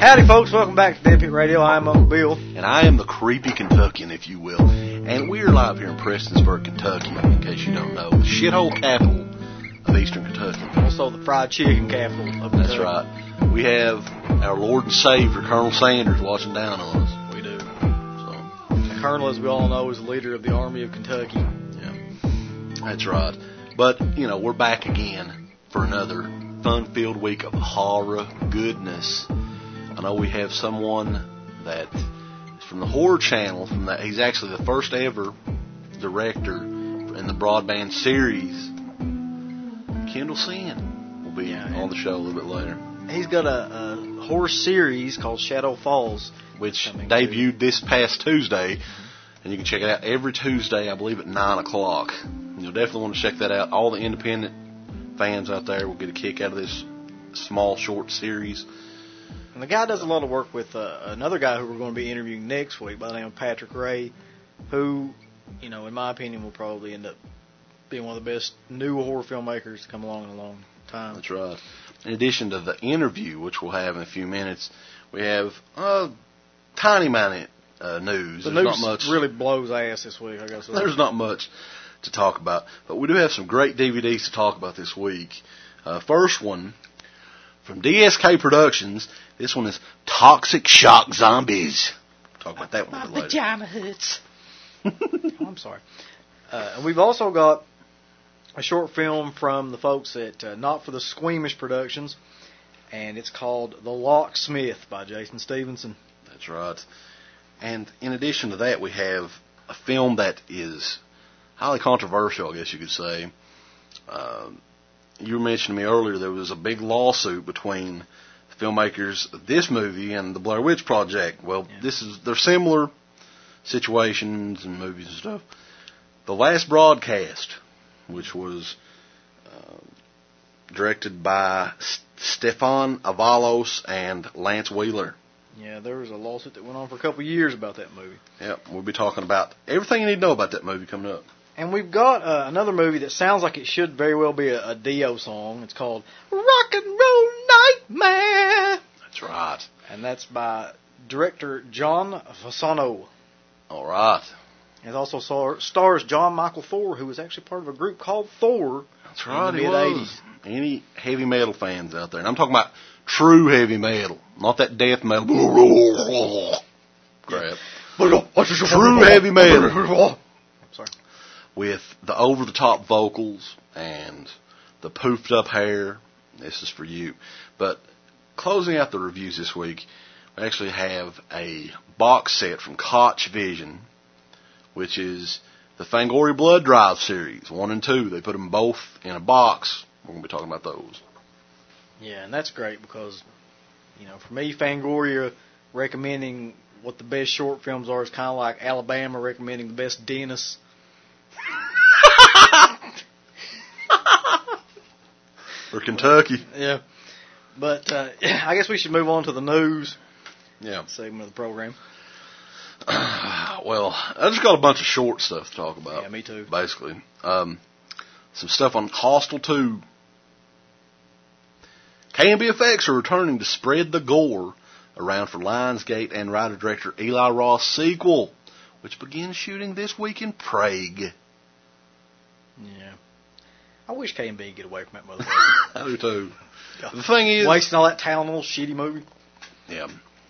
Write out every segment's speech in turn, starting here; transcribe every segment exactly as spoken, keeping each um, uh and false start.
Howdy, folks. Welcome back to Dead Pit Radio. I'm Uncle Bill. And I am the creepy Kentuckian, if you will. And we're live here in Prestonsburg, Kentucky, in case you don't know. The shithole capital of Eastern Kentucky. Also the fried chicken capital of Kentucky. That's right. We have our Lord and Savior, Colonel Sanders, watching down on us. We do. So, the Colonel, as we all know, is the leader of the Army of Kentucky. Yeah, that's right. But, you know, we're back again for another fun-filled week of horror goodness. I know we have someone that is from the Horror Channel. From that, he's actually the first ever director in the broadband series. Kendall Sin will be yeah, on the show a little bit later. He's got a, a horror series called Shadow Falls, which debuted too. this past Tuesday, and you can check it out every Tuesday, I believe, at nine o'clock. You'll definitely want to check that out. All the independent fans out there will get a kick out of this small, short series. And the guy does a lot of work with uh, another guy who we're going to be interviewing next week by the name of Patrick Ray, who, you know, in my opinion, will probably end up being one of the best new horror filmmakers to come along in a long time. That's right. In addition to the interview, which we'll have in a few minutes, we have uh, tiny amount of uh, news. The There's news not much, really blows ass this week, I guess. There's not much to talk about, but we do have some great D V Ds to talk about this week. Uh, first one from D S K Productions. This one is Toxic Shock Zombies. We'll talk about that one a My little vagina hurts. oh, I'm sorry. Uh, and we've also got a short film from the folks at uh, Not for the Squeamish Productions, and it's called The Locksmith by Jason Stevenson. That's right. And in addition to that, we have a film that is highly controversial, I guess you could say. Uh, you mentioned to me earlier there was a big lawsuit between the filmmakers of this movie and the Blair Witch Project. Well, yeah. this is they're similar situations and movies and stuff. The Last Broadcast, which was uh, directed by S- Stefan Avalos and Lance Wheeler. Yeah, there was a lawsuit that went on for a couple of years about that movie. Yep, we'll be talking about everything you need to know about that movie coming up. And we've got uh, another movie that sounds like it should very well be a, a Dio song. It's called Rock and Roll Nightmare. That's right. And that's by director John Fasano. All right. It also saw, stars John Michael Thor, who was actually part of a group called Thor. That's right, in the he mid eighties. Was. Any heavy metal fans out there, and I'm talking about true heavy metal, not that death metal. Crap. True heavy metal. Sorry. With the over-the-top vocals and the poofed-up hair. This is for you. But closing out the reviews this week, we actually have a box set from Koch Vision, which is the Fangoria Blood Drive series, one and two. They put them both in a box. We're going to be talking about those. Yeah, and that's great because, you know, for me, Fangoria recommending what the best short films are is kind of like Alabama recommending the best dentists. Or Kentucky. Yeah. But uh, I guess we should move on to the news. Yeah. Segment of the program. Well, I just got a bunch of short stuff to talk about. Yeah, me too. Basically. Um, some stuff on Hostel two. K and B Effects are returning to spread the gore around for Lionsgate and writer-director Eli Roth's sequel, which begins shooting this week in Prague. Yeah. I wish K and B would get away from that motherfucker. I do too. Yeah. The thing is... wasting all that talent on a little shitty movie. Yeah.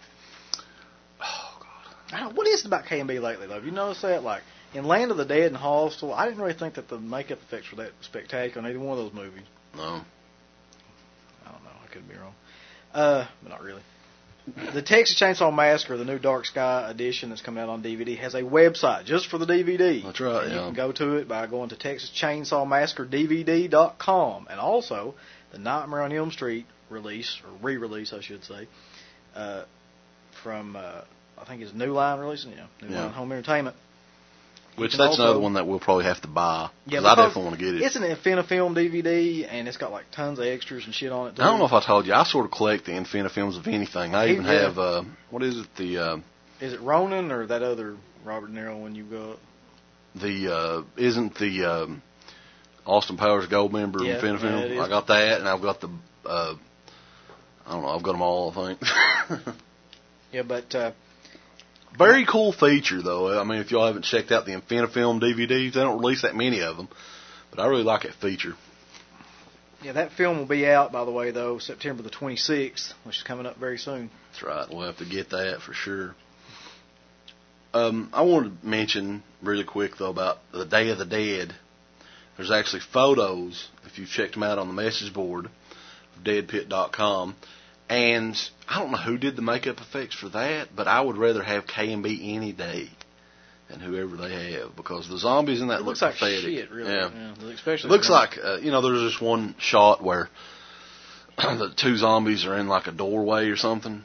I don't, what is it about K and B lately, though? Have you noticed that? Like, in Land of the Dead and Hostel, I didn't really think that the makeup effects were that spectacular in either one of those movies. No. I don't know. I could be wrong. Uh, but not really. The Texas Chainsaw Massacre, the new Dark Sky edition that's coming out on D V D, has a website just for the D V D. That's right, and yeah. You can go to it by going to Texas Chainsaw Massacre D V D dot com. And also, the Nightmare on Elm Street release, or re-release, I should say, uh, from... Uh, I think it's New Line releasing, yeah. New yeah. Line Home Entertainment. Which that's also, another one that we'll probably have to buy. Yeah, I definitely want to get it. It's an Infinifilm D V D, and it's got like tons of extras and shit on it too. I don't know if I told you, I sort of collect the Infinifilms of anything. I even yeah. have, uh, what is it, the... Uh, is it Ronin or that other Robert De Niro one you got? The, uh, isn't the um, Austin Powers Gold member yeah, Infinifilm? Yeah, I got that, and I've got the, uh, I don't know, I've got them all, I think. Yeah, but uh, very cool feature though. I mean, if y'all haven't checked out the Infinifilm D V Ds, they don't release that many of them, but I really like that feature. Yeah, that film will be out, by the way, though, September the twenty-sixth, which is coming up very soon. That's right. We'll have to get that for sure. Um, I wanted to mention really quick, though, about the Day of the Dead. There's actually photos, if you've checked them out on the message board of dead pit dot com. And I don't know who did the makeup effects for that, but I would rather have K and B any day than whoever they have, because the zombies in that it look looks like pathetic. shit, really. Yeah. Yeah, especially it looks like, uh, you know, there's this one shot where the two zombies are in like a doorway or something.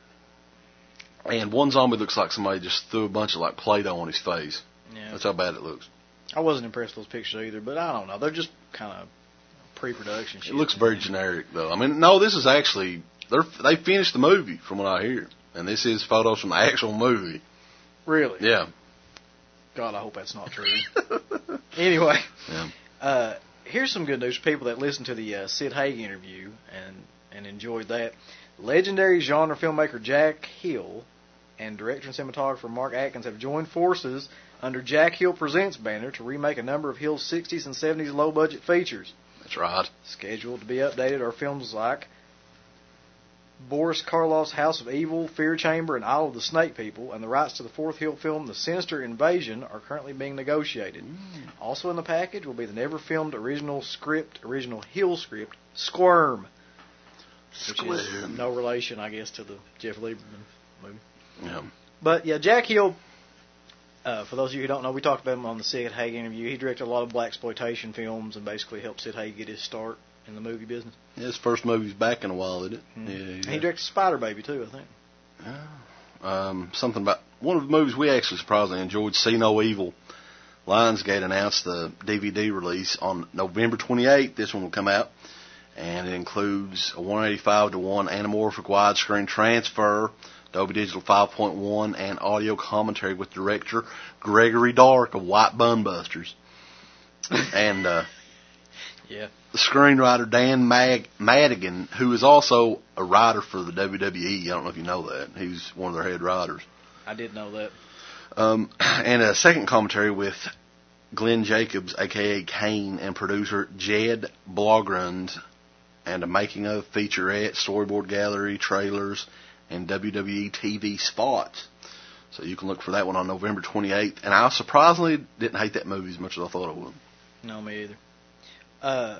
And one zombie looks like somebody just threw a bunch of like Play-Doh on his face. Yeah. That's how bad it looks. I wasn't impressed with those pictures either, but I don't know. They're just kind of pre-production shit. It looks very generic, though. I mean, no, this is actually, they're, they finished the movie, from what I hear. And this is photos from the actual movie. Really? Yeah. God, I hope that's not true. Anyway, yeah. uh, here's some good news for people that listened to the uh, Sid Haig interview and, and enjoyed that. Legendary genre filmmaker Jack Hill and director and cinematographer Mark Atkins have joined forces under Jack Hill Presents banner to remake a number of Hill's sixties and seventies low-budget features. That's right. Scheduled to be updated are films like Boris Karloff's House of Evil, Fear Chamber, and Isle of the Snake People, and the rights to the fourth Hill film, The Sinister Invasion, are currently being negotiated. Mm. Also in the package will be the never-filmed original script, original Hill script, Squirm, Squirm. which is no relation, I guess, to the Jeff Lieberman movie. Yeah. But, yeah, Jack Hill, uh, for those of you who don't know, we talked about him on the Sid Haig interview. He directed a lot of blaxploitation films and basically helped Sid Haig get his start in the movie business. Yeah, his first movie's back in a while, isn't it? Mm-hmm. Yeah, yeah. He directed Spider Baby, too, I think. Yeah. Um, something about, one of the movies we actually surprisingly enjoyed, See No Evil. Lionsgate announced the D V D release on November twenty-eighth. This one will come out. And it includes a one eighty-five to one anamorphic widescreen transfer, Dolby Digital five point one, and audio commentary with director Gregory Dark of White Bun Busters. and uh, yeah, the screenwriter Dan Mag- Madigan, who is also a writer for the W W E. I don't know if you know that. He's one of their head writers. I did know that. Um, and a second commentary with Glenn Jacobs, a k a. Kane, and producer Jed Blogrund, and a making of, featurette, storyboard gallery, trailers, and W W E T V spots. So you can look for that one on November twenty-eighth. And I surprisingly didn't hate that movie as much as I thought I would. No, me either. Uh,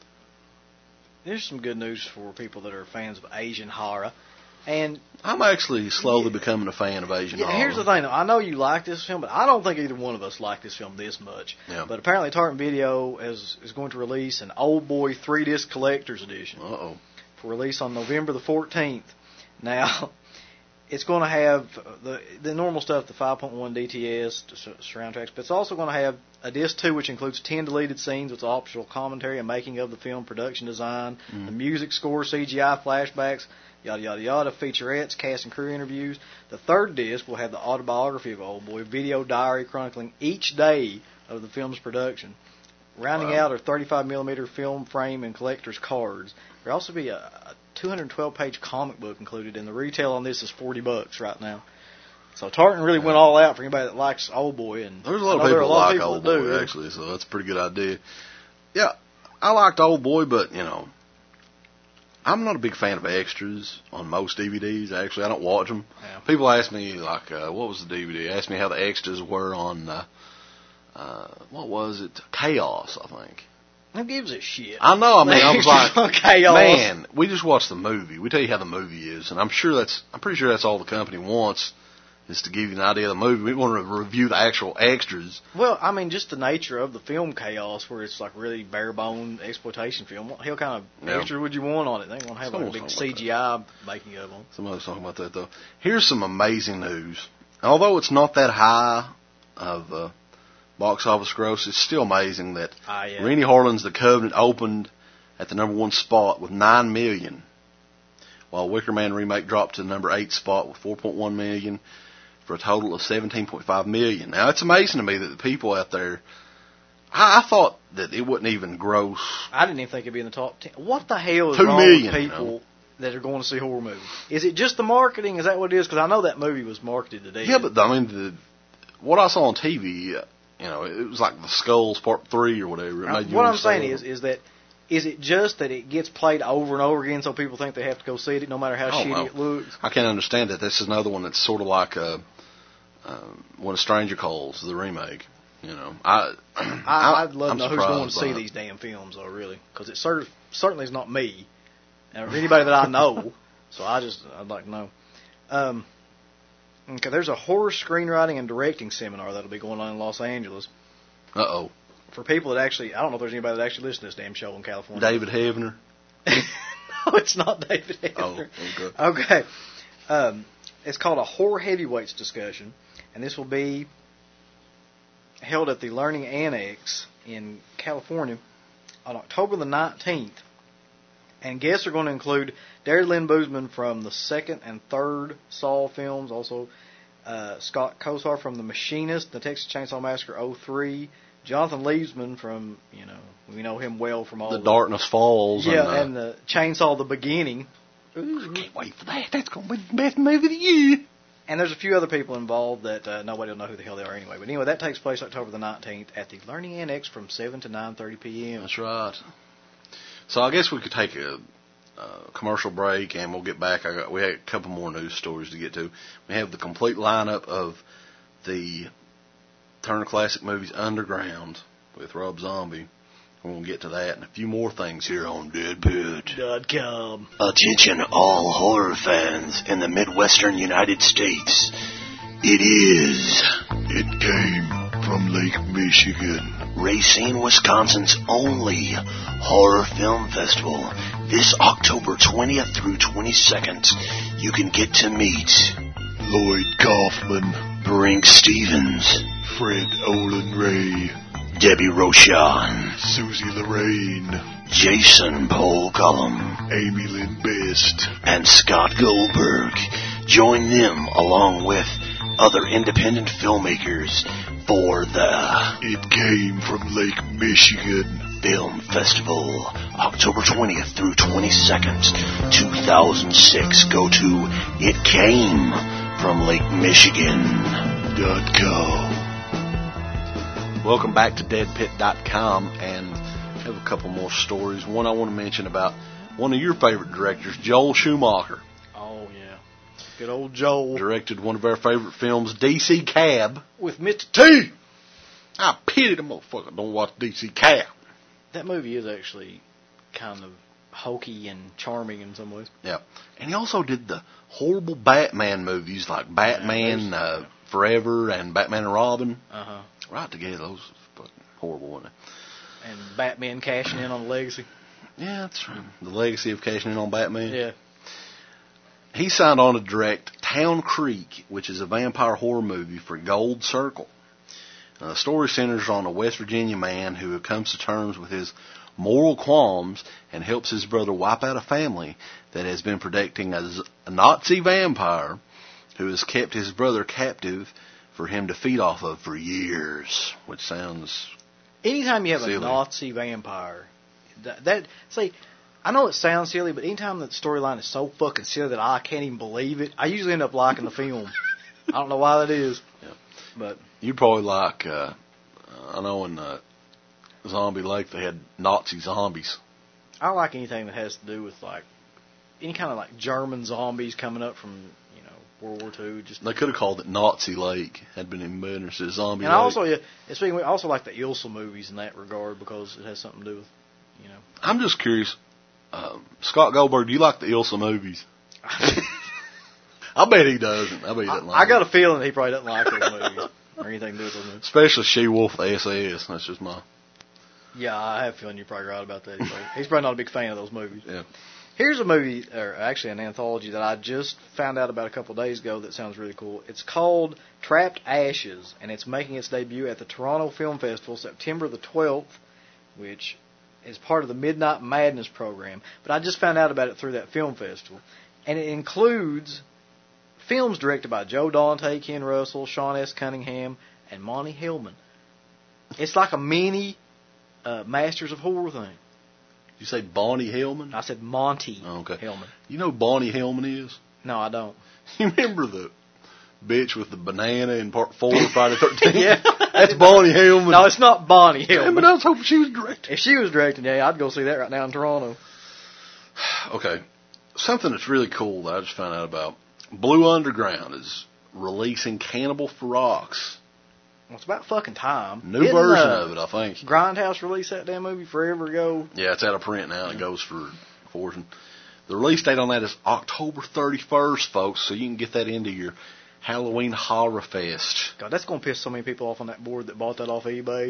there's some good news for people that are fans of Asian horror. And I'm actually slowly yeah, becoming a fan of Asian yeah, horror. Here's the thing, though. I know you like this film, but I don't think either one of us like this film this much. Yeah. But apparently Tartan Video is, is going to release an Old Boy three disc Collector's Edition. Uh-oh. For release on November the fourteenth. Now, it's going to have the the normal stuff, the five point one D T S, surround tracks, but it's also going to have a disc two, which includes ten deleted scenes with optional commentary and making of the film, production design, mm. the music score, C G I flashbacks, yada, yada, yada, featurettes, cast and crew interviews. The third disc will have the autobiography of Old Boy, video diary chronicling each day of the film's production. Rounding wow. out are thirty-five millimeter film frame and collector's cards. There will also be a, a two hundred twelve page comic book included, and the retail on this is forty bucks right now. So Tartan really went all out for anybody that likes Old Boy. And there's a lot of people that like Old Boy, do, actually, so that's a pretty good idea. Yeah, I liked Old Boy, but, you know, I'm not a big fan of extras on most D V Ds, actually. I don't watch them. Yeah. People ask me, like, uh, what was the D V D? Ask me how the extras were on, uh, uh, what was it? Chaos, I think. Who gives a shit? I know, I mean, I was like, Chaos. Man, we just watched the movie. We tell you how the movie is, and I'm sure that's, I'm pretty sure that's all the company wants, is to give you an idea of the movie. We want to review the actual extras. Well, I mean, just the nature of the film Chaos, where it's like really bare-bone exploitation film. What hell kind of yeah. extra would you want on it? They won't have like a big C G I making of them. Somebody's talking about that, though. Here's some amazing news. Although it's not that high of uh, box office gross, it's still amazing that ah, yeah. Rennie Harlin's The Covenant opened at the number one spot with nine million dollars, while Wicker Man Remake dropped to the number eight spot with four point one million dollars, for a total of seventeen point five million dollars. Now, it's amazing to me that the people out there, I, I thought that it wouldn't even gross. I didn't even think it'd be in the top ten. What the hell is Two wrong million, with people you know? that are going to see horror movies. Is it just the marketing? Is that what it is? Because I know that movie was marketed today. Yeah, but I mean, the, what I saw on T V, uh, you know, it was like the Skulls Part Three or whatever. It made you what I'm saying say, is, is that is it just that it gets played over and over again, so people think they have to go see it, no matter how shitty know. it looks? I can't understand that. This is another one that's sort of like a, uh, When a Stranger Calls, the remake. You know, I, I I'd love I'm to know who's going to see by these damn films, though, really, because it cer- certainly is not me or anybody that I know. So I just I'd like to know. Um, okay, there's a horror screenwriting and directing seminar that'll be going on in Los Angeles. Uh oh. For people that actually, I don't know if there's anybody that actually listens to this damn show in California. David Heavener. No, it's not David Heavener. Oh, okay. Okay. Um, it's called a Horror Heavyweights discussion, and this will be held at the Learning Annex in California on October the nineteenth. And guests are going to include Derry Lynn Boozman from the second and third Saw films, also uh, Scott Kosar from The Machinist, The Texas Chainsaw Massacre oh three, Jonathan Leavesman from, you know, we know him well from all the, the Darkness Falls. Yeah, and, uh, and the Chainsaw The Beginning. I can't wait for that. That's going to be the best movie of the year. And there's a few other people involved that uh, nobody will know who the hell they are anyway. But anyway, that takes place October the nineteenth at the Learning Annex from seven to nine thirty p.m. That's right. So I guess we could take a uh, commercial break, and we'll get back. I got, we had a couple more news stories to get to. We have the complete lineup of the Turner Classic Movies Underground with Rob Zombie. We're going to get to that and a few more things here on Dead Pit dot com. Attention all horror fans in the Midwestern United States. It is... It came from Lake Michigan. Racine, Wisconsin's only horror film festival. This October twentieth through twenty-second, you can get to meet Lloyd Kaufman, Brink Stevens, Fred Olin Ray, Debbie Rochon, Susie Lorraine, Jason Paul Cullum, Amy Lynn Best, and Scott Goldberg. Join them along with other independent filmmakers for the It Came from Lake Michigan Film Festival, October twentieth through twenty-second, two thousand six. Go to It Came from Lake Michigan dot com. Welcome back to Dead Pit dot com, and I have a couple more stories. One I want to mention about one of your favorite directors, Joel Schumacher. Oh, yeah. Good old Joel. Directed one of our favorite films, D C Cab. With Mister T. I pity the motherfucker don't watch D C Cab. That movie is actually kind of hokey and charming in some ways. Yeah. And he also did the horrible Batman movies like Batman yeah, uh, Forever and Batman and Robin. Uh-huh. Right together. Those fucking horrible, weren't they? And Batman cashing in on Legacy. Yeah, that's right. The legacy of cashing in on Batman. Yeah. He signed on to direct Town Creek, which is a vampire horror movie for Gold Circle. Uh, the story centers on a West Virginia man who comes to terms with his moral qualms and helps his brother wipe out a family that has been protecting a, a Nazi vampire who has kept his brother captive for him to feed off of for years, which sounds Anytime you have silly. a Nazi vampire, that, that see, I know it sounds silly, but anytime the storyline is so fucking silly that I can't even believe it, I usually end up liking the film. I don't know why that is, yeah. but you probably like. Uh, I know in uh, Zombie Lake they had Nazi zombies. I like anything that has to do with like any kind of like German zombies coming up from you know World War Two. Just They could have called it Nazi Lake. Had been in better instead of Zombie and Lake. I also yeah, speaking, of, I also like the Ilsa movies in that regard because it has something to do with you know. I'm just curious, um, Scott Goldberg. Do you like the Ilsa movies? I bet he doesn't. I bet he doesn't I, like I got them. a feeling he probably doesn't like those movies or anything to do with those movies. Especially She-Wolf S S. That's just my... Yeah, I have a feeling you're probably right about that. He's probably, he's probably not a big fan of those movies. Yeah. Here's a movie, or actually an anthology that I just found out about a couple of days ago that sounds really cool. It's called Trapped Ashes, and it's making its debut at the Toronto Film Festival September the twelfth, which is part of the Midnight Madness program. But I just found out about it through that film festival. And it includes films directed by Joe Dante, Ken Russell, Sean S. Cunningham, and Monty Hellman. It's like a mini uh, Masters of Horror thing. You say Bonnie Hillman? I said Monty Oh, okay. Hillman. You know who Bonnie Hillman is? No, I don't. You remember the bitch with the banana in part four of Friday the thirteenth? Yeah. That's Bonnie Hillman. No, it's not Bonnie Yeah, Hillman. but I was hoping she was directing. If she was directing, yeah, I'd go see that right now in Toronto. Okay. Something that's really cool that I just found out about. Blue Underground is releasing Cannibal Ferox. Well, it's about fucking time. New Didn't, version uh, of it, I think. Grindhouse released that damn movie forever ago. Yeah, it's out of print now. It goes for fortune. The release date on that is October thirty-first, folks, so you can get that into your Halloween Horror Fest. God, that's going to piss so many people off on that board that bought that off eBay.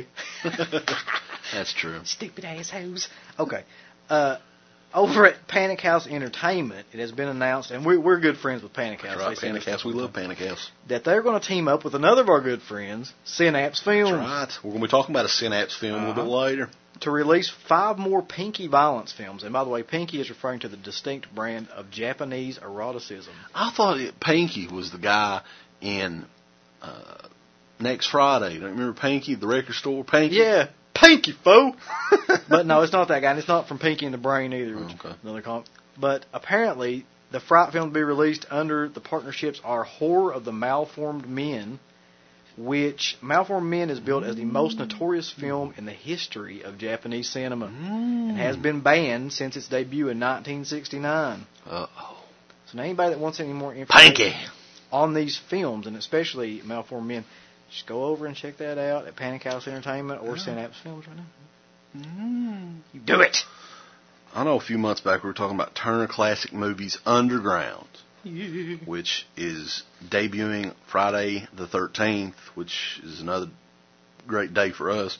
That's true. Stupid assholes. Okay. Uh, over at Panic House Entertainment, it has been announced, and we're, we're good friends with Panic House. That's right, They send Panic us House. stuff We all love the time. Panic House. That they're going to team up with another of our good friends, Synapse Films. That's right. We're going to be talking about a Synapse film a little bit Uh-huh. later. To release five more Pinky violence films. And by the way, Pinky is referring to the distinct brand of Japanese eroticism. I thought it, Pinky was the guy in uh, Next Friday. Don't you remember Pinky, the record store? Pinky? Yeah, Pinky, fool! But no, it's not that guy, and it's not from Pinky and the Brain either. Which Okay. Another comp. But apparently, the Fright film to be released under the partnerships are Horror of the Malformed Men, which Malformed Men is billed as the most notorious film in the history of Japanese cinema, Mm. and has been banned since its debut in nineteen sixty-nine. Uh-oh. So now anybody that wants any more information Pinky! on these films, and especially Malformed Men, just go over and check that out at Panic House Entertainment or Synapse Films right now. Mm. You do it! I know a few months back we were talking about Turner Classic Movies Underground, which is debuting Friday the thirteenth, which is another great day for us.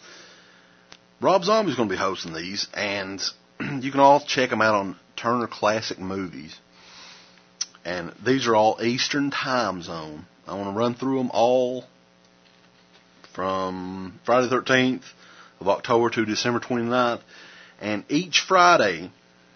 Rob Zombie's going to be hosting these, and you can all check them out on Turner Classic Movies. And these are all Eastern Time Zone. I want to run through them all from Friday the thirteenth of October to December twenty-ninth. And each Friday,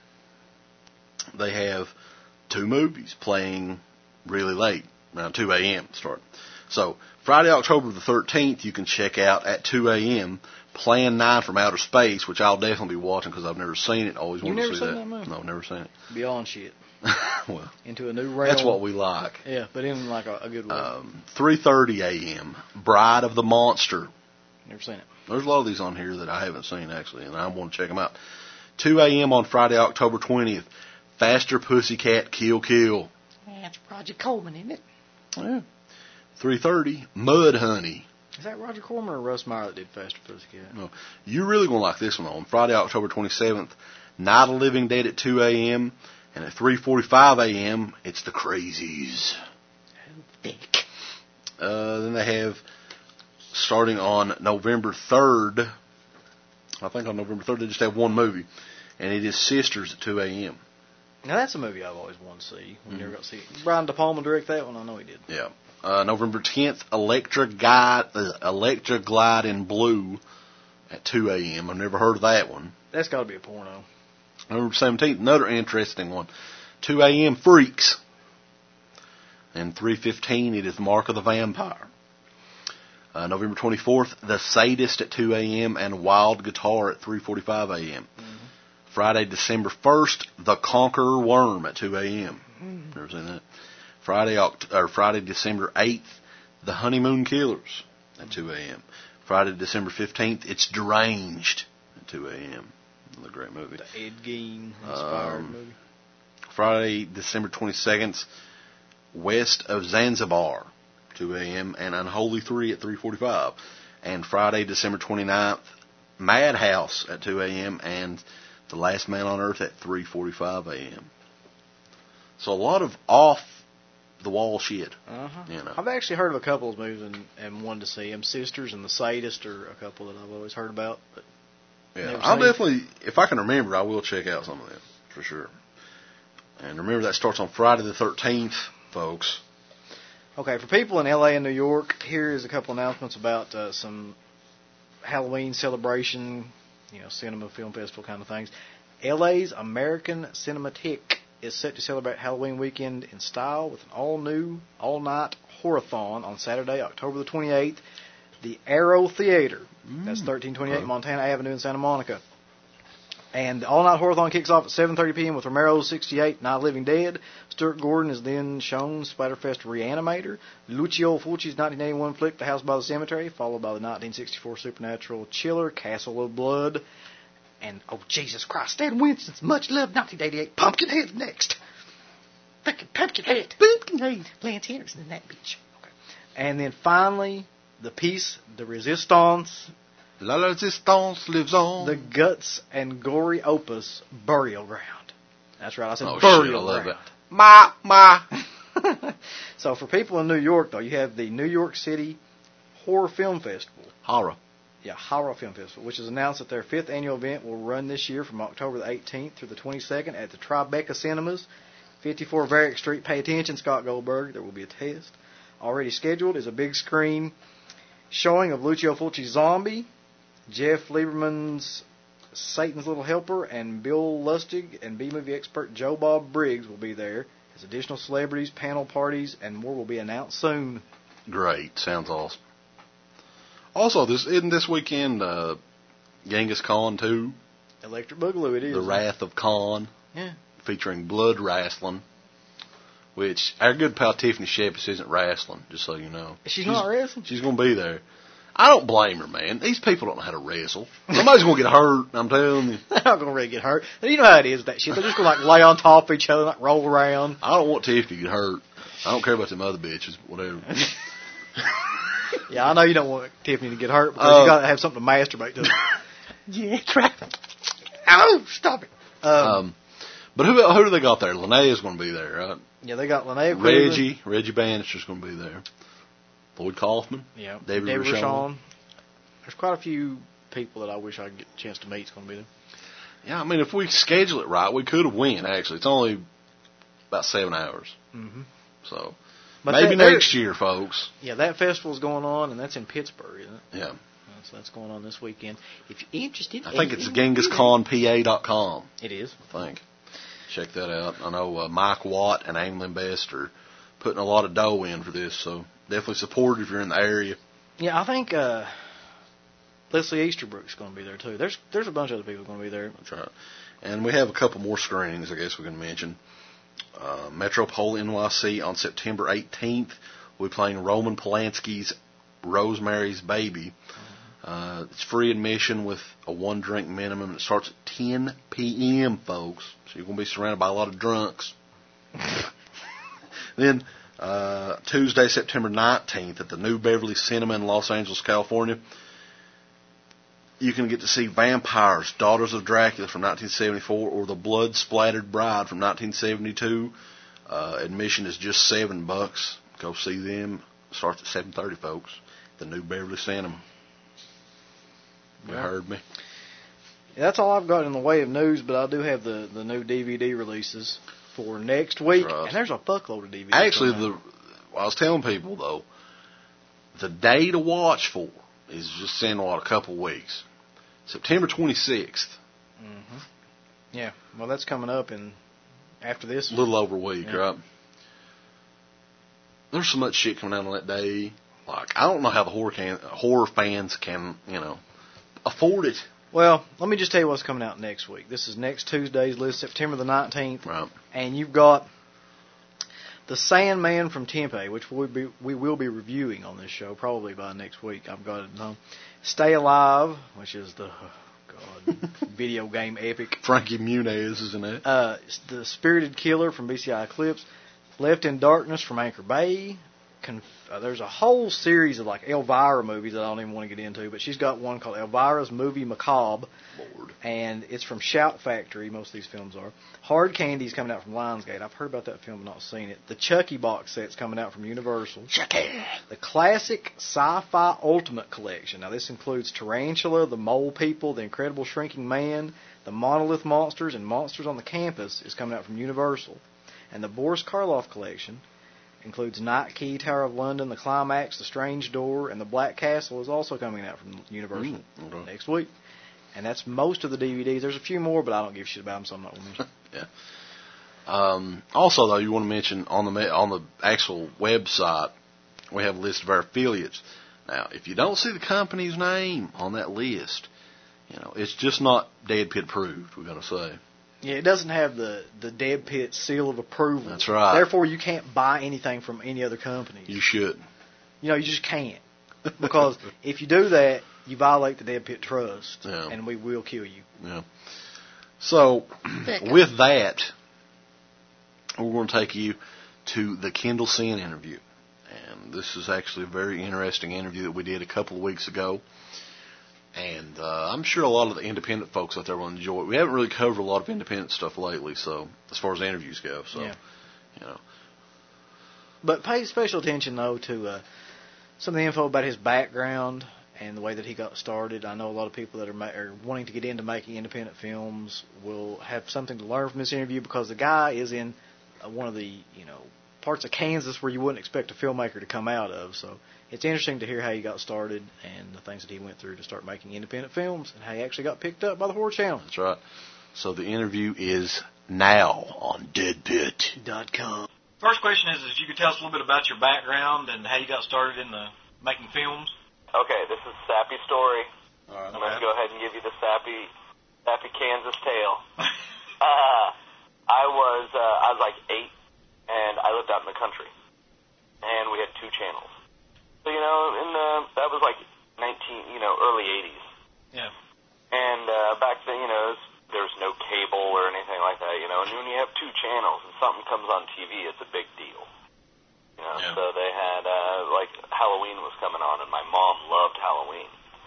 they have two movies playing really late, around two a.m. start. So, Friday, October the thirteenth, you can check out at two a.m. Plan nine from Outer Space, which I'll definitely be watching because I've never seen it. Always You wanted never to see seen that. that movie? No, never seen it. Beyond shit. Well, Into a new realm. that's what we like. Yeah, but in like a, a good way. Um, three thirty a.m. Bride of the Monster. Never seen it. There's a lot of these on here that I haven't seen, actually, and I want to check them out. two a.m. on Friday, October twentieth. Faster Pussycat Kill Kill. That's Roger Corman, isn't it? Yeah. three thirty, Mud Honey. Is that Roger Corman or Russ Meyer that did Faster Pussycat? No, you're really going to like this one, though. On Friday, October twenty-seventh, Night of the Living Dead at two a.m. And at three forty-five a.m., it's The Crazies. Oh, thick. Uh, then they have, starting on November third, I think on November third, they just have one movie. And it is Sisters at two a.m. Now, that's a movie I've always wanted to see. We never got to see it. Brian De Palma direct that one? I know he did. Yeah. Uh, November tenth, Electra Glide, uh, Electra Glide in Blue at two a.m. I've never heard of that one. That's got to be a porno. November seventeenth, another interesting one. two a.m. Freaks. And three fifteen, it is Mark of the Vampire. Uh, November twenty-fourth, The Sadist at two a.m. and Wild Guitar at three forty-five a.m. Mm-hmm. Friday, December first, The Conqueror Worm at two a.m. Mm-hmm. Never seen that. Friday, Oct- or Friday, December eighth, The Honeymoon Killers at two a.m. Friday, December fifteenth, it's Deranged at two a.m. Another great movie. The Ed Gein inspired Um, movie. Friday, December twenty-second, West of Zanzibar, two a.m. and Unholy three at three forty-five. And Friday, December twenty-ninth, Madhouse at two a.m. and The Last Man on Earth at three forty-five a.m. So a lot of off-the-wall shit. Uh-huh. You know. I've actually heard of a couple of movies and, and wanted to see them. Sisters and The Sadist are a couple that I've always heard about. But Yeah, never I'll seen. definitely, if I can remember, I will check out some of them, for sure. And remember, that starts on Friday the thirteenth, folks. Okay, for people in L A and New York, here is a couple announcements about uh, some Halloween celebration, you know, cinema, film festival kind of things. L A's American Cinematheque is set to celebrate Halloween weekend in style with an all-new, all-night horror-thon on Saturday, October the twenty-eighth. The Arrow Theater, mm. that's thirteen twenty-eight Oh. Montana Avenue in Santa Monica, And the all-night horror-thon kicks off at seven thirty p.m. with Romero's sixty-eight, Night of the Living Dead. Stuart Gordon is then shown Splatterfest Reanimator. Lucio Fulci's nineteen eighty-one flick, The House by the Cemetery, followed by the nineteen sixty-four supernatural Chiller, Castle of Blood. And, oh, Jesus Christ, Stan Winston's much-loved nineteen eighty-eight Pumpkinhead next. Fucking Pumpkinhead. Pumpkinhead. Lance Henriksen in that bitch. Okay. And then finally, the piece, The Resistance. La Resistance lives on. The guts and gory opus, Burial Ground. That's right, I said oh, Burial shit, I love Ground. It. Ma, ma. So for people in New York, though, you have the New York City Horror Film Festival. Horror. Yeah, Horror Film Festival, which has announced that their fifth annual event will run this year from October the eighteenth through the twenty-second at the Tribeca Cinemas, fifty-four Varick Street. Pay attention, Scott Goldberg. There will be a test. Already scheduled is a big screen showing of Lucio Fulci's Zombie, Jeff Lieberman's Satan's Little Helper, and Bill Lustig and B-movie expert Joe Bob Briggs will be there. As additional celebrities, panel parties, and more will be announced soon. Great. Sounds awesome. Also, this isn't this weekend uh, Genghis Khan two? Electric Boogaloo, it is. The Wrath of Khan. Yeah. Featuring blood wrestling. Which, our good pal Tiffany Shepis isn't wrestling, just so you know. She's, she's not wrestling? She's going to be there. I don't blame her, man. These people don't know how to wrestle. Somebody's going to get hurt, I'm telling you. They're not going to really get hurt. You know how it is with that shit. They're just going to like lay on top of each other, like roll around. I don't want Tiffany to get hurt. I don't care about them other bitches, whatever. Yeah, I know you don't want Tiffany to get hurt because uh, you got to have something to masturbate to. Yeah, try. Oh, stop it. Um, um, but who who do they got there? Linnea's going to be there, right? Yeah, they got Linnea Reggie. Cleveland. Reggie Bannister's going to be there. Lloyd Kaufman. Yeah. David, David Rashawn. Rashawn. There's quite a few people that I wish I'd get a chance to meet. It's going to be there. Yeah, I mean, if we schedule it right, we could have win, actually. It's only about seven hours. Mm-hmm. So, but maybe that, next year, folks. Yeah, that festival's going on, and that's in Pittsburgh, isn't it? Yeah. So that's going on this weekend. If you're interested... I think it's Genghis Khan P A dot com. It is. I think. Check that out. I know uh, Mike Watt and Anglin Best are putting a lot of dough in for this, so definitely support it if you're in the area. Yeah, I think uh, Leslie Easterbrook's going to be there, too. There's there's a bunch of other people going to be there. That's right. And we have a couple more screenings, I guess we can mention. Uh, Metropole N Y C on September eighteenth. We'll be playing Roman Polanski's Rosemary's Baby. Uh, it's free admission with a one drink minimum. It starts at ten p.m., folks. So you're going to be surrounded by a lot of drunks. Then uh, Tuesday, September nineteenth at the New Beverly Cinema in Los Angeles, California, you can get to see Vampires, Daughters of Dracula from nineteen seventy-four or The Blood Splattered Bride from nineteen seventy-two. Uh, admission is just seven bucks. Go see them. Starts at seven thirty, folks. The New Beverly Cinema. You Yeah. heard me. Yeah, that's all I've got in the way of news, but I do have the, the new D V D releases for next week. Right. And there's a fuckload of D V Ds. Actually, the I was telling people, though, the day to watch for is just in, what, a couple weeks. September twenty-sixth. Mm-hmm. Yeah, well, that's coming up in after this. A little over a week, Yeah. right? There's so much shit coming out on that day. Like, I don't know how the horror can, horror fans can, you know, afford it. Well, let me just tell you what's coming out next week. This is next Tuesday's list, September the nineteenth. Right. And you've got The Sandman from Tempe, which we'll be, we will be reviewing on this show probably by next week. I've got it known. Stay Alive, which is the oh God video game epic. Frankie Muniz, isn't it? Uh, The Spirited Killer from B C I Eclipse. Left in Darkness from Anchor Bay. Conf- uh, there's a whole series of like Elvira movies that I don't even want to get into, but she's got one called Elvira's Movie Macabre. Lord. And it's from Shout Factory. Most of these films are. Hard Candy's coming out from Lionsgate. I've heard about that film but not seen it. The Chucky box set's coming out from Universal. Chucky. The Classic Sci-Fi Ultimate Collection. Now this includes Tarantula, The Mole People, The Incredible Shrinking Man, The Monolith Monsters, and Monsters on the Campus is coming out from Universal. And the Boris Karloff Collection includes Night Key, Tower of London, The Climax, The Strange Door, and The Black Castle is also coming out from Universal Mm, okay. next week. And that's most of the D V Ds. There's a few more, but I don't give a shit about them, so I'm not going to mention. Yeah. Um, also, though, you want to mention on the on the actual website, we have a list of our affiliates. Now, if you don't see the company's name on that list, You know, it's just not Dead Pit approved, we're going to say. Yeah, it doesn't have the, the Dead Pit seal of approval. That's right. Therefore, you can't buy anything from any other company. You should. You know, you just can't. Because if you do that, you violate the Dead Pit Trust, yeah. and we will kill you. Yeah. So, with that, we're going to take you to the Kendall Sin interview. And this is actually a very interesting interview that we did a couple of weeks ago. And uh, I'm sure a lot of the independent folks out there will enjoy it. We haven't really covered a lot of independent stuff lately, so as far as interviews go. So, yeah. you know. But pay special attention, though, to uh, some of the info about his background and the way that he got started. I know a lot of people that are, ma- are wanting to get into making independent films will have something to learn from this interview, because the guy is in uh, one of the, you know, parts of Kansas where you wouldn't expect a filmmaker to come out of. So it's interesting to hear how he got started and the things that he went through to start making independent films, and how he actually got picked up by the Horror Channel. That's right. So the interview is now on dead pit dot com. First question is, if you could tell us a little bit about your background and how you got started in the making films. Okay, this is a sappy story. All right, I'm going to go ahead and give you the sappy, sappy Kansas tale. uh, I was uh, I was like eight, and I lived out in the country, and we had two channels. So you know, in the that was like nineteen, you know, early eighties. Yeah. And uh, back then, you know, there was no cable or anything like that. You know, and when you have two channels and something comes on T V, it's a big deal. You know, Yeah. so they had, uh, like, Halloween was coming on, and my mom loved Halloween.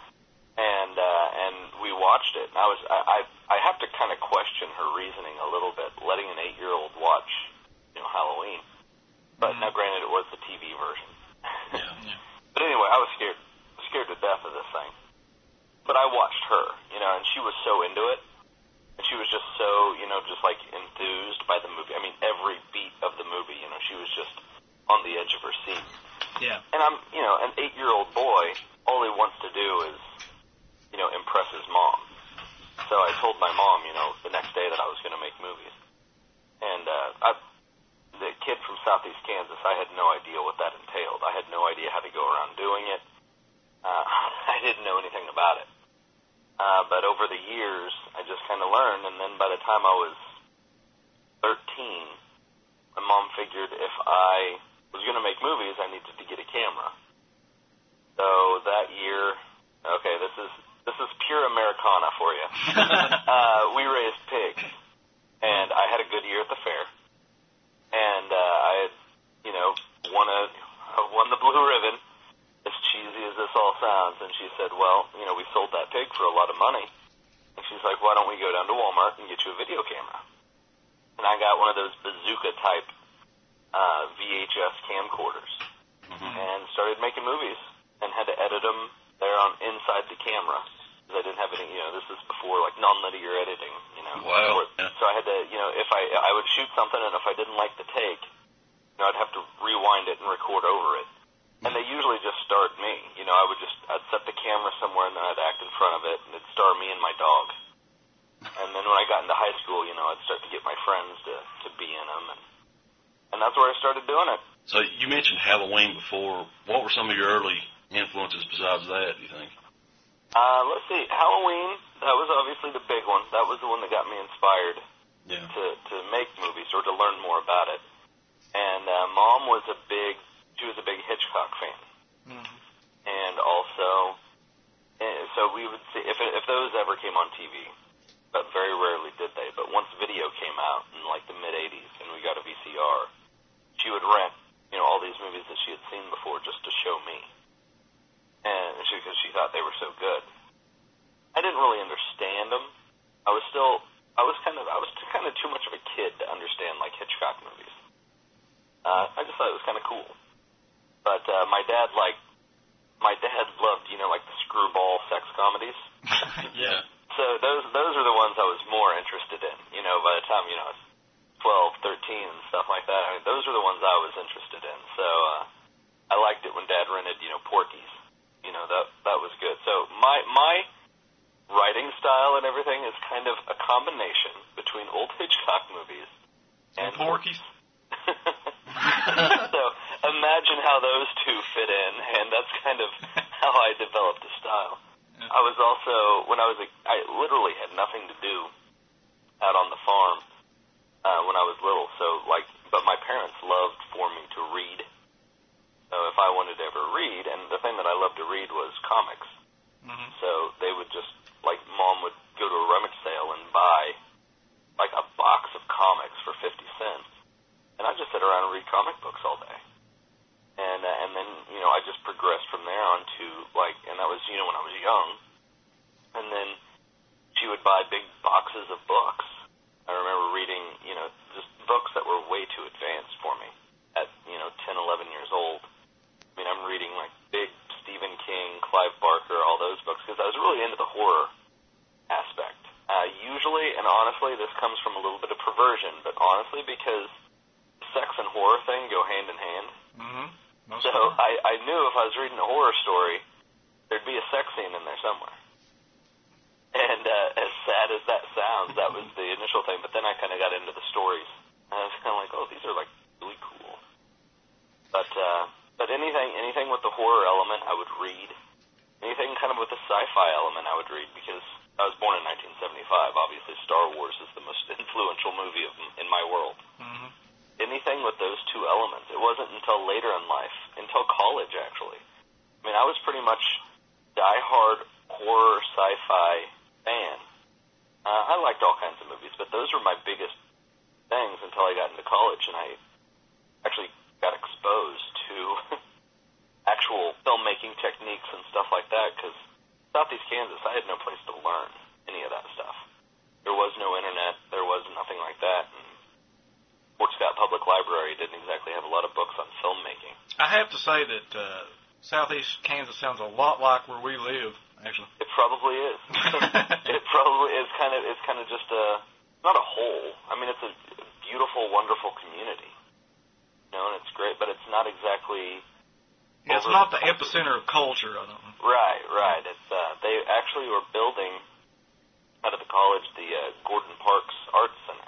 And, uh, and we watched it. And I was, I, I, I have to kind of question her reasoning a little bit, letting an eight-year-old watch, you know, Halloween. But now, granted, it was the T V version. Yeah. yeah. But anyway, I was scared, scared to death of this thing. But I watched her, you know, and she was so into it. And she was just so, you know, just like enthused by the movie. I mean, every beat of the movie, you know, she was just on the edge of her seat. Yeah. And I'm, you know, an eight-year-old boy, all he wants to do is, you know, impress his mom. So I told my mom, you know, the next day that I was going to make movies. And uh, I, the kid from Southeast Kansas, I had no idea what that entailed. I had no idea how to go around doing it. Uh, I didn't know anything about it. Uh, but over the years, I just kind of learned. And then by the time I was thirteen, my mom figured if I was going to make movies, I needed to get a camera. So that year, okay, this is this is pure Americana for you. uh, we raised pigs, and I had a good year at the fair, and uh, I had, you know, won a won the blue ribbon. As cheesy as this all sounds, and she said, "Well, you know, we sold that pig for a lot of money," and she's like, "Why don't we go down to Walmart and get you a video camera?" And I got one of those bazooka type uh, V H S camcorders, mm-hmm. and started making movies, and had to edit them there on inside the camera, because I didn't have any, you know, this is before like non-linear editing, you know. Wow. Yeah. So I had to, you know, if I I would shoot something, and if I didn't like the take, you know, I'd have to rewind it and record over it. And they usually just starred me, you know. I would just I'd set the camera somewhere, and then I'd act in front of it, and it'd star me and my dog. And then when I got into high school, you know, I'd start to get my friends to to be in them, and and that's where I started doing it. So you mentioned Halloween before. What were some of your early influences besides that, do you think? Uh, let's see. Halloween, that was obviously the big one. That was the one that got me inspired Yeah. to, to make movies or to learn more about it. And uh, Mom was a big, she was a big Hitchcock fan. Mm-hmm. And also, uh, so we would see, if, it, if those ever came on T V, but very rarely did they, but once video came out in like the mid-eighties and we got a V C R, she would rent, you know, all these movies that she had seen before just to show me. And she, because she thought they were so good. I didn't really understand them. I was still, I was kind of, I was kind of too much of a kid to understand like Hitchcock movies. Uh, I just thought it was kind of cool. But uh, my dad, like, my dad loved, you know, like the screwball sex comedies. Yeah. So those those are the ones I was more interested in. You know, by the time, you know, I was twelve, thirteen and stuff like that, I mean, those are the ones I was interested in. So uh, I liked it when Dad rented, you know, Porky's. You know, that that was good. So my my writing style and everything is kind of a combination between old Hitchcock movies and, and Porky's. So imagine how those two fit in, and that's kind of how I developed a style. Yeah. I was also, when I was, a, I literally had nothing to do out on the farm uh, when I was little. So, like, but my parents loved for me to read. So if I wanted to ever read, and the thing that I loved to read was comics. Mm-hmm. So they would just, like, Mom would go to a rummage sale and buy, like, a box of comics for fifty cents. And I'd just sit around and read comic books all day. And uh, and then, you know, I just progressed from there on to, like, and that was, you know, when I was young. And then she would buy big boxes of books. I remember reading, you know, just books that were way too advanced for me at, you know, ten, eleven years old. I mean, I'm reading, like, big Stephen King, Clive Barker, all those books, because I was really into the horror aspect. Uh, usually, and honestly, this comes from a little bit of perversion, but honestly, because sex and horror thing go hand in hand. Mm-hmm. So I, I knew if I was reading a horror story, there'd be a sex scene in there somewhere. And uh, as sad as that sounds, that was the initial thing. But then I kind of got into the stories, and I was kind of like, oh, these are like really cool. But uh, but anything anything with the horror element, I would read. Anything kind of with the sci-fi element, I would read, because I was born in nineteen seventy-five. Obviously, Star Wars is the most influential movie of, in my world. Mm-hmm. Anything with those two elements. It wasn't until later in life, until college, actually. I mean, I was pretty much die-hard horror sci-fi fan. Uh, I liked all kinds of movies, but those were my biggest things until I got into college, and I actually got exposed to actual filmmaking techniques and stuff like that, because Southeast Kansas, I had no place to learn any of that stuff. There was no internet. There was nothing like that. And Fort Scott Public Library didn't exactly have a lot of books on filmmaking. I have to say that uh, Southeast Kansas sounds a lot like where we live, actually. It probably is. It probably is kind of, it's kind of just a, not a whole. I mean, it's a beautiful, wonderful community. You know, and it's great, but it's not exactly... Yeah, it's not the epicenter of culture, I don't know. Right, right. It's uh, they actually were building out of the college the uh, Gordon Parks Arts Center,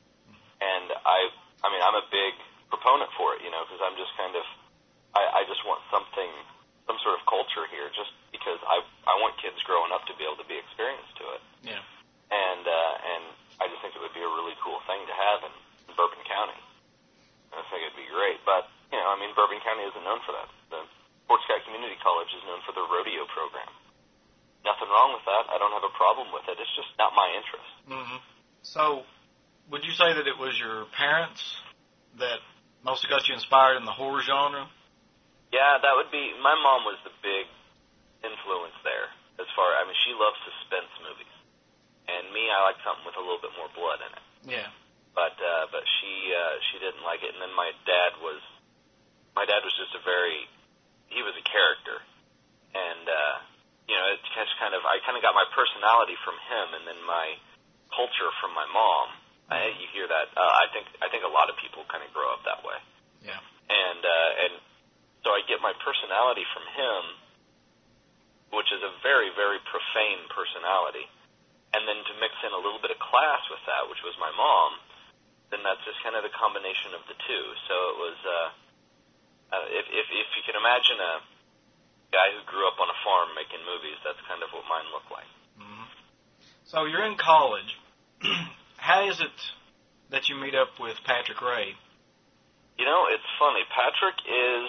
and I, I mean, I'm a big proponent for it, you know, because I'm just kind of, I, I just want something, some sort of culture here, just because I, I want kids growing up to be able to be experienced to it. Yeah. And uh, and I just think it would be a really cool thing to have in, in Bourbon County. I think it'd be great, but. You know, I mean, Bourbon County isn't known for that. The Fort Scott Community College is known for the rodeo program. Nothing wrong with that. I don't have a problem with it. It's just not my interest. Mm-hmm. So, would you say that it was your parents that mostly got you inspired in the horror genre? Yeah, that would be... My mom was the big influence there. As far... I mean, she loves suspense movies. And me, I like something with a little bit more blood in it. Yeah. But, uh, but she, uh, she didn't like it. And then my dad was... My dad was just a very, he was a character, and, uh, you know, it's just kind of, I kind of got my personality from him, and then my culture from my mom. I, you hear that, uh, I think, I think a lot of people kind of grow up that way. Yeah. And, uh, and so I get my personality from him, which is a very, very profane personality, and then to mix in a little bit of class with that, which was my mom, then that's just kind of the combination of the two. So it was, uh, Uh, if, if if you can imagine a guy who grew up on a farm making movies, that's kind of what mine looked like. Mm-hmm. So you're in college. How is it that you meet up with Patrick Ray? You know, it's funny. Patrick is,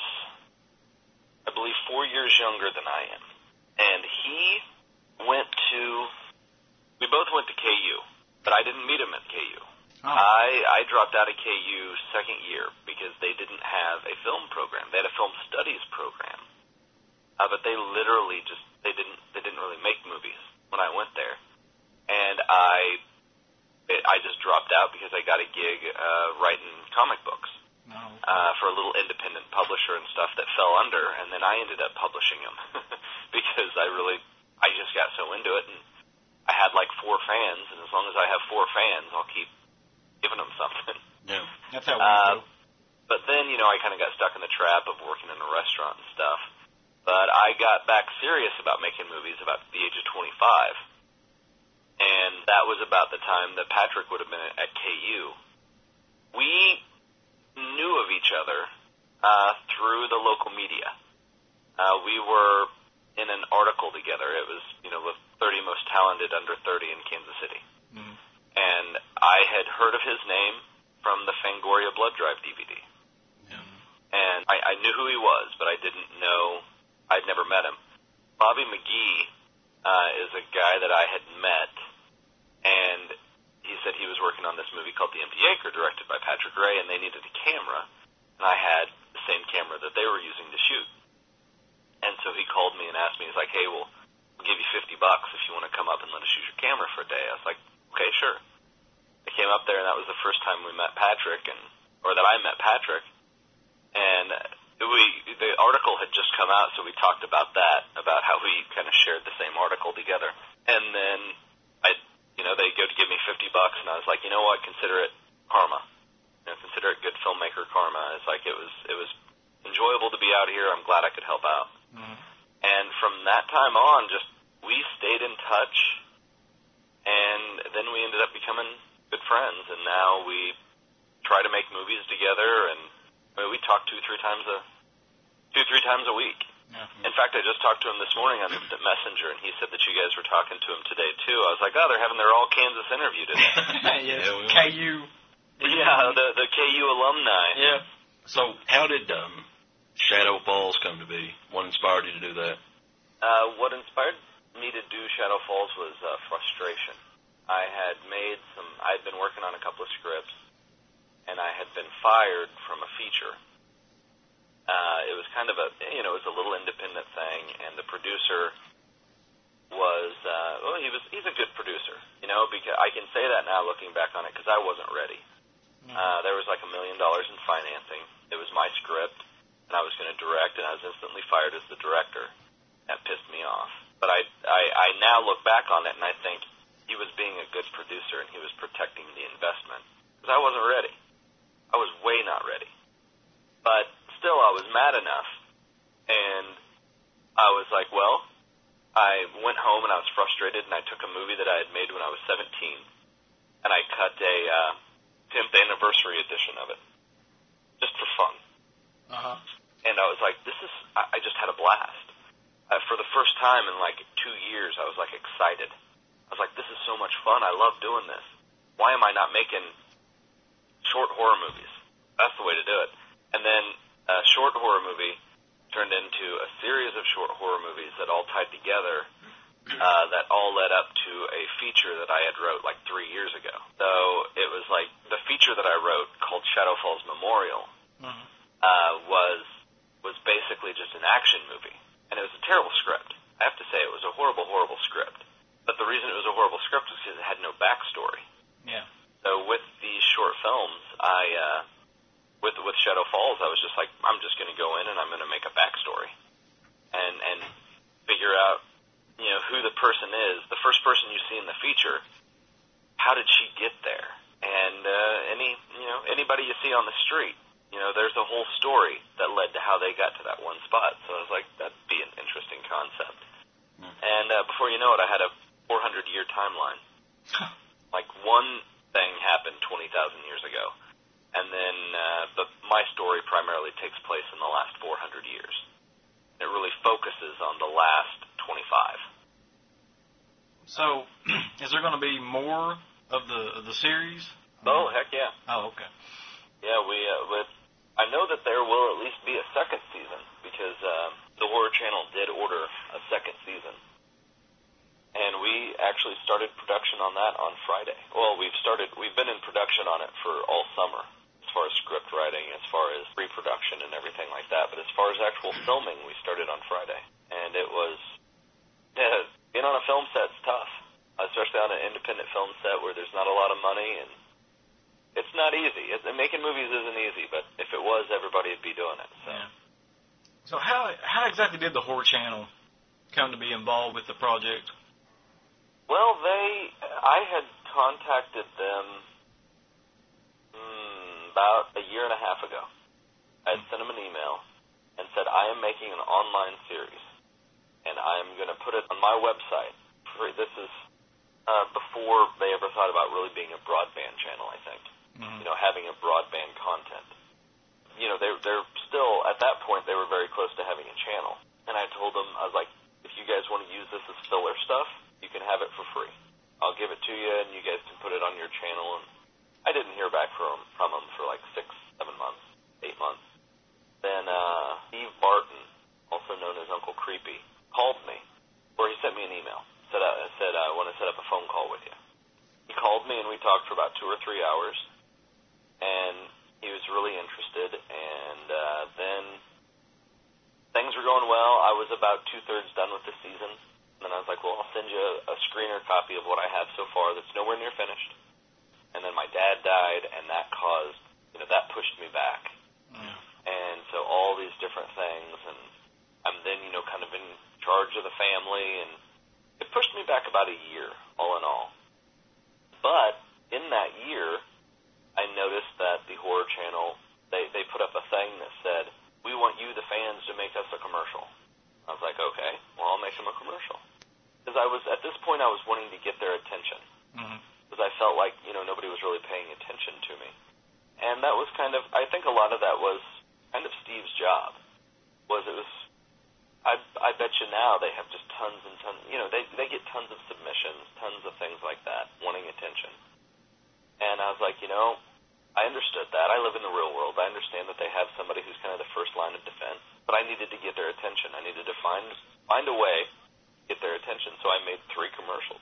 I believe, four years younger than I am. And he went to, we both went to K U, but I didn't meet him at K U. Oh. I, I dropped out of K U second year because they didn't have a film program. They had a film studies program, uh, but they literally just they didn't they didn't really make movies when I went there, and I it, I just dropped out because I got a gig uh, writing comic books oh, okay. uh, for a little independent publisher and stuff that fell under, and then I ended up publishing them because I really I just got so into it, and I had like four fans, and as long as I have four fans, I'll keep giving them something. Yeah, that's how we uh, do. But then, you know, I kind of got stuck in the trap of working in a restaurant and stuff. But I got back serious about making movies about the age of twenty-five. And that was about the time that Patrick would have been at K U. We knew of each other uh, through the local media. Uh, we were in an article together. It was, you know, the thirty most talented under thirty in Kansas City. Mm-hmm. And I had heard of his name from the Fangoria Blood Drive D V D. Yeah. And I, I knew who he was, but I didn't know, I'd never met him. Bobby McGee uh, is a guy that I had met, and he said he was working on this movie called The Empty Acre, directed by Patrick Ray, and they needed a camera, and I had the same camera that they were using to shoot. And so he called me and asked me, he's like, hey, well, we'll give you fifty bucks if you want to come up and let us use your camera for a day. I was like, okay, sure. I came up there, and that was the first time we met Patrick, and or that I met Patrick. And we the article had just come out, so we talked about that, about how we kind of shared the same article together. And then I, you know, they go to give me fifty bucks, and I was like, you know what, consider it karma. You know, consider it good filmmaker karma. It's like it was it was enjoyable to be out here. I'm glad I could help out. Mm-hmm. And from that time on, just we stayed in touch, and then we ended up becoming good friends, and now we try to make movies together, and I mean, we talk two, three times a two, three times a week. Yeah. In fact, I just talked to him this morning on Instant Messenger, and he said that you guys were talking to him today too. I was like, oh, they're having their all Kansas interview today. Yes. Yeah, we K U. Yeah, the the K U alumni. Yeah. So how did um, Shadow Falls come to be? What inspired you to do that? Uh, what inspired me to do Shadow Falls was uh, frustration. I had made some, I had been working on a couple of scripts, and I had been fired from a feature. Uh, it was kind of a, you know, it was a little independent thing, and the producer was, uh, well, he was, he's a good producer, you know, because I can say that now looking back on it, because I wasn't ready. Uh, there was like a million dollars in financing. It was my script, and I was going to direct, and I was instantly fired as the director. That pissed me off. But I, I, I now look back on it, and I think he was being a good producer, and he was protecting the investment, because I wasn't ready. I was way not ready. But still, I was mad enough, and I was like, well, I went home, and I was frustrated, and I took a movie that I had made when I was seventeen, and I cut a uh, tenth anniversary edition of it, just for fun. Uh-huh. And I was like, this is, I, I just had a blast. Uh, for the first time in like two years, I was like excited. I was like, this is so much fun. I love doing this. Why am I not making short horror movies? That's the way to do it. And then a short horror movie turned into a series of short horror movies that all tied together, uh, that all led up to a feature that I had wrote like three years ago. So it was like the feature that I wrote called Shadow Falls Memorial Uh-huh. uh, was was basically just an action movie. And it was a terrible script. I have to say, it was a horrible, horrible script. But the reason it was a horrible script was because it had no backstory. Yeah. So with these short films, I, uh, with with Shadow Falls, I was just like, I'm just going to go in and I'm going to make a backstory, and and figure out, you know, who the person is. The first person you see in the feature, how did she get there? And uh, any, you know, anybody you see on the street, you know, there's a whole story that led to how they got to that one spot. So I was like, that'd be an interesting concept. Mm. And uh, before you know it, I had a four hundred year timeline. Like one thing happened twenty thousand years ago. And then uh, but my story primarily takes place in the last four hundred years. It really focuses on the last twenty-five. So, is there going to be more of the of the series? Oh, heck yeah. Oh, okay. Yeah, we, uh, with, I know that there will at least be a second season, because uh, the Horror Channel did order a second season. And we actually started production on that on Friday. Well, we've started, we've been in production on it for all summer, as far as script writing, as far as pre-production and everything like that. But as far as actual filming, we started on Friday. And it was, yeah, being on a film set's tough, especially on an independent film set where there's not a lot of money, and it's not easy. It, making movies isn't easy, but if it was, everybody would be doing it. So, yeah. So how how exactly did the Horror Channel come to be involved with the project? Well, they, I had contacted them hmm, about a year and a half ago. I had sent them an email and said, I am making an online series, and I'm going to put it on my website. This is uh, before they ever thought about really being a broadband channel, I think. Mm-hmm. You know, having a broadband content. You know, they're, they're still, at that point, they were very close to having a channel. And I told them, I was like, if use this as filler stuff, you can have it for free. I'll give it to you, and you guys can put it on your channel. And I didn't hear back from from him for like six, seven months, eight months. Then uh, Steve Barton, also known as Uncle Creepy, called me, or he sent me an email. Said, uh, said I want to set up a phone call with you. He called me, and we talked for about two or three hours, and he was really interested. And uh, then things were going well. I was about two-thirds done with the season. And then I was like, well, I'll send you a, a screener copy of what I have so far that's nowhere near finished. And then my dad died, and that caused, you know, that pushed me back. Yeah. And so all these different things, and I'm then, you know, kind of in charge of the family, and it pushed me back about a year, all in all. But in that year, I noticed that the Horror Channel, they, they put up a thing that said, we want you, the fans, to make us a commercial. I was like, okay, well, I'll make them a commercial. Because I was, at this point, I was wanting to get their attention. Mm-hmm. Because I felt like, you know, nobody was really paying attention to me. And that was kind of, I think a lot of that was kind of Steve's job. Was it was, I, I bet you now they have just tons and tons, you know, they, they get tons of submissions, tons of things like that, wanting attention. And I was like, you know, I understood that. I live in the real world. I understand that they have somebody who's kind of the first line of defense. But I needed to get their attention. I needed to find find a way to get their attention. So I made three commercials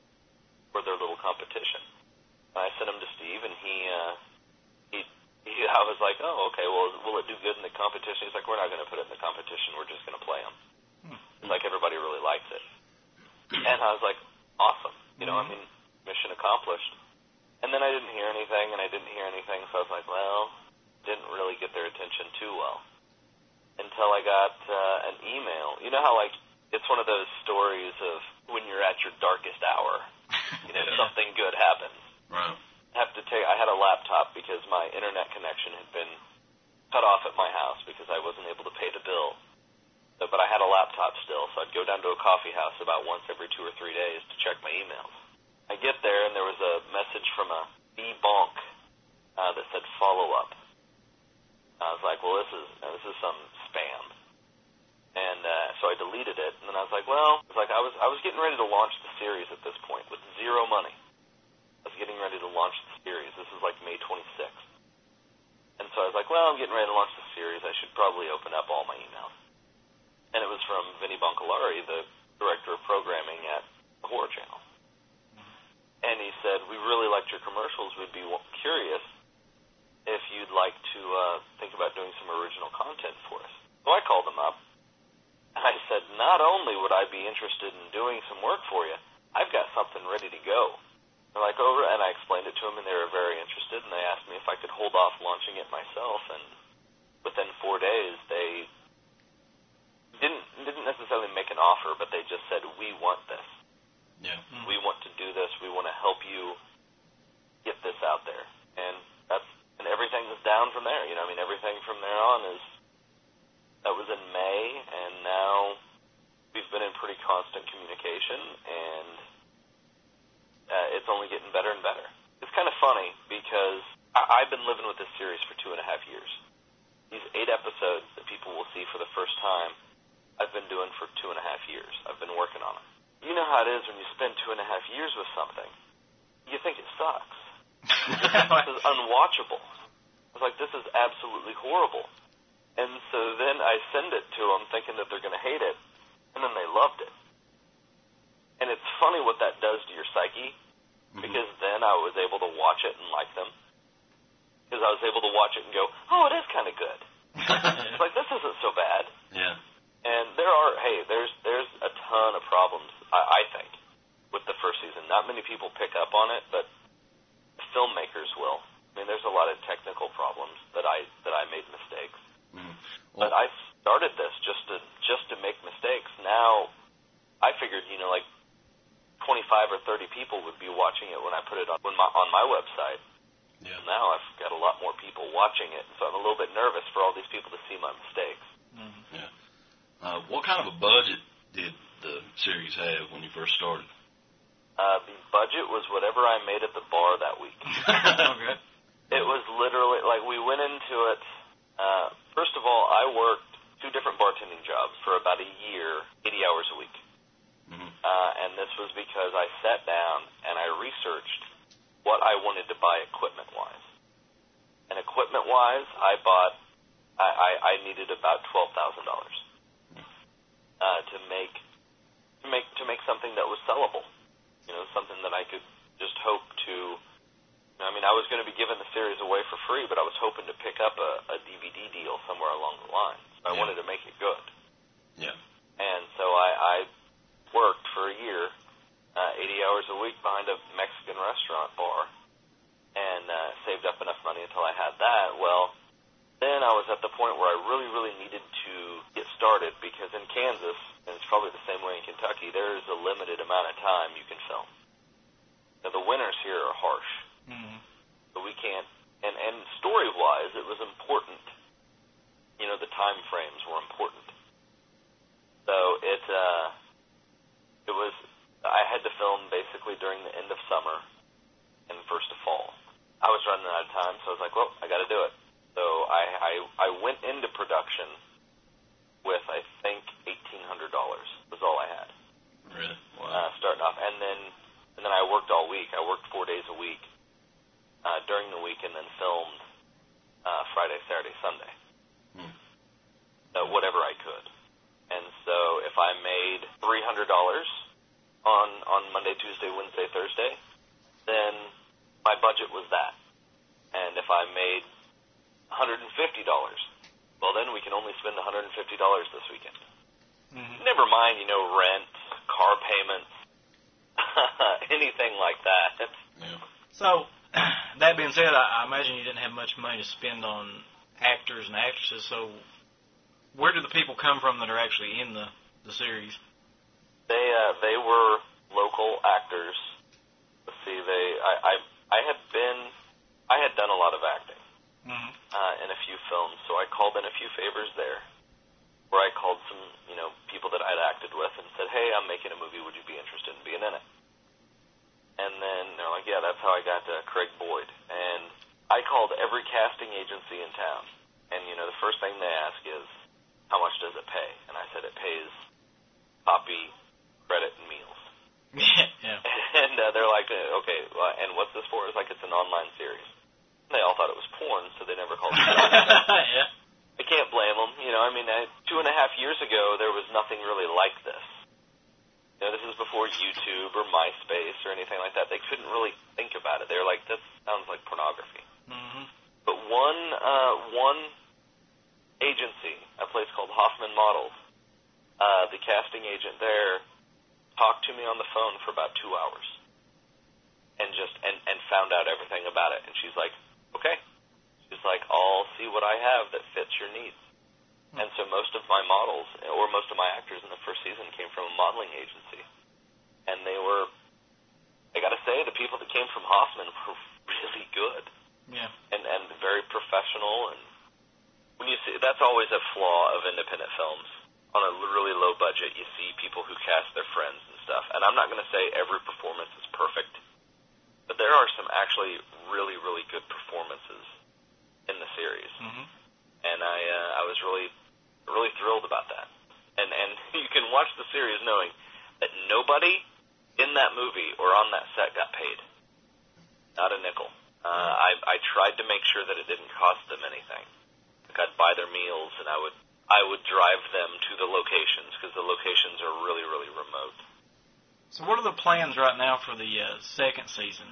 for their little competition. And I sent them to Steve, and he, uh, he, he, I was like, oh, okay, well, will it do good in the competition? He's like, we're not going to put it in the competition. We're just going to play them. Hmm. Like, everybody really likes it. And I was like, awesome. You know, mm-hmm. I mean, mission accomplished. And then I didn't hear anything, and I didn't hear anything, so I was like, well, didn't really get their attention too well. Until I got uh, an email. You know how, like, it's one of those stories of when you're at your darkest hour, you know, yeah. something good happens. Right. I have to take, I had a laptop because my internet connection had been cut off at my house because I wasn't able to pay the bill. So, but I had a laptop still, so I'd go down to a coffee house about once every two or three days to check my emails. I get there, and there was a message from a B-Bonk uh, that said follow-up. I was like, well, this is uh, this is some spam. And uh, so I deleted it, and then I was like, well, it's like I was I was getting ready to launch the series at this point with zero money. I was getting ready to launch the series. This is like May twenty-sixth. And so I was like, well, I'm getting ready to launch the series. I should probably open up all my emails. And it was from Vinny Boncolari, the director of programming at the Horror Channel. And he said, we really liked your commercials. We'd be curious if you'd like to uh, think about doing some original content for us. So I called them up, and I said, not only would I be interested in doing some work for you, I've got something ready to go. They're like, over, and I explained it to them, and they were very interested, and they asked me if I could hold off launching it myself, and within four days, they didn't didn't necessarily make an offer, but they just said, we want this. Yeah. Mm-hmm. We want to do this. We want to help you get this out there. And that's, and everything is down from there. You know, I mean, everything from there on is, that was in May, and now we've been in pretty constant communication, and uh, it's only getting better and better. It's kind of funny because I, I've been living with this series for two and a half years. These eight episodes that people will see for the first time, I've been doing for two and a half years. I've been working on them. You know how it is when you spend two and a half years with something. You think it sucks. This is unwatchable. I was like, this is absolutely horrible. And so then I send it to them thinking that they're going to hate it, and then they loved it. And it's funny what that does to your psyche, mm-hmm. because then I was able to watch it and like them. Because I was able to watch it and go, oh, it is kind of good. It's like, this isn't so bad. Yeah. And there are, hey, there's there's a ton of problems, I, I think, with the first season. Not many people pick up on it, but filmmakers will. I mean, there's a lot of technical problems that I that I made mistakes. Mm. Well, But I started this just to just to make mistakes. Now, I figured, you know, like twenty-five or thirty people would be watching it when I put it on when my, on my website. yeah. Now I've got a lot more people watching it, so I'm a little bit nervous for all these people to see my mistakes. Mm-hmm. Yeah. Uh, what kind of a budget did the series have when you first started? Uh, the budget was whatever I made at the bar that week. Okay. It was literally, like, we went into it, uh, first of all, I worked two different bartending jobs for about a year, eighty hours a week. Mm-hmm. Uh, and this was because I sat down and I researched what I wanted to buy equipment-wise. And equipment-wise, I bought, I, I, I needed about twelve thousand dollars uh, to make, to make, to make something that was sellable. You know, something that I could just hope to, you know, I mean, I was going to be giving the series away for free, but I was hoping to pick up a, a D V D deal somewhere along the line. So I Yeah. wanted to make it good. Yeah. And so I, I worked for a year, uh, eighty hours a week behind a Mexican restaurant bar, and uh, saved up enough money until I had that. Well, then I was at the point where I really, really needed to get started, because in Kansas, and it's probably the same way in Kentucky, there is a limited amount of time you can film. Now, the winters here are harsh, Mm-hmm. so we can't, and, and story-wise, it was important. You know, the time frames were important. So it, uh, it was, I had to film basically during the end of summer and first of fall. I was running out of time, so I was like, well, I got to do it. So I, I, I went into production with, I think, eighteen hundred dollars was all I had. Really? Wow. Uh, starting off. And then, and then I worked all week. I worked four days a week, uh, during the week, and then filmed, uh, Friday, Saturday, Sunday. Hmm. Uh, whatever I could. And so if I made three hundred dollars on, on Monday, Tuesday, Wednesday, Thursday, then my budget was that. And if I made one hundred fifty dollars, well, then we can only spend one hundred fifty dollars this weekend. Mm-hmm. Never mind, you know, rent, car payments, anything like that. Yeah. So, that being said, I, I imagine you didn't have much money to spend on actors and actresses, so where do the people come from that are actually in the, the series? They uh, they were local actors. Let's see, they I, I I had been I had done a lot of acting Mm-hmm. uh, in a few films, so I called in a few favors there, where I called some you know people that I'd acted with and said, hey, I'm making a movie. Would you be interested in being in it? And then they're like, yeah, that's how I got to Craig Boyd. And I called every casting agency in town, and you know the first thing they ask is, how much does it pay? And I said, it pays copy, credit, and meals. Yeah. And uh, they're like, uh, okay, well, and what's this for? It's like, it's an online series. And they all thought it was porn, so they never called it porn. Yeah. I can't blame them. You know, I mean, I, two and a half years ago, there was nothing really like this. You know, this is before YouTube or MySpace or anything like that. They couldn't really think about it. They were like, that sounds like pornography. Mm-hmm. But one, uh, one agency, a place called Hoffman Models, uh, the casting agent there talked to me on the phone for about two hours and just, and, and found out everything about it. And she's like, okay. She's like, I'll see what I have that fits your needs. And so most of my models, or most of my actors in the first season came from a modeling agency. And they were, I gotta say, the people that came from Hoffman were really good. Yeah. And, and very professional. And when you see, that's always a flaw of independent films. On a really low budget, you see people who cast their friends and stuff. And I'm not gonna say every performance is perfect, but there are some actually really, really good performances in the series. Mm-hmm. And I, uh, I was really, really thrilled about that. And and you can watch the series knowing that nobody in that movie or on that set got paid, not a nickel. Uh, I I tried to make sure that it didn't cost them anything. Like I'd buy their meals and I would I would drive them to the locations because the locations are really, really remote. So what are the plans right now for the uh, second season?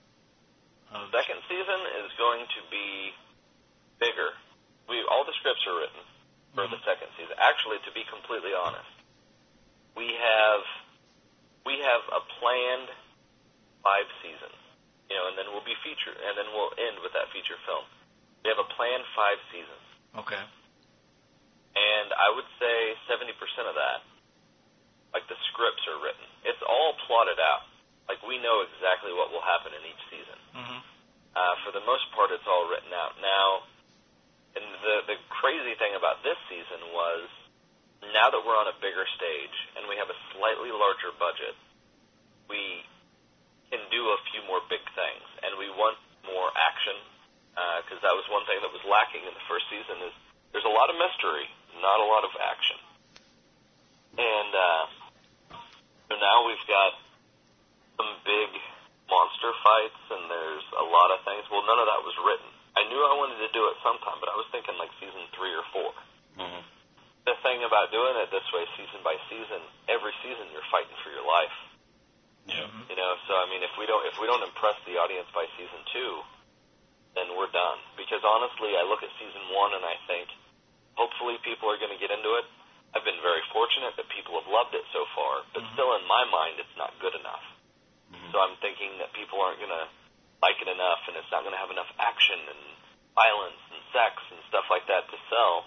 Of Second season is going to be bigger. We all the scripts are written for Mhm. the second season. Actually, to be completely honest, we have we have a planned five seasons, you know, and then we'll be featured, and then we'll end with that feature film. We have a planned five seasons, Okay. and I would say seventy percent of that, like the scripts are written. It's all plotted out. Like we know exactly what will happen in each season. Mm-hmm. Uh, for the most part, it's all written out. Now, and the, the crazy thing about this season was, now that we're on a bigger stage and we have a slightly larger budget, we can do a few more big things, and we want more action, because uh, that was one thing that was lacking in the first season, is there's a lot of mystery, not a lot of action. And uh, so it's got some big monster fights and there's a lot of things. Well, none of that was written. I knew I wanted to do it sometime, but I was thinking like season three or four. Mm-hmm. The thing about doing it this way, season by season, every season you're fighting for your life. Yeah. You know, so I mean, if we don't if we don't impress the audience by season two, then we're done. Because honestly, I look at season one and I think, hopefully people are going to get into it. I've been very fortunate that people have loved it so far, but mm-hmm. still in my mind, it's not good enough. Mm-hmm. So I'm thinking that people aren't going to like it enough, and it's not going to have enough action and violence and sex and stuff like that to sell.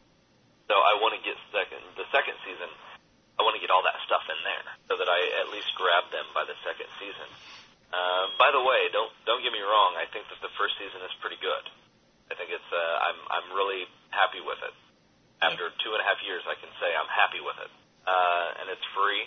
So I want to get second the second season. I want to get all that stuff in there so that I at least grab them by the second season. Uh, by the way, don't don't get me wrong. I think that the first season is pretty good. I think it's. Uh, I'm I'm really happy with it. After two and a half years, I can say I'm happy with it. Uh, and it's free.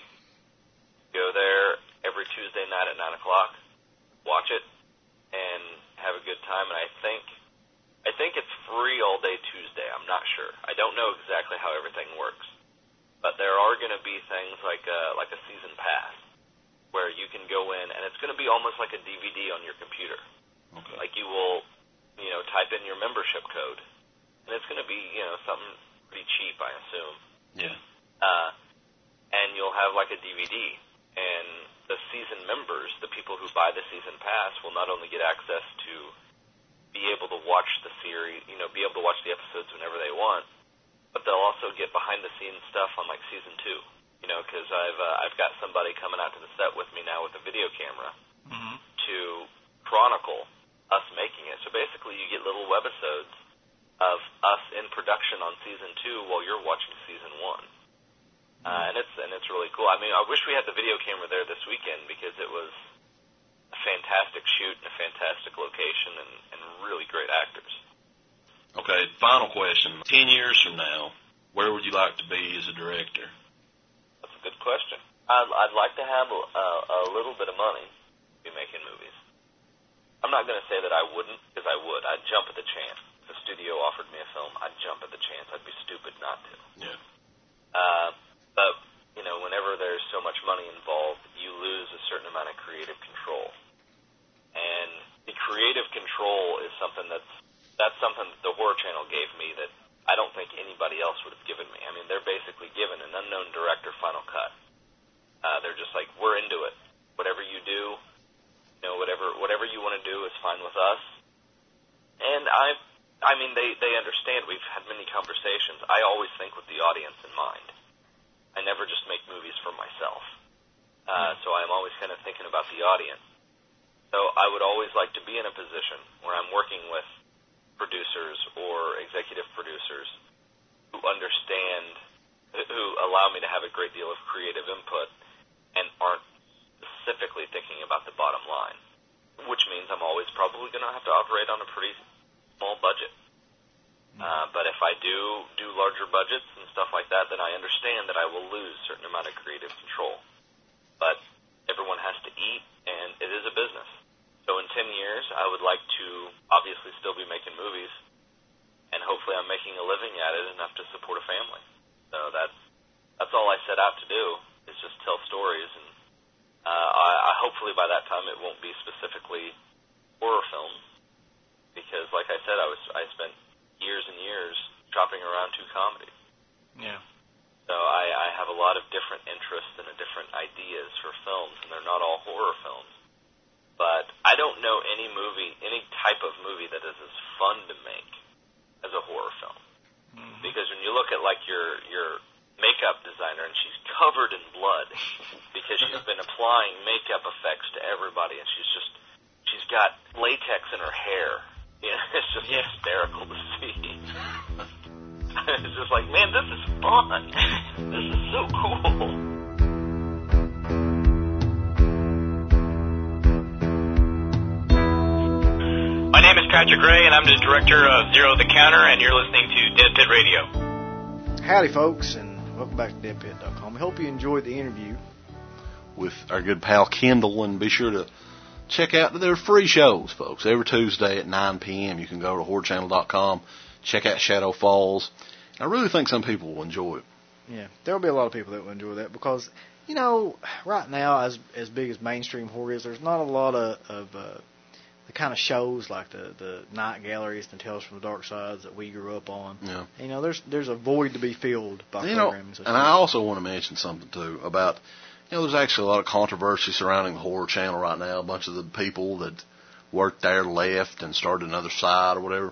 Go there every Tuesday night at nine o'clock. Watch it and have a good time. And I think I think it's free all day Tuesday. I'm not sure. I don't know exactly how everything works. But there are going to be things like a, like a season pass where you can go in, and it's going to be almost like a D V D on your computer. Okay. Like you will, you know, type in your membership code, and it's going to be, you know, something pretty cheap, I assume. Yeah. Uh, and you'll have like a D V D, and the season members, the people who buy the season pass, will not only get access to be able to watch the series, you know, be able to watch the episodes whenever they want, but they'll also get behind-the-scenes stuff on, like, season two, you know, because I've, uh, I've got somebody coming out to the set with me now with a video camera mm-hmm. to chronicle us making it. So basically you get little webisodes of us in production on season two while you're watching season one. Mm-hmm. Uh, and it's and it's really cool. I mean, I wish we had the video camera there this weekend because it was a fantastic shoot and a fantastic location and, and really great actors. Okay, final question. Ten years from now, where would you like to be as a director? That's a good question. I'd, I'd like to have a, a little bit of money to be making movies. I'm not going to say that I wouldn't, because I would. I'd jump at the chance. If the studio offered me a film, I'd jump at the chance. I'd be stupid not to. Yeah. Uh, but, you know, whenever there's so much money involved, you lose a certain amount of creative control. And the creative control is something that's That's something that the Horror Channel gave me that I don't think anybody else would have given me. I mean, they're basically given an unknown director final cut. Uh, they're just like, we're into it. Whatever you do, you know, whatever whatever you want to do is fine with us. And I, I mean, they, they understand. We've had many conversations. I always think with the audience in mind. I never just make movies for myself. Uh, so I'm always kind of thinking about the audience. So I would always like to be in a position where I'm working with producers or executive producers who understand, who allow me to have a great deal of creative input and aren't specifically thinking about the bottom line, which means I'm always probably going to have to operate on a pretty small budget. Uh, but if I do do larger budgets and stuff like that, then I understand that I will lose a certain amount of creative control. But everyone has to eat, and it is a business. So in ten years, I would like to obviously still be making movies, and hopefully I'm making a living at it enough to support a family. So that's that's all I set out to do, is just tell stories. And uh, I, I hopefully by that time it won't be specifically horror films, because like I said, I was I spent years and years shopping around two comedies. Yeah. So I, I have a lot of different interests and different ideas for films, and they're not all horror films. But I don't know any movie, any type of movie that is as fun to make as a horror film. Mm-hmm. Because when you look at like your your makeup designer and she's covered in blood because she's been applying makeup effects to everybody, and she's just she's got latex in her hair. You know, it's just yeah. hysterical to see. It's just like, man, this is fun. This is so cool. My name is Patrick Ray, and I'm the director of Zero the Counter, and you're listening to Dead Pit Radio. Howdy, folks, and welcome back to dead pit dot com. I hope you enjoyed the interview with our good pal Kendall, and be sure to check out their free shows, folks. Every Tuesday at nine p.m. you can go to horror channel dot com, check out Shadow Falls. I really think some people will enjoy it. Yeah, there'll be a lot of people that will enjoy that because, you know, right now, as as big as mainstream horror is, there's not a lot of, of uh, the kind of shows like the, the Night Galleries and Tales from the Dark Sides that we grew up on. Yeah. You know, there's there's a void to be filled by you know, programming. Such and I also want to mention something, too, about, you know, there's actually a lot of controversy surrounding the Horror Channel right now. A bunch of the people that worked there left and started another side or whatever.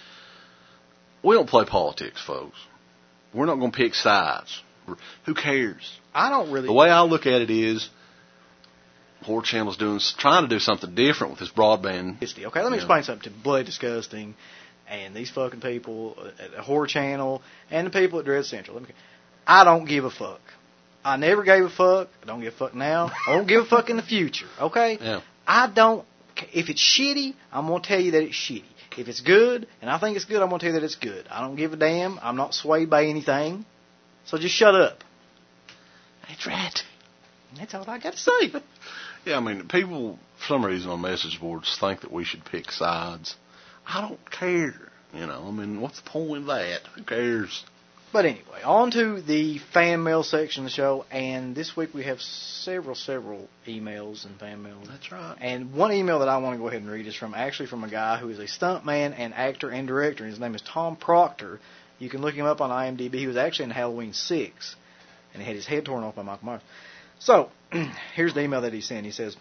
We don't play politics, folks. We're not going to pick sides. Who cares? I don't really. The way I look at it is, Horror Channel's doing trying to do something different with this broadband. Okay, let me Yeah. explain something to Bloody Disgusting and these fucking people at the Horror Channel and the people at Dread Central. Let me, I don't give a fuck. I never gave a fuck. I don't give a fuck now. I won't give a fuck in the future. Okay? Yeah. I don't. If it's shitty, I'm gonna tell you that it's shitty. If it's good, and I think it's good, I'm gonna tell you that it's good. I don't give a damn. I'm not swayed by anything. So just shut up. That's right. That's all I got to say. Yeah, I mean, people, for some reason on message boards, think that we should pick sides. I don't care. You know, I mean, what's the point of that? Who cares? But anyway, on to the fan mail section of the show, and this week we have several, several emails and fan mail. That's right. And one email that I want to go ahead and read is from actually from a guy who is a stuntman and actor and director. His name is Tom Proctor. You can look him up on IMDb. He was actually in Halloween six, and he had his head torn off by Michael Myers. So, here's the email that he sent. He says,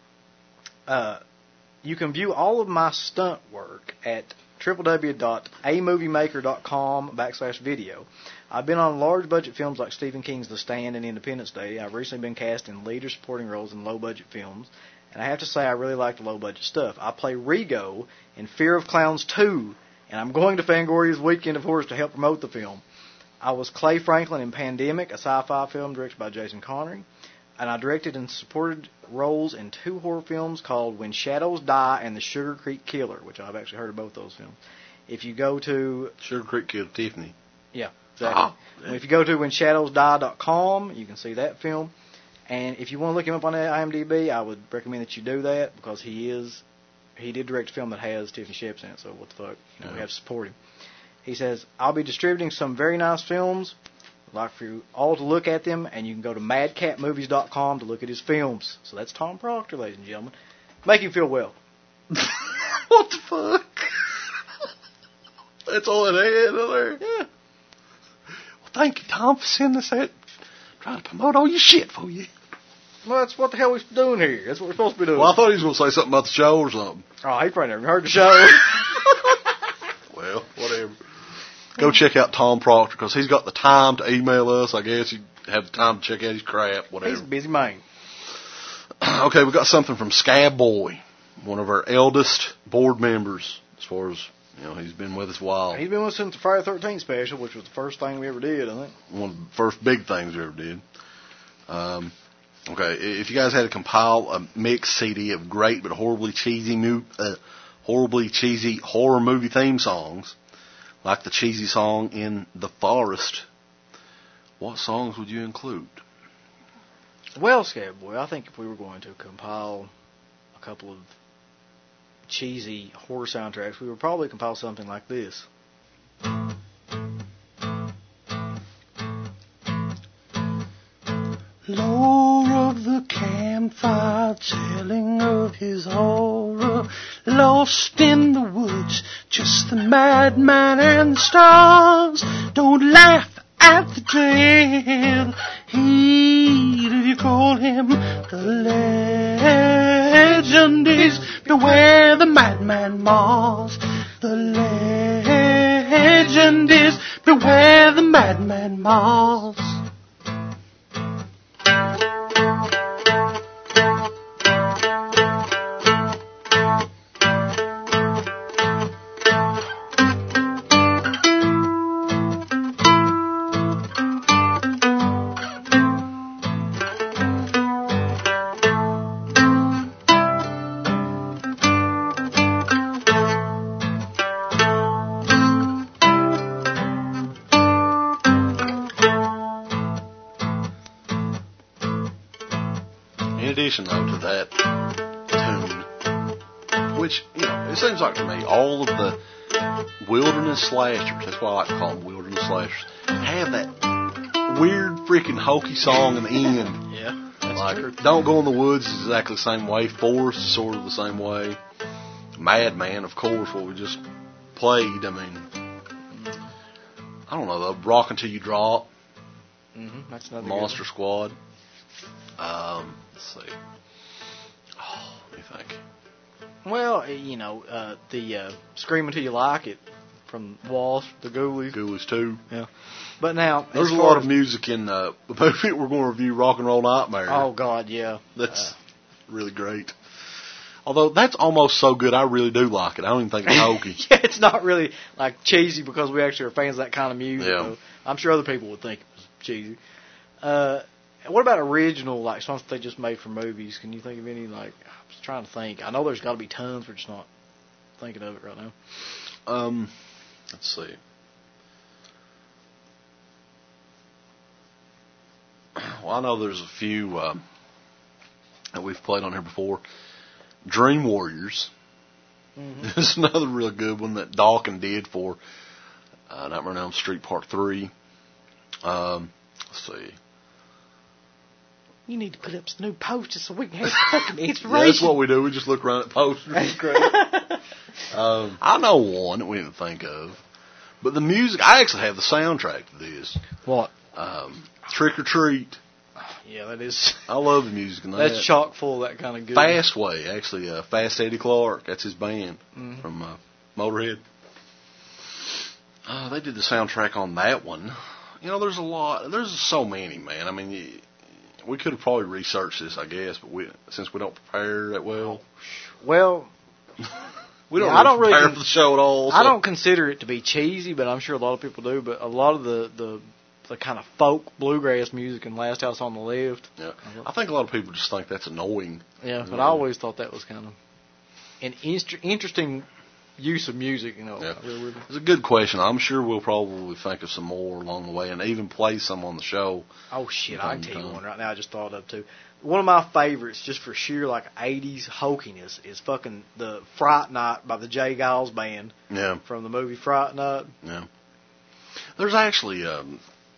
uh, you can view all of my stunt work at www.amoviemaker.com backslash video. I've been on large budget films like Stephen King's The Stand and Independence Day. I've recently been cast in lead or supporting roles in low budget films. And I have to say I really like the low budget stuff. I play Rigo in Fear of Clowns two, and I'm going to Fangoria's Weekend of Horrors to help promote the film. I was Clay Franklin in Pandemic, a sci-fi film directed by Jason Connery. And I directed and supported roles in two horror films called When Shadows Die and The Sugar Creek Killer, which I've actually heard of both those films. If you go to... Sugar Creek killed Tiffany. Yeah, exactly. Ah, if you go to when shadows die dot com, you can see that film. And if you want to look him up on IMDb, I would recommend that you do that because he is... He did direct a film that has Tiffany Shepard in it, so what the fuck? You know, yeah. we have to support him. He says, I'll be distributing some very nice films. I'd like for you all to look at them, and you can go to mad cat movies dot com to look at his films. So that's Tom Proctor, ladies and gentlemen. Make him feel well. What the fuck? That's all it had in there? Yeah. Well, thank you, Tom, for sending us that. Trying to promote all your shit for you. Well, that's what the hell we're doing here. That's what we're supposed to be doing. Well, I thought he was going to say something about the show or something. Oh, he probably never heard the show. Well, whatever. Go check out Tom Proctor because he's got the time to email us. I guess you have the time to check out his crap, whatever. He's a busy man. Okay, we got something from Scab Boy, one of our eldest board members, as far as, you know, he's been with us a while. He's been with us since the Friday the thirteenth special, which was the first thing we ever did, I think. One of the first big things we ever did. Um, okay, if you guys had to compile a mix C D of great but horribly cheesy, mu- uh, horribly cheesy horror movie theme songs, like the cheesy song in The Forest, what songs would you include? Well, Scab Boy, I think if we were going to compile a couple of cheesy horror soundtracks, we would probably compile something like this. Lord of the campfire, telling of his horror, lost in the woods, just the madman and the stars. Don't laugh at the tale, heed if you call him. The legend is, beware the madman Mars. The legend is, beware the madman Mars. In addition, though, to that tune, which, you know, it seems like to me, all of the wilderness slashers, that's why I like to call them wilderness slashers, have that weird freaking hokey song in the end. Yeah, that's Like, true. Don't Go in the Woods is exactly the same way. Force is sort of the same way. Madman, of course, what we just played. I mean, I don't know, though. Rock Until You Drop. Mm-hmm, that's another Monster good Squad. Um, let's see. Oh, let me think. one. Well, you know, uh, the uh, Scream Until You Like It from Wasp, the Ghoulies. Ghoulies too. Yeah. But now, There's as a far lot as- of music in uh, the movie we're going to review, Rock and Roll Nightmare. Oh, God, yeah. That's Uh, really great. Although that's almost so good, I really do like it. I don't even think it's hokey. yeah, it's not really like cheesy because we actually are fans of that kind of music. Yeah. Though. I'm sure other people would think it was cheesy. Uh, what about original, like songs they just made for movies? Can you think of any? Like, I was trying to think. I know there's got to be tons. We're just not thinking of it right now. Um, let's see. Well, I know there's a few uh, that we've played on here before. Dream Warriors. Mm-hmm. This is another real good one that Dawkins did for uh, Nightmare on Elm Street Part three. Um, let's see. You need to put up some new posters so we can have fucking inspiration. Yeah, that's what we do. We just look around at posters. It's great. um, I know one that we didn't think of. But the music, I actually have the soundtrack to this. What? Um, Trick or Treat. Yeah, that is. I love the music in that. That's chock full of that kind of good. Fastway, actually. Uh, Fast Eddie Clark. That's his band Mhm. from uh, Motorhead. Uh, they did the soundtrack on that one. You know, there's a lot. There's so many, man. I mean, you, we could have probably researched this, I guess, but we since we don't prepare that well, Well, we don't. Yeah, really I don't really prepare con- for the show at all. I so- don't consider it to be cheesy, but I'm sure a lot of people do. But a lot of the the, the kind of folk bluegrass music in Last House on the Left. Yeah, I think a lot of people just think that's annoying. Yeah, but I always thought that was kind of an inst- interesting use of music. You know, Yeah. I really, really. It's a good question. I'm sure we'll probably think of some more along the way, and even play some on the show. Oh shit! I can tell you Time. one right now. I just thought of too. One of my favorites, just for sheer like eighties hokiness, is fucking the Fright Night by the J. Giles Band Yeah, from the movie Fright Night. yeah. There's actually um,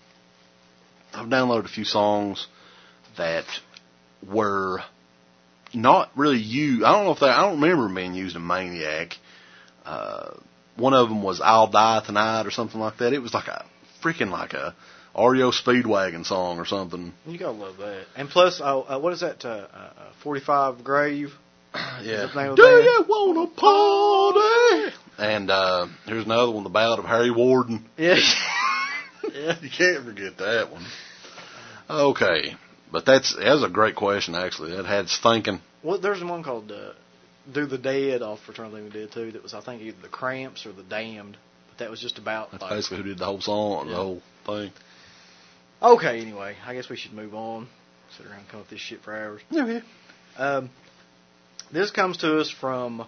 I've downloaded a few songs that were not really used. I don't know if they. I don't remember them being used in Maniac. Uh, one of them was "I'll Die Tonight" or something like that. It was like a freaking like a R E O Speedwagon song or something. You gotta love that. And plus, uh, uh, what is that? Uh, uh, forty-five Grave. Yeah. Is that the name of Do the band? you wanna party? And uh, here's another one, "The Ballad of Harry Warden." Yeah. yeah. You can't forget that one. Okay, but that's that was a great question actually. That had us thinking. Well, there's one called uh, "Do the Dead" off Fraternity We Did too. That was, I think, either the Cramps or the Damned. But that was just about. That's like, basically who did the whole song, Yeah. the whole thing. Okay, anyway, I guess we should move on. Sit around and come up with this shit for hours. Okay. Um, this comes to us from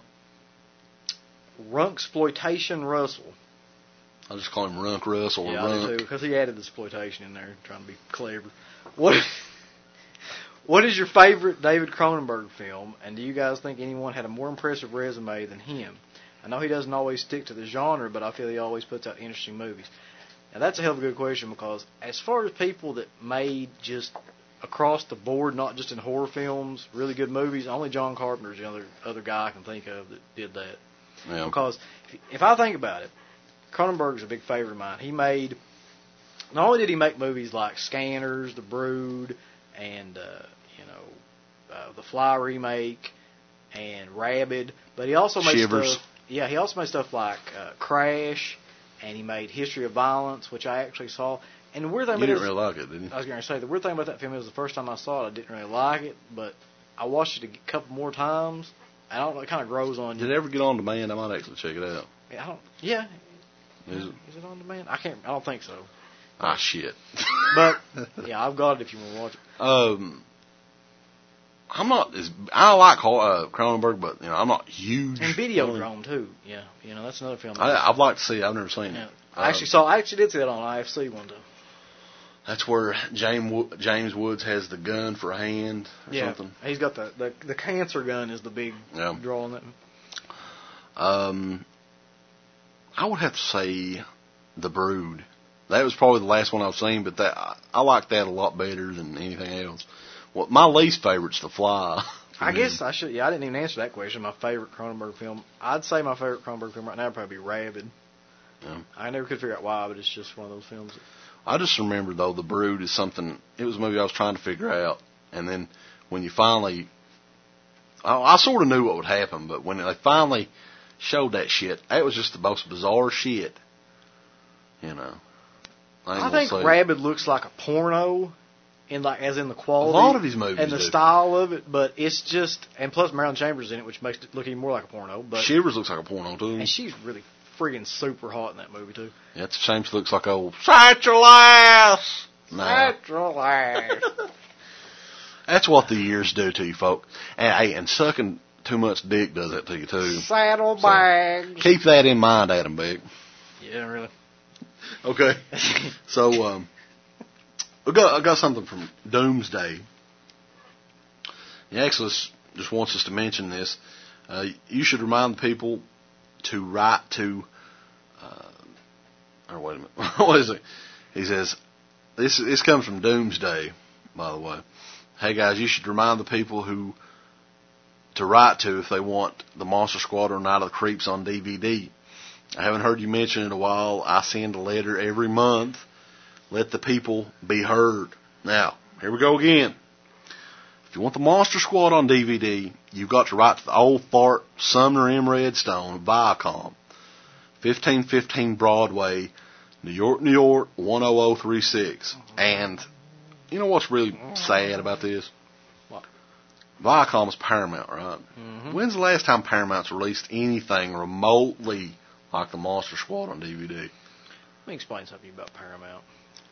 Runksploitation Russell. I just call him Runk Russell or Yeah, I do Runk. too, because he added the exploitation in there, trying to be clever. What What is your favorite David Cronenberg film, and do you guys think anyone had a more impressive resume than him? I know he doesn't always stick to the genre, but I feel he always puts out interesting movies. Now, that's a hell of a good question, because as far as people that made just across the board, not just in horror films, really good movies, only John Carpenter's the other, other guy I can think of that did that. Yeah. Because if, if I think about it, Cronenberg's a big favorite of mine. He made, not only did he make movies like Scanners, The Brood, and, uh, you know, uh, The Fly remake, and Rabid, but he also made Shivers. stuff, yeah, he also made stuff like uh, Crash, and he made History of Violence, which I actually saw. And the weird thing You about didn't it is, really like it, did you? I was going to say, the weird thing about that film is the first time I saw it, I didn't really like it, but I watched it a couple more times, and I don't know, it kind of grows on you. Did it ever get on demand? I might actually check it out. I don't, yeah. Is it? Is it on demand? I can't, I don't think so. Ah, shit. But, yeah, I've got it if you want to watch it. Um, I'm not as I like uh, Cronenberg, but you know I'm not huge. And Videodrome, too. Yeah, you know, that's another film. I, I'd like to see. it. I've never seen yeah. it. I actually saw, I actually did see that on I F C one time. That's where James Wo- James Woods has the gun for a hand or Yeah, something. he's got the, the the cancer gun is the big Yeah. draw on that. Um, I would have to say The Brood. that was probably the last one I've seen, but that I, I like that a lot better than anything else. Well, my least favorite's The Fly. I guess I should. Yeah, I didn't even answer that question. My favorite Cronenberg film. I'd say my favorite Cronenberg film right now would probably be Rabid. Yeah. I never could figure out why, but it's just one of those films. That, I just remember, though, The Brood is something, it was a movie I was trying to figure out. And then when you finally, I, I sort of knew what would happen, but when they finally showed that shit, that was just the most bizarre shit. You know. I, I think Rabid looks like a porno. In like, as in the quality, a lot of his movies and the do. style of it, but it's just, and plus Marilyn Chambers in it, which makes it look even more like a porno. But Shivers looks like a porno too, and she's really freaking super hot in that movie too. Yeah, it's a shame she looks like old Satchel Ass. Nah. Satchel Ass. That's what the years do to you, folk. And hey, and sucking too much dick does that to you too. Saddlebags. So, keep that in mind, Adam Beck. Yeah, really. Okay. So, um. I got, I got something from Doomsday. The Exodus just wants us to mention this. Uh, you should remind the people to write to, uh, or wait a minute, what is it? He says, this this comes from Doomsday, by the way. Hey guys, you should remind the people who to write to if they want the Monster Squad or Night of the Creeps on D V D. I haven't heard you mention it in a while. I send a letter every month. Let the people be heard. Now, here we go again. If you want the Monster Squad on D V D, you've got to write to the old fart Sumner M. Redstone, Viacom, fifteen fifteen Broadway, New York, New York, one oh oh three six. And you know what's really sad about this? What? Viacom is Paramount, right? Mm-hmm. When's the last time Paramount's released anything remotely like the Monster Squad on D V D? Let me explain something about Paramount.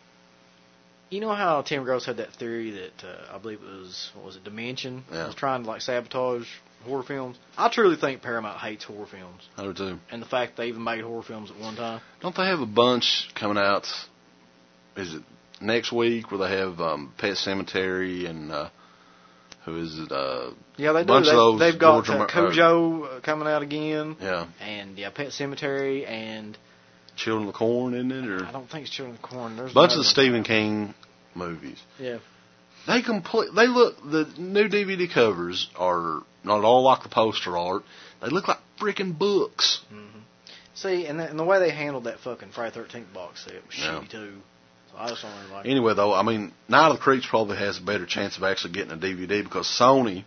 You know how Tim Gross had that theory that uh, I believe it was, what was it, Dimension? Yeah. Was trying to like sabotage horror films? I truly think Paramount hates horror films. I do too. And the fact they even made horror films at one time. Don't they have a bunch coming out, is it next week, where they have um, Pet Cemetery and, uh, who is it? Uh, yeah, they do. bunch They, of those they've got Georgia uh, Cujo uh, coming out again. Yeah. And, yeah, Pet Cemetery and... Children of the Corn, isn't it? Or I don't think it's Children of the Corn. There's a bunch of the one. Stephen King movies. Yeah. They complete. They look. The new D V D covers are not at all like the poster art. They look like freaking books. Mm-hmm. See, and, the, and the way they handled that fucking Friday the thirteenth box set was Yeah. shitty too. So I just don't really like it. Anyway, though, I mean, Night of the Creeps probably has a better chance of actually getting a D V D because Sony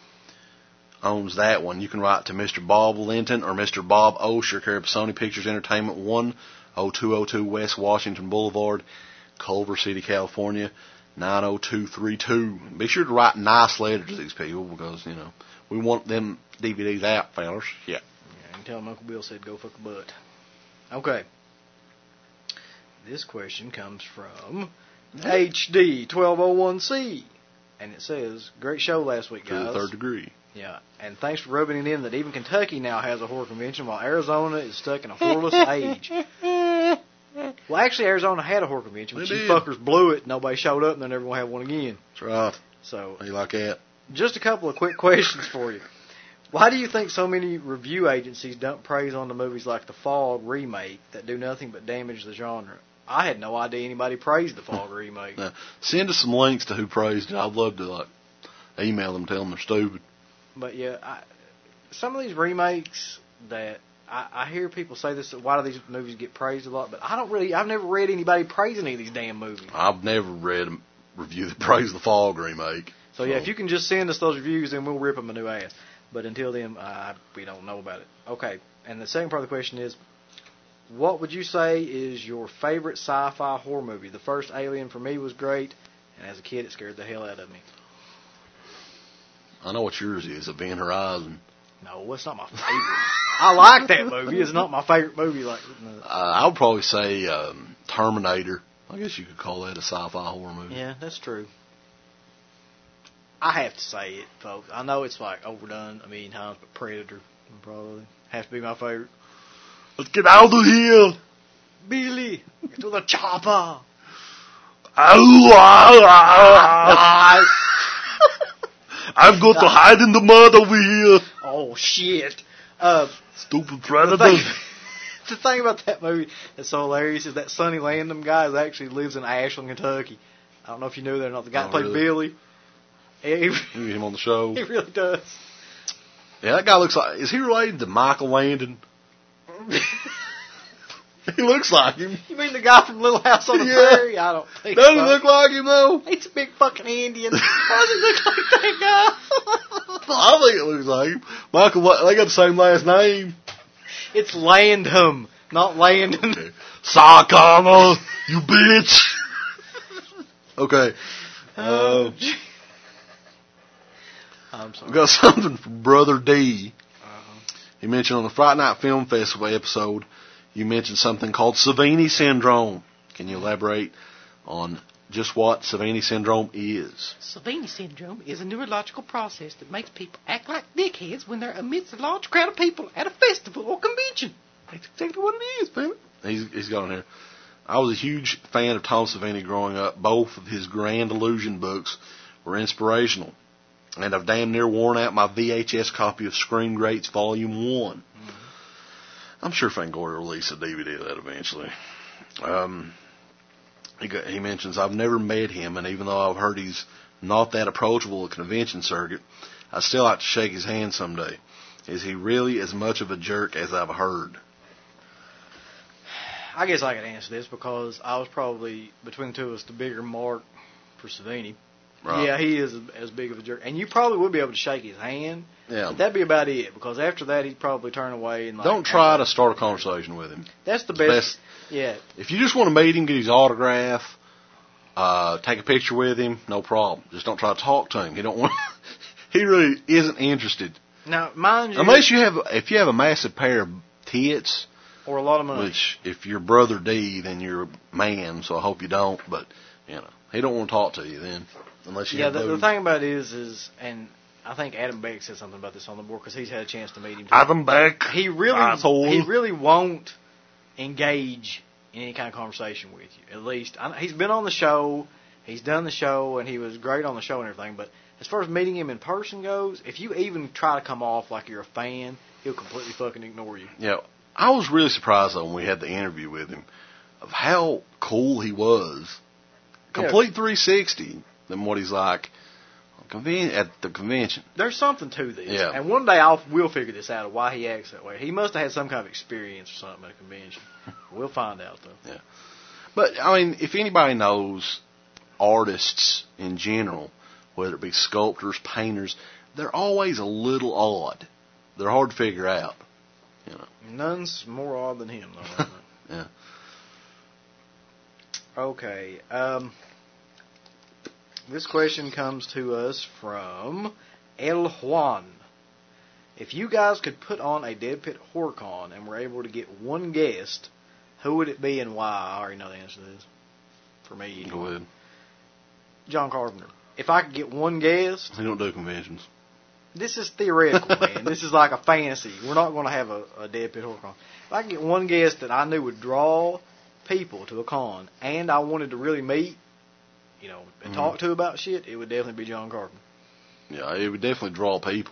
owns that one. You can write to Mister Bob Linton or Mister Bob Osher, care of Sony Pictures Entertainment, one oh two oh two West Washington Boulevard, Culver City, California, nine oh two three two. Be sure to write nice letters to these people because, you know, we want them D V Ds out, fellas. Yeah. Yeah, you can tell them Uncle Bill said go fuck a butt. Okay. This question comes from H D twelve oh one C. And it says, great show last week, To guys. the third degree. Yeah, and thanks for rubbing it in that even Kentucky now has a horror convention while Arizona is stuck in a horrorless age. Well, actually, Arizona had a horror convention, but They you did. fuckers blew it. Nobody showed up, and they're never going to have one again. That's right. So, How you like that? just a couple of quick questions for you. Why do you think so many review agencies dump praise on the movies like The Fog remake that do nothing but damage the genre? I had no idea anybody praised The Fog remake. Now, send us some links to who praised it. I'd love to like email them, tell them they're stupid. But yeah, I, some of these remakes that I, I hear people say this, why do these movies get praised a lot? But I don't really, I've never read anybody praise any of these damn movies. I've never read a review that praised the Fog remake. So yeah, if you can just send us those reviews, then we'll rip them a new ass. But until then, uh, we don't know about it. Okay, and the second part of the question is, what would you say is your favorite sci-fi horror movie? The first Alien for me was great, and as a kid, it scared the hell out of me. I know what yours is, Event Horizon. No, it's not my favorite. I like that movie. It's not my favorite movie. Like, no. Uh, I would probably say um, Terminator. I guess you could call that a sci-fi horror movie. Yeah, that's true. I have to say it, folks. I know it's like overdone a million times, but Predator probably has to be my favorite. Let's get out of here! Billy, get to the chopper. I've got to hide in the mud over here. Oh shit! Uh, Stupid the predator. thing, The thing about that movie that's so hilarious is that Sonny Landham guy is actually lives in Ashland, Kentucky. I don't know if you knew that or not. The guy Oh, that played really? Billy. He, You get him on the show. he really does. Yeah, that guy looks like. Is he related to Michael Landon? He looks like him. You mean the guy from Little House on the Yeah. Prairie? I don't think Doesn't so. he look like him though? He's a big fucking Indian. Why does he look like that guy? I think it looks like him. Michael, La- they got the same last name. It's Landham, not Landon. Sarkana, you bitch. Okay. Uh, I'm sorry. we got something from Brother D. Uh-huh. He mentioned on the Friday Night Film Festival episode, you mentioned something called Savini Syndrome. Can you elaborate on just what Savini Syndrome is? Savini syndrome is a neurological process that makes people act like dickheads when they're amidst a large crowd of people at a festival or convention. That's exactly what it is, man. He's, he's got on here. I was a huge fan of Tom Savini growing up. Both of his Grand Illusion books were inspirational. And I've damn near worn out my V H S copy of Scream Greats Volume one. Mm-hmm. I'm sure Fangoria will release a D V D of that eventually. Um, he, got, he mentions, I've never met him, and even though I've heard he's not that approachable at the convention circuit, I'd still like to shake his hand someday. Is he really as much of a jerk as I've heard? I guess I could answer this because I was probably, between the two of us, the bigger mark for Savini. Right. Yeah, he is as big of a jerk. And you probably would be able to shake his hand. Yeah. But that'd be about it, because after that, he'd probably turn away and like... Don't try to start a conversation with him. That's the The best. best- Yeah. If you just want to meet him, get his autograph, uh, take a picture with him, no problem. Just don't try to talk to him. He don't want. He really isn't interested. Now, mind you... Unless you have, if you have a massive pair of tits, Or a lot of money. which if you're Brother D, then you're a man. So I hope you don't. But you know, he don't want to talk to you then, unless you Yeah, have the, the boobs. thing about it is, is, and I think Adam Beck said something about this on the board because he's had a chance to meet him. Too. Adam Beck. He really, asshole. he really won't engage in any kind of conversation with you. At least I, he's been on the show, he's done the show, and he was great on the show and everything. But as far as meeting him in person goes, if you even try to come off like you're a fan, he'll completely fucking ignore you. Yeah, I was really surprised though when we had the interview with him of how cool he was. Complete three sixty than what he's like conven- at the convention. There's something to this. Yeah. And one day I'll we'll figure this out of why he acts that way. He must have had some kind of experience or something at a convention. We'll find out though. Yeah. But I mean, if anybody knows artists in general, whether it be sculptors, painters, they're always a little odd. They're hard to figure out. You know. None's more odd than him though. Right? Yeah. Okay. Um, this question comes to us from El Juan. If you guys could put on a Dead Pit HorrorCon and were able to get one guest, who would it be and why? I already know the answer to this. For me, Go ahead. John Carpenter. If I could get one guest, We don't do conventions. this is theoretical, man. This is like a fantasy. We're not going to have a, a Dead Pit HorrorCon. If I could get one guest that I knew would draw people to a con, and I wanted to really meet, you know, and Mm-hmm. talk to about shit, it would definitely be John Carpenter. Yeah, it would definitely draw people.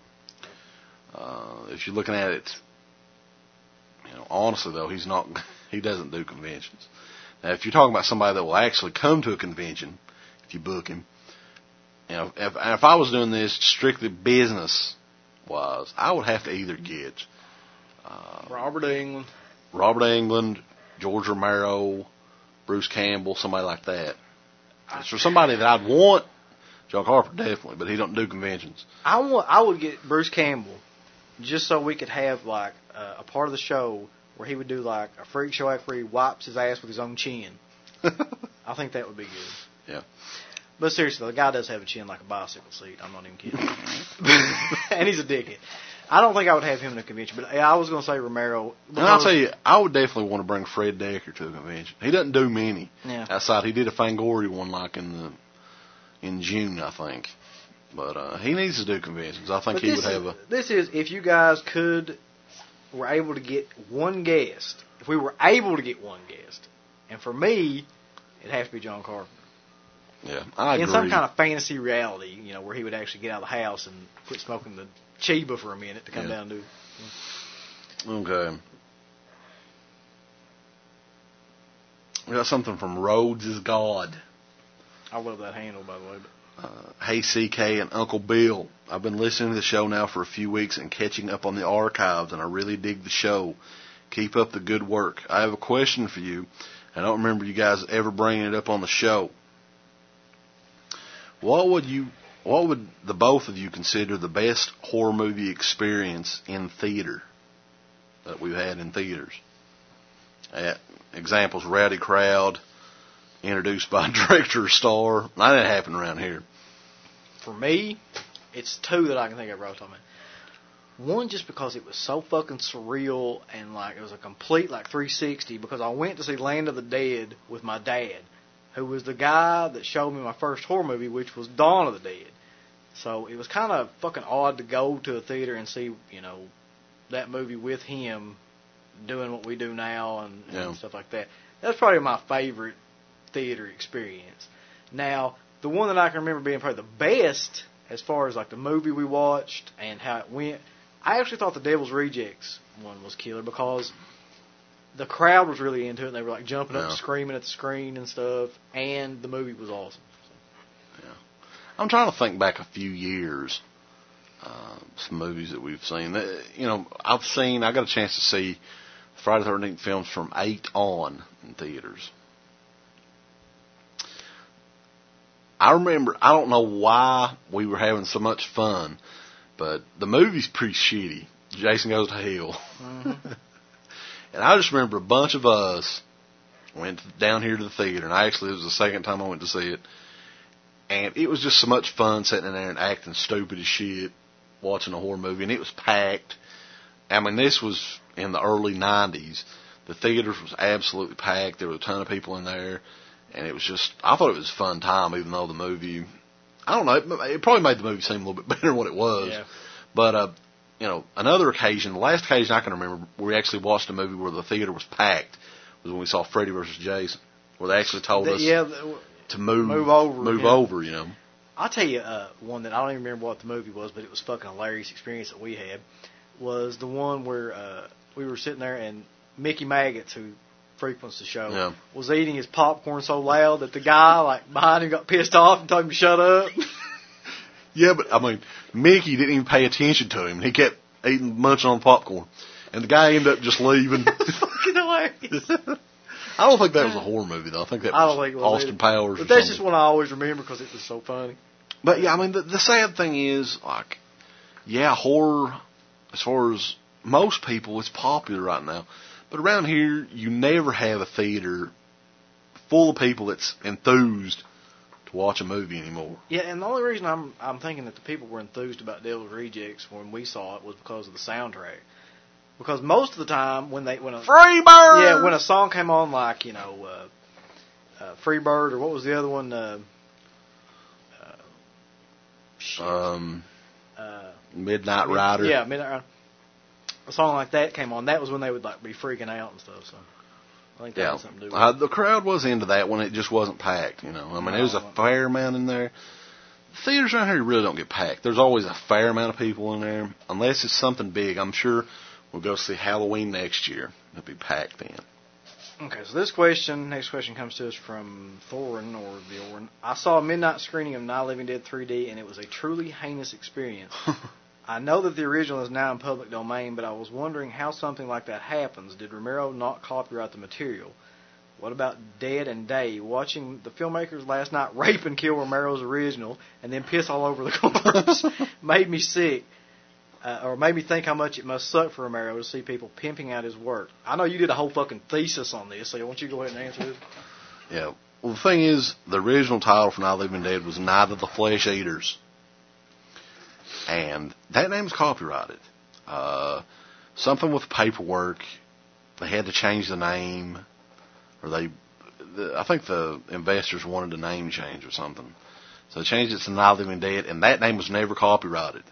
Uh, if you're looking at it, you know, honestly though, he's not. He doesn't do conventions. Now, if you're talking about somebody that will actually come to a convention, if you book him, you know, if if I was doing this strictly business wise, I would have to either get uh, Robert Englund. Robert Englund, George Romero, Bruce Campbell, somebody like that. As for somebody that I'd want, John Carpenter definitely, but he don't do conventions. I want. I would get Bruce Campbell, just so we could have like uh, a part of the show where he would do like a freak show after he wipes his ass with his own chin. I think that would be good. Yeah. But seriously, the guy does have a chin like a bicycle seat. I'm not even kidding. And he's a dickhead. I don't think I would have him in a convention, but I was going to say Romero. And I'll tell you, I would definitely want to bring Fred Decker to a convention. He doesn't do many Yeah. outside. He did a Fangoria one like in the in June, I think. But uh, he needs to do conventions. I think But he this would have is, a. This is if you guys could were able to get one guest. If we were able to get one guest, and for me, it'd have to be John Carpenter. Yeah, I agree. In some kind of fantasy reality, you know, where he would actually get out of the house and quit smoking the Chiba for a minute to come Yeah. down and do. Okay. We got something from Rhodes is God. I love that handle, by the way. But. Uh, hey, C K and Uncle Bill. I've been listening to the show now for a few weeks and catching up on the archives, and I really dig the show. Keep up the good work. I have a question for you. I don't remember you guys ever bringing it up on the show. What would you, what would the both of you consider the best horror movie experience in theater that we've had in theaters? Uh, examples: Rowdy Crowd, introduced by director or star. That didn't happen around here. For me, it's two that I can think of right off the top of my head. One, just because it was so fucking surreal and like it was a complete like three sixty, because I went to see Land of the Dead with my dad, who was the guy that showed me my first horror movie, which was Dawn of the Dead. So it was kind of fucking odd to go to a theater and see, you know, that movie with him doing what we do now and, and yeah. stuff like that. That's probably my favorite theater experience. Now, the one that I can remember being probably the best as far as like the movie we watched and how it went, I actually thought the Devil's Rejects one was killer because the crowd was really into it and they were like jumping up yeah. and screaming at the screen and stuff, and the movie was awesome. So. Yeah, I'm trying to think back a few years, uh, some movies that we've seen. You know, I've seen, I got a chance to see Friday the thirteenth films from eight on in theaters. I remember, I don't know why we were having so much fun, but the movie's pretty shitty. Jason Goes to Hell. Mm-hmm. And I just remember a bunch of us went down here to the theater, and I actually, it was the second time I went to see it, and it was just so much fun sitting in there and acting stupid as shit, watching a horror movie, and it was packed. I mean, this was in the early nineties. The theaters was absolutely packed. There were a ton of people in there. And it was just, I thought it was a fun time, even though the movie, I don't know, it, it probably made the movie seem a little bit better than what it was. Yeah. But, uh, you know, another occasion, the last occasion I can remember, we actually watched a movie where the theater was packed, was when we saw Freddy versus Jason, where they actually told the, us yeah, the, to move, move over. Move yeah. over, you know. I'll tell you uh, one that I don't even remember what the movie was, but it was a fucking hilarious experience that we had, was the one where uh, we were sitting there and Mickey Maggots, who frequents the show, yeah. was eating his popcorn so loud that the guy like behind him got pissed off and told him to shut up. Yeah, but I mean, Mickey didn't even pay attention to him. He kept eating, munching on popcorn, and the guy ended up just leaving. Fucking hilarious. I don't think that was a horror movie though. I think that was, I don't think it was Austin either. Powers. But or that's something. just one I always remember because it was so funny. But yeah, I mean, the, the sad thing is, like, yeah, horror, as far as most people, it's popular right now. But around here, you never have a theater full of people that's enthused to watch a movie anymore. Yeah, and the only reason I'm I'm thinking that the people were enthused about Devil's Rejects when we saw it was because of the soundtrack. Because most of the time when they when a Freebird, yeah, when a song came on, like you know, uh, uh, Freebird or what was the other one? Uh, uh, shit. um, uh, Midnight Rider. Yeah, Midnight Rider. A song like that came on, that was when they would like be freaking out and stuff. So I think that Yeah, had something to do with uh, it. the crowd was into that when it just wasn't packed. You know, I mean, there was a fair amount in there. Theaters around here really don't get packed. There's always a fair amount of people in there, unless it's something big. I'm sure we'll go see Halloween next year. It'll be packed then. Okay, so this question, next question comes to us from Thorin or Bjorn. I saw a midnight screening of Night of the Living Dead three D, and it was a truly heinous experience. I know that the original is now in public domain, but I was wondering how something like that happens. Did Romero not copyright the material? What about Dead and Day? Watching the filmmakers last night rape and kill Romero's original and then piss all over the corpse made me sick, uh, or made me think how much it must suck for Romero to see people pimping out his work. I know you did a whole fucking thesis on this, so I want you to go ahead and answer this. Yeah. Well, the thing is, the original title for Night of the Living Dead was Night of the Flesh Eaters. And that name's copyrighted. Uh, something with paperwork, they had to change the name, or they, the, I think the investors wanted a name change or something. So they changed it to Night of the Living Dead, and that name was never copyrighted.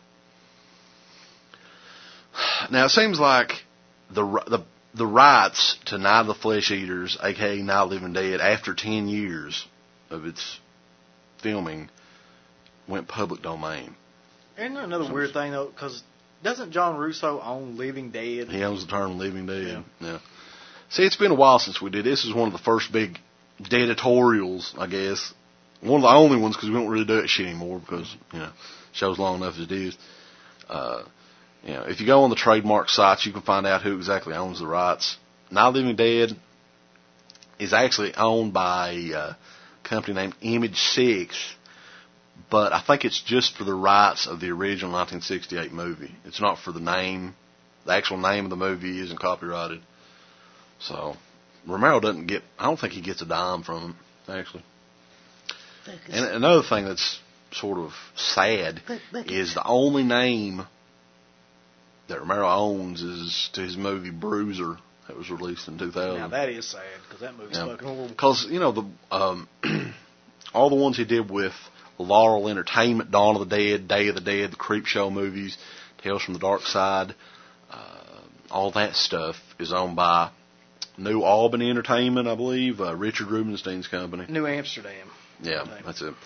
Now, it seems like the the the rights to Night of the Flesh Eaters, aka Night of the Living Dead, after ten years of its filming, went public domain. Isn't there another weird thing, though? Because doesn't John Russo own Living Dead? He owns the term Living Dead. Yeah. yeah. See, it's been a while since we did. This is one of the first big editorials, I guess. One of the only ones, because we don't really do that shit anymore because, you know, show's long enough as it is. Uh, you know, if you go on the trademark sites, you can find out who exactly owns the rights. Night of the Living Dead is actually owned by a company named Image Six, but I think it's just for the rights of the original nineteen sixty-eight movie. It's not for the name. The actual name of the movie isn't copyrighted. So, Romero doesn't get, I don't think he gets a dime from it, actually. And another thing that's sort of sad but, but, is the only name that Romero owns is to his movie Bruiser that was released in two thousand. Now that is sad because that movie's Yeah. fucking horrible. Because, you know, the um, all the ones he did with Laurel Entertainment, Dawn of the Dead, Day of the Dead, the Creepshow movies, Tales from the Dark Side, uh, all that stuff is owned by New Albany Entertainment, I believe, uh, Richard Rubenstein's company. New Amsterdam. Yeah, that's it.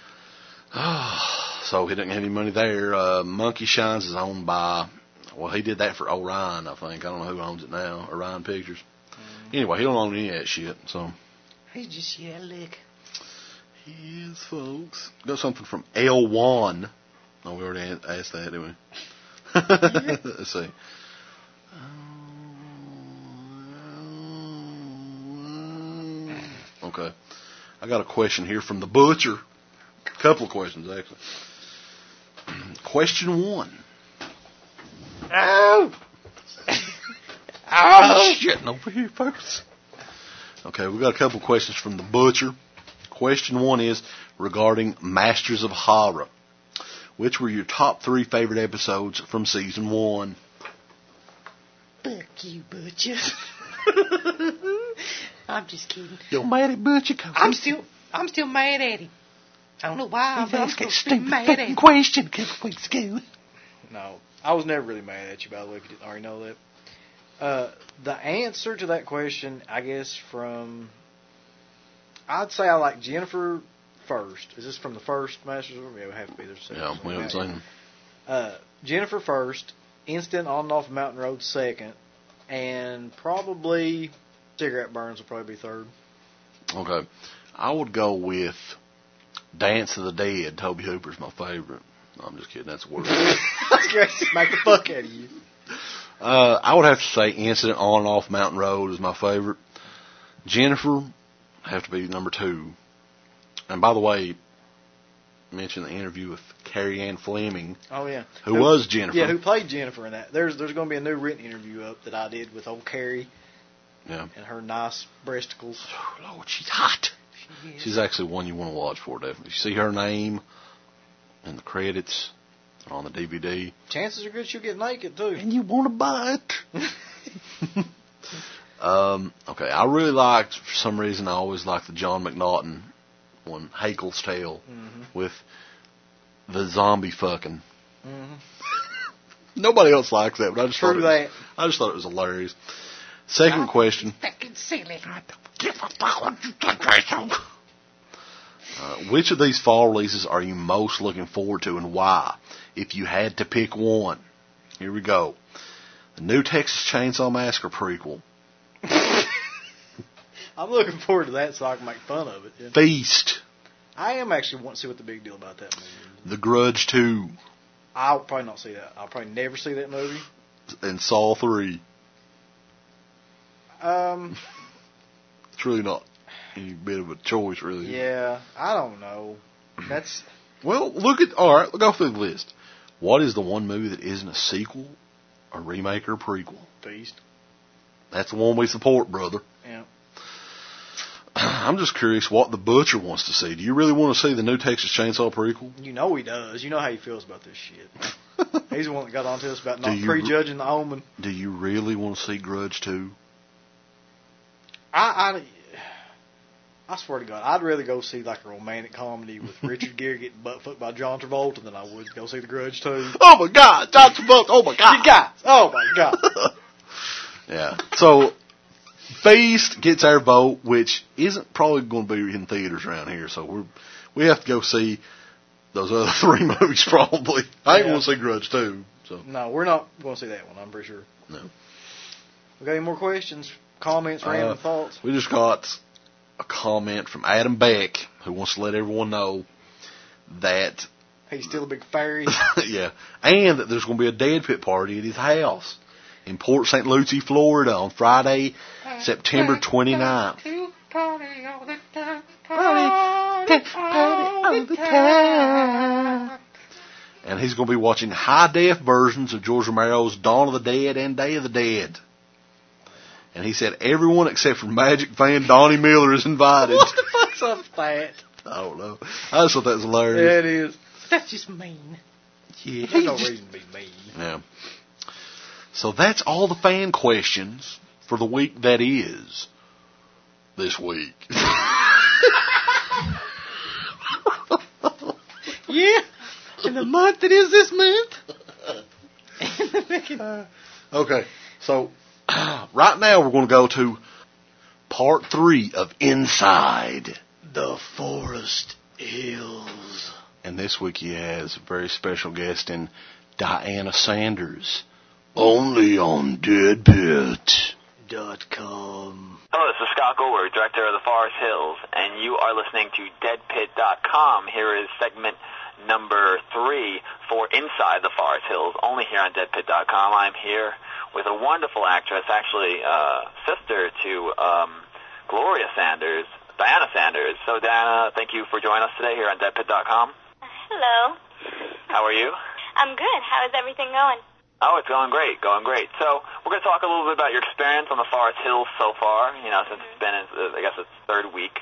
So he didn't have any money there. Uh, Monkey Shines is owned by, well, he did that for Orion, I think. I don't know who owns it now. Orion Pictures. Mm. Anyway, he don't own any of that shit. So He's just yeah, lick. yes, folks. Got something from L one. Oh, we already asked that, didn't we? Let's see. Okay. I got a question here from the Butcher. A couple of questions, actually. Question one. Oh! Oh! Shitting over here, folks. Okay, we got a couple of questions from the Butcher. Question one is regarding Masters of Horror. Which were your top three favorite episodes from season one? Fuck you, Butcher. I'm just kidding. You're mad at Butcher? I'm still, I'm still mad at him. I don't know why, but I'm still stupid mad at him. question a couple weeks ago. No, I was never really mad at you, by the way, if you didn't already know that. Uh, the answer to that question, I guess, from... I'd say I like Jennifer first. Is this from the first Masters of Horror? Yeah, it would have to be. There's Yeah, we haven't seen them. Uh, Jennifer first, Instant On and Off Mountain Road second, and probably Cigarette Burns will probably be third. Okay. I would go with Dance of the Dead. Toby Hooper's my favorite. No, I'm just kidding. That's worse. That's great. Smack the fuck out of you. Uh, I would have to say Incident on and Off Mountain Road is my favorite. Jennifer have to be number two. And by the way, mention the interview with Carrie Ann Fleming. Oh yeah, who, who was Jennifer? Yeah, who played Jennifer in that. There's there's going to be a new written interview up that I did with old Carrie. Yeah. And her nice breasticles. Oh, Lord, she's hot. She she's actually one you want to watch for, definitely. You see her name in the credits on the D V D. Chances are good she'll get naked, too. And you want to buy it. um, okay, I really liked, for some reason, I always liked the John McNaughton one, Hakel's Tale, mm-hmm. with the zombie fucking. Mm-hmm. Nobody else likes that, but I just True thought it that. was, I just thought it was hilarious. Second I'm question. Fucking silly. Uh, which of these fall releases are you most looking forward to and why? If you had to pick one. Here we go. The new Texas Chainsaw Massacre prequel. I'm looking forward to that so I can make fun of it. Yeah. Feast. I am actually wanting to see what the big deal about that movie is. The Grudge two. I'll probably not see that. I'll probably never see that movie. And Saw three. Um, it's really not any bit of a choice, really. Yeah, I don't know. That's well. Look at all right. Go through the list. What is the one movie that isn't a sequel, a remake, or a prequel? Feast. That's the one we support, brother. Yeah. I'm just curious what the Butcher wants to see. Do you really want to see the new Texas Chainsaw prequel? You know he does. You know how he feels about this shit. He's the one that got on to us about not you, prejudging the Omen. Do you really want to see Grudge two? I, I, I swear to God, I'd rather go see like a romantic comedy with Richard Gere getting butt fucked by John Travolta than I would go see The Grudge two. Oh my God, John Travolta! Oh my God, you guys! Oh my God! Yeah. So, Feast gets our vote, which isn't probably going to be in theaters around here. So we we have to go see those other three movies probably. I ain't yeah. going to see Grudge two. So no, we're not going to see that one. I'm pretty sure. No. We got any more questions? Comments, random uh, thoughts? We just got a comment from Adam Beck, who wants to let everyone know that He's still a big fairy. yeah, and that there's going to be a Dead Pit party at his house in Port Saint Lucie, Florida, on Friday, September twenty-ninth. Party all the time. Party, party all the time. And he's going to be watching high-def versions of George Romero's Dawn of the Dead and Day of the Dead. And he said everyone except for Magic fan Donnie Miller is invited. What the fuck's up with that? I don't know. I just thought that was hilarious. Yeah, it is. That's just mean. Yeah. There's no reason to be mean. Yeah. So that's all the fan questions for the week that is this week. Yeah. In the month that is this month. Okay. So right now we're going to go to part three of Inside The Forest Hills. And this week he has a very special guest in Diana Sanders. Only on Dead Pit Dot com. Hello, this is Scott Goldberg, director of The Forest Hills, and you are listening to Dead Pit dot com. Here is segment number three for Inside the Forest Hills, only here on Dead Pit dot com. I'm here with a wonderful actress, actually uh, sister to um, Gloria Sanders, Diana Sanders. So, Diana, thank you for joining us today here on Dead Pit dot com. Hello. How are you? I'm good. How is everything going? Oh, it's going great, going great. So we're going to talk a little bit about your experience on the Forest Hills so far, you know, since it's been, uh, I guess it's third week.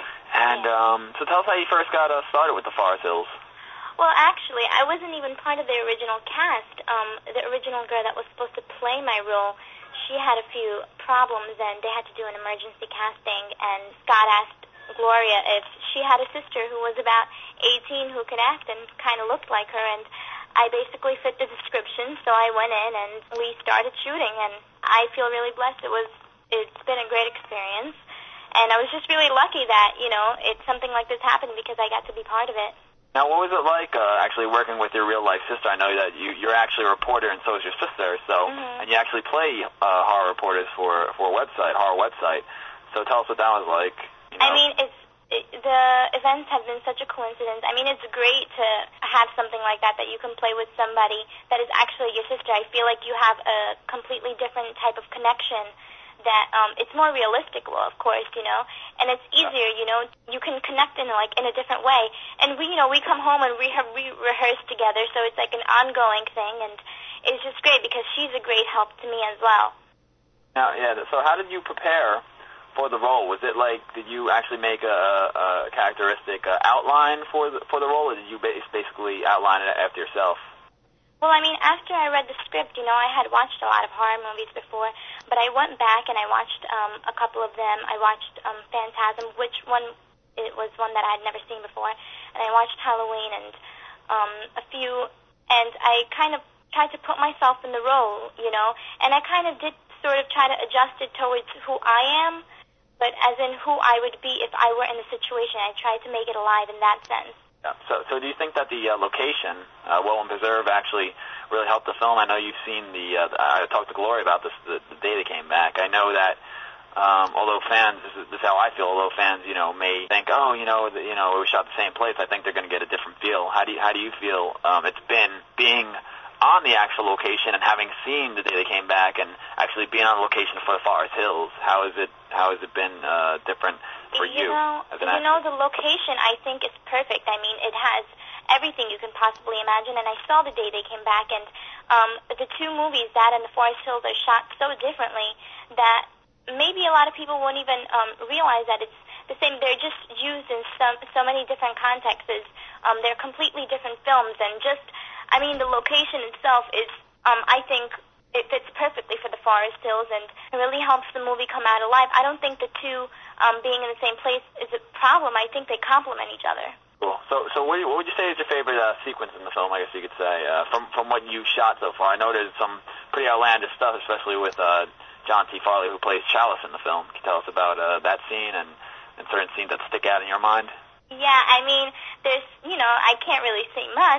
And um, so tell us how you first got uh, started with the Forest Hills. Well, actually, I wasn't even part of the original cast. Um, the original girl that was supposed to play my role, she had a few problems, and they had to do an emergency casting, and Scott asked Gloria if she had a sister who was about eighteen who could act and kind of looked like her, and I basically fit the description, so I went in and we started shooting, and I feel really blessed. It was, it's been a great experience, and I was just really lucky that, you know, it's something like this happened because I got to be part of it. Now, what was it like uh, actually working with your real-life sister? I know that you, you're actually a reporter, and so is your sister, so, Mm-hmm. and you actually play uh, horror reporters for, for a website, horror website. So tell us what that was like. You know? I mean, it's, it, the events have been such a coincidence. I mean, it's great to have something like that, that you can play with somebody that is actually your sister. I feel like you have a completely different type of connection that um, it's more realistic, well, of course, you know, and it's easier, you know, you can connect in, like, in a different way. And we, you know, we come home and we have we rehearse together, so it's like an ongoing thing, and it's just great because she's a great help to me as well. Now, yeah, so how did you prepare for the role? Was it like, did you actually make a, a characteristic uh, outline for the, for the role, or did you basically outline it after yourself? Well, I mean, after I read the script, you know, I had watched a lot of horror movies before, but I went back and I watched um, a couple of them. I watched um, Phantasm, which one, it was one that I had never seen before, and I watched Halloween and um, a few, and I kind of tried to put myself in the role, you know, and I kind of did sort of try to adjust it towards who I am, but as in who I would be if I were in the situation. I tried to make it alive in that sense. Yeah. So, so do you think that the uh, location, uh, Welland Preserve, actually really helped the film? I know you've seen the. Uh, I talked to Gloria about this the, the day they came back. I know that, um, although fans, this is, this is how I feel. Although fans, you know, may think, oh, you know, the, you know, it was shot the same place. I think they're going to get a different feel. How do you, how do you feel? Um, it's been being on the actual location and having seen the day they came back and actually being on location for the Forest Hills. How is it? How has it been uh, different for you? You know, as an you actor? know, the location I think is perfect. I mean, it has everything you can possibly imagine. And I saw the day they came back, and um, the two movies, that and the Forest Hills, are shot so differently that maybe a lot of people won't even um, realize that it's the same. They're just used in some so many different contexts. Um, they're completely different films, and just, I mean, the location itself is, um, I think, it fits perfectly for the Forest Hills, and it really helps the movie come out alive. I don't think the two um, being in the same place is a problem. I think they complement each other. Cool. So, so what, do you, what would you say is your favorite uh, sequence in the film? I guess you could say uh, from from what you've shot so far. I know there's some pretty outlandish stuff, especially with uh, John T. Farley, who plays Chalice in the film. Can you tell us about uh, that scene and, and certain scenes that stick out in your mind? Yeah, I mean, there's, you know, I can't really say much.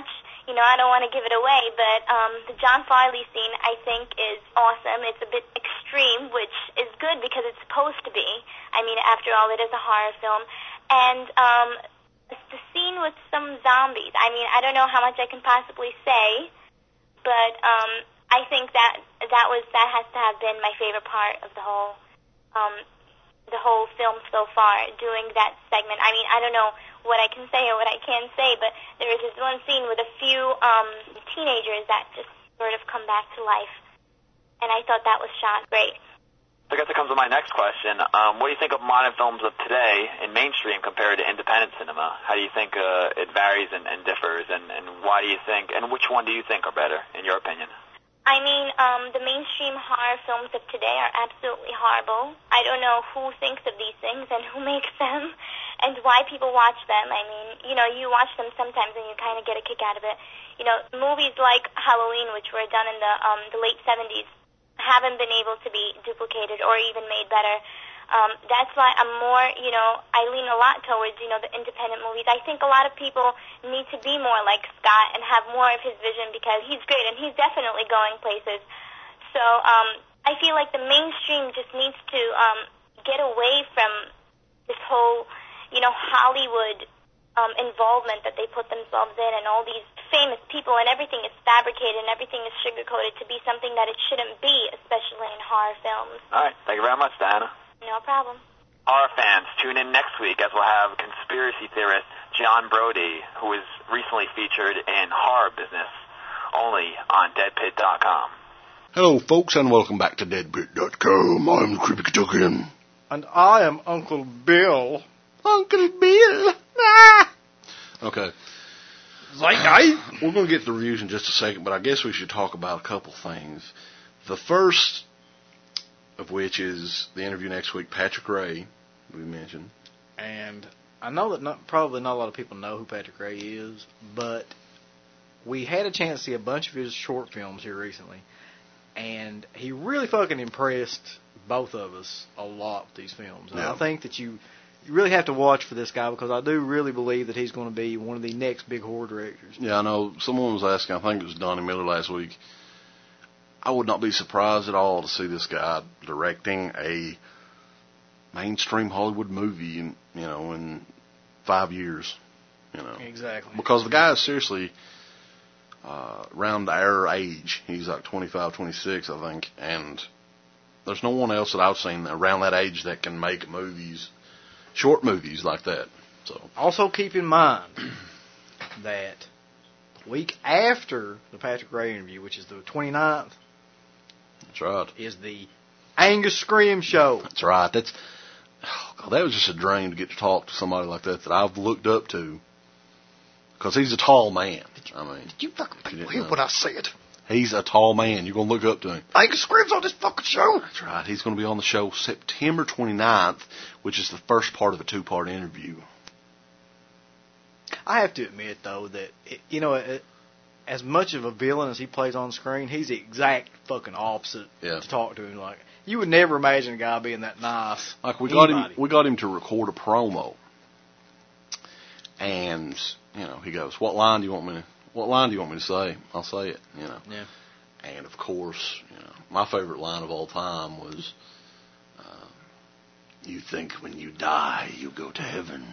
you know, I don't want to give it away, but um, the John Farley scene, I think, is awesome. It's a bit extreme, which is good because it's supposed to be. I mean, after all, it is a horror film. And um, the scene with some zombies, I mean, I don't know how much I can possibly say, but um, I think that that was that has to have been my favorite part of the whole um, the whole film so far, doing that segment. I mean, I don't know what I can say or what I can't say, but there is this one scene with a few um, teenagers that just sort of come back to life, and I thought that was shot great. I guess it comes to my next question. Um, what do you think of modern films of today in mainstream compared to independent cinema? How do you think uh, it varies and, and differs, and, and why do you think, and which one do you think are better, in your opinion? I mean, um, the mainstream horror films of today are absolutely horrible. I don't know who thinks of these things and who makes them and why people watch them. I mean, you know, you watch them sometimes and you kind of get a kick out of it. You know, movies like Halloween, which were done in the um, the late seventies, haven't been able to be duplicated or even made better. Um, that's why I'm more, you know, I lean a lot towards, you know, the independent movies. I think a lot of people need to be more like Scott and have more of his vision because he's great and he's definitely going places. So um, I feel like the mainstream just needs to um, get away from this whole, you know, Hollywood um, involvement that they put themselves in and all these famous people and everything is fabricated and everything is sugar-coated to be something that it shouldn't be, especially in horror films. All right. Thank you very much, Diana. No problem. Horror fans, tune in next week as we'll have conspiracy theorist John Brody, who is recently featured in Horror Business, only on dead pit dot com. Hello, folks, and welcome back to dead pit dot com. I'm Creepy Kentuckian. And I am Uncle Bill. Uncle Bill. Ah. Okay. Zeitgeist. We're going to get to the reviews in just a second, but I guess we should talk about a couple things. The first of which is the interview next week, Patrick Ray, we mentioned. And I know that not, probably not a lot of people know who Patrick Ray is, but we had a chance to see a bunch of his short films here recently, and he really fucking impressed both of us a lot with these films. And Yeah. I think that you, you really have to watch for this guy because I do really believe that he's going to be one of the next big horror directors. Yeah, I know. Someone was asking, I think it was Donnie Miller last week, I would not be surprised at all to see this guy directing a mainstream Hollywood movie in, you know, in five years, you know. Exactly. Because the guy is seriously uh, around our age. He's like twenty-five, twenty-six, I think, and there's no one else that I've seen around that age that can make movies, short movies like that. So also keep in mind that the week after the Patrick Ray interview, which is the twenty-ninth, that's right. is the Angus Scream Show. That's right. That's oh God, that was just a dream to get to talk to somebody like that that I've looked up to. Because he's a tall man. I mean, Did you fucking didn't hear know. what I said? He's a tall man. You're going to look up to him. Angus Scream's on this fucking show. That's right. He's going to be on the show September twenty-ninth, which is the first part of a two-part interview. I have to admit, though, that, it, you know, it, as much of a villain as he plays on screen, he's the exact fucking opposite Yeah. to talk to him. Like, you would never imagine a guy being that nice. Like we got Anybody. him, we got him to record a promo, and you know he goes, "What line do you want me to? What line do you want me to say? I'll say it." You know. Yeah. And of course, you know, my favorite line of all time was, uh, "You think when you die you go to heaven."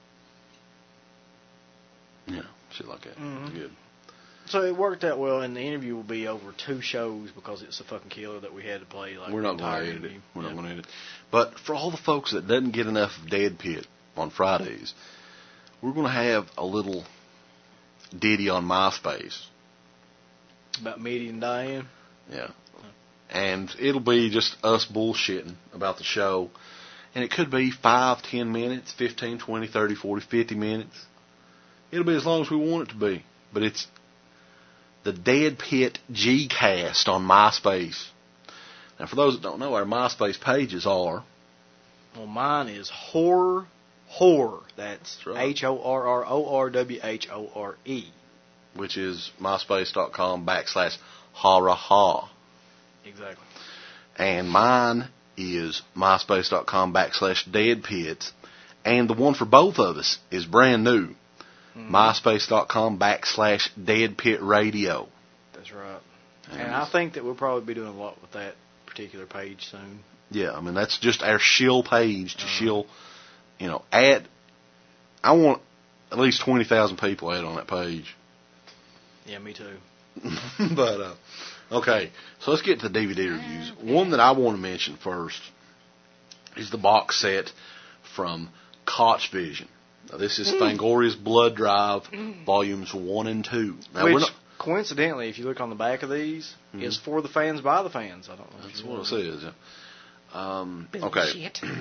You know, shit like that. Mhm. Good. So it worked out well, and the interview will be over two shows because it's a fucking killer that we had to play. Like We're the not going entire to edit it. interview. We're Yeah. not going to edit it. But for all the folks that doesn't get enough of Dead Pit on Fridays, we're going to have a little ditty on MySpace. About Mitty and Diane. Yeah. And it'll be just us bullshitting about the show. And it could be five, ten minutes, fifteen, twenty, thirty, forty, fifty minutes. It'll be as long as we want it to be. But it's the Dead Pit G-Cast on MySpace. Now, for those that don't know, our MySpace pages are... Well, mine is Horror Horror. That's That's right. H O R R O R W H O R E. which is myspace.com backslash ha-ra-ha. Exactly. And mine is myspace.com backslash deadpits. And the one for both of us is brand new. Mm-hmm. MySpace.com backslash Dead Pit Radio. That's right. And, and I think that we'll probably be doing a lot with that particular page soon. Yeah, I mean, that's just our shill page to uh, shill, you know, add, I want at least twenty thousand people add on that page. Yeah, me too. But, uh, okay, so let's get to the D V D reviews. One that I want to mention first is the box set from Koch Vision. Now, this is mm. Fangoria's Blood Drive, mm. volumes one and two. Now, Which, we're not, coincidentally, if you look on the back of these, mm-hmm. is for the fans by the fans. I don't know. That's what it says. Yeah. Um, okay. Shit.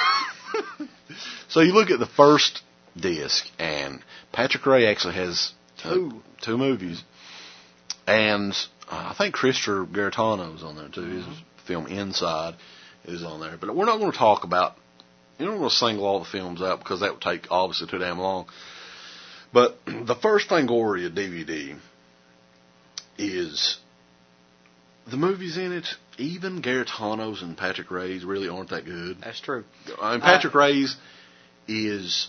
So you look at the first disc, and Patrick Ray actually has two uh, two movies, and uh, I think Christopher Garetano is on there too. Mm-hmm. His film Inside is on there, but we're not going to talk about. You don't want to single all the films out because that would take obviously too damn long. But the first Fangoria D V D is the movies in it. Even Garetano's and Patrick Ray's really aren't that good. That's true. I mean, Patrick uh, Ray's is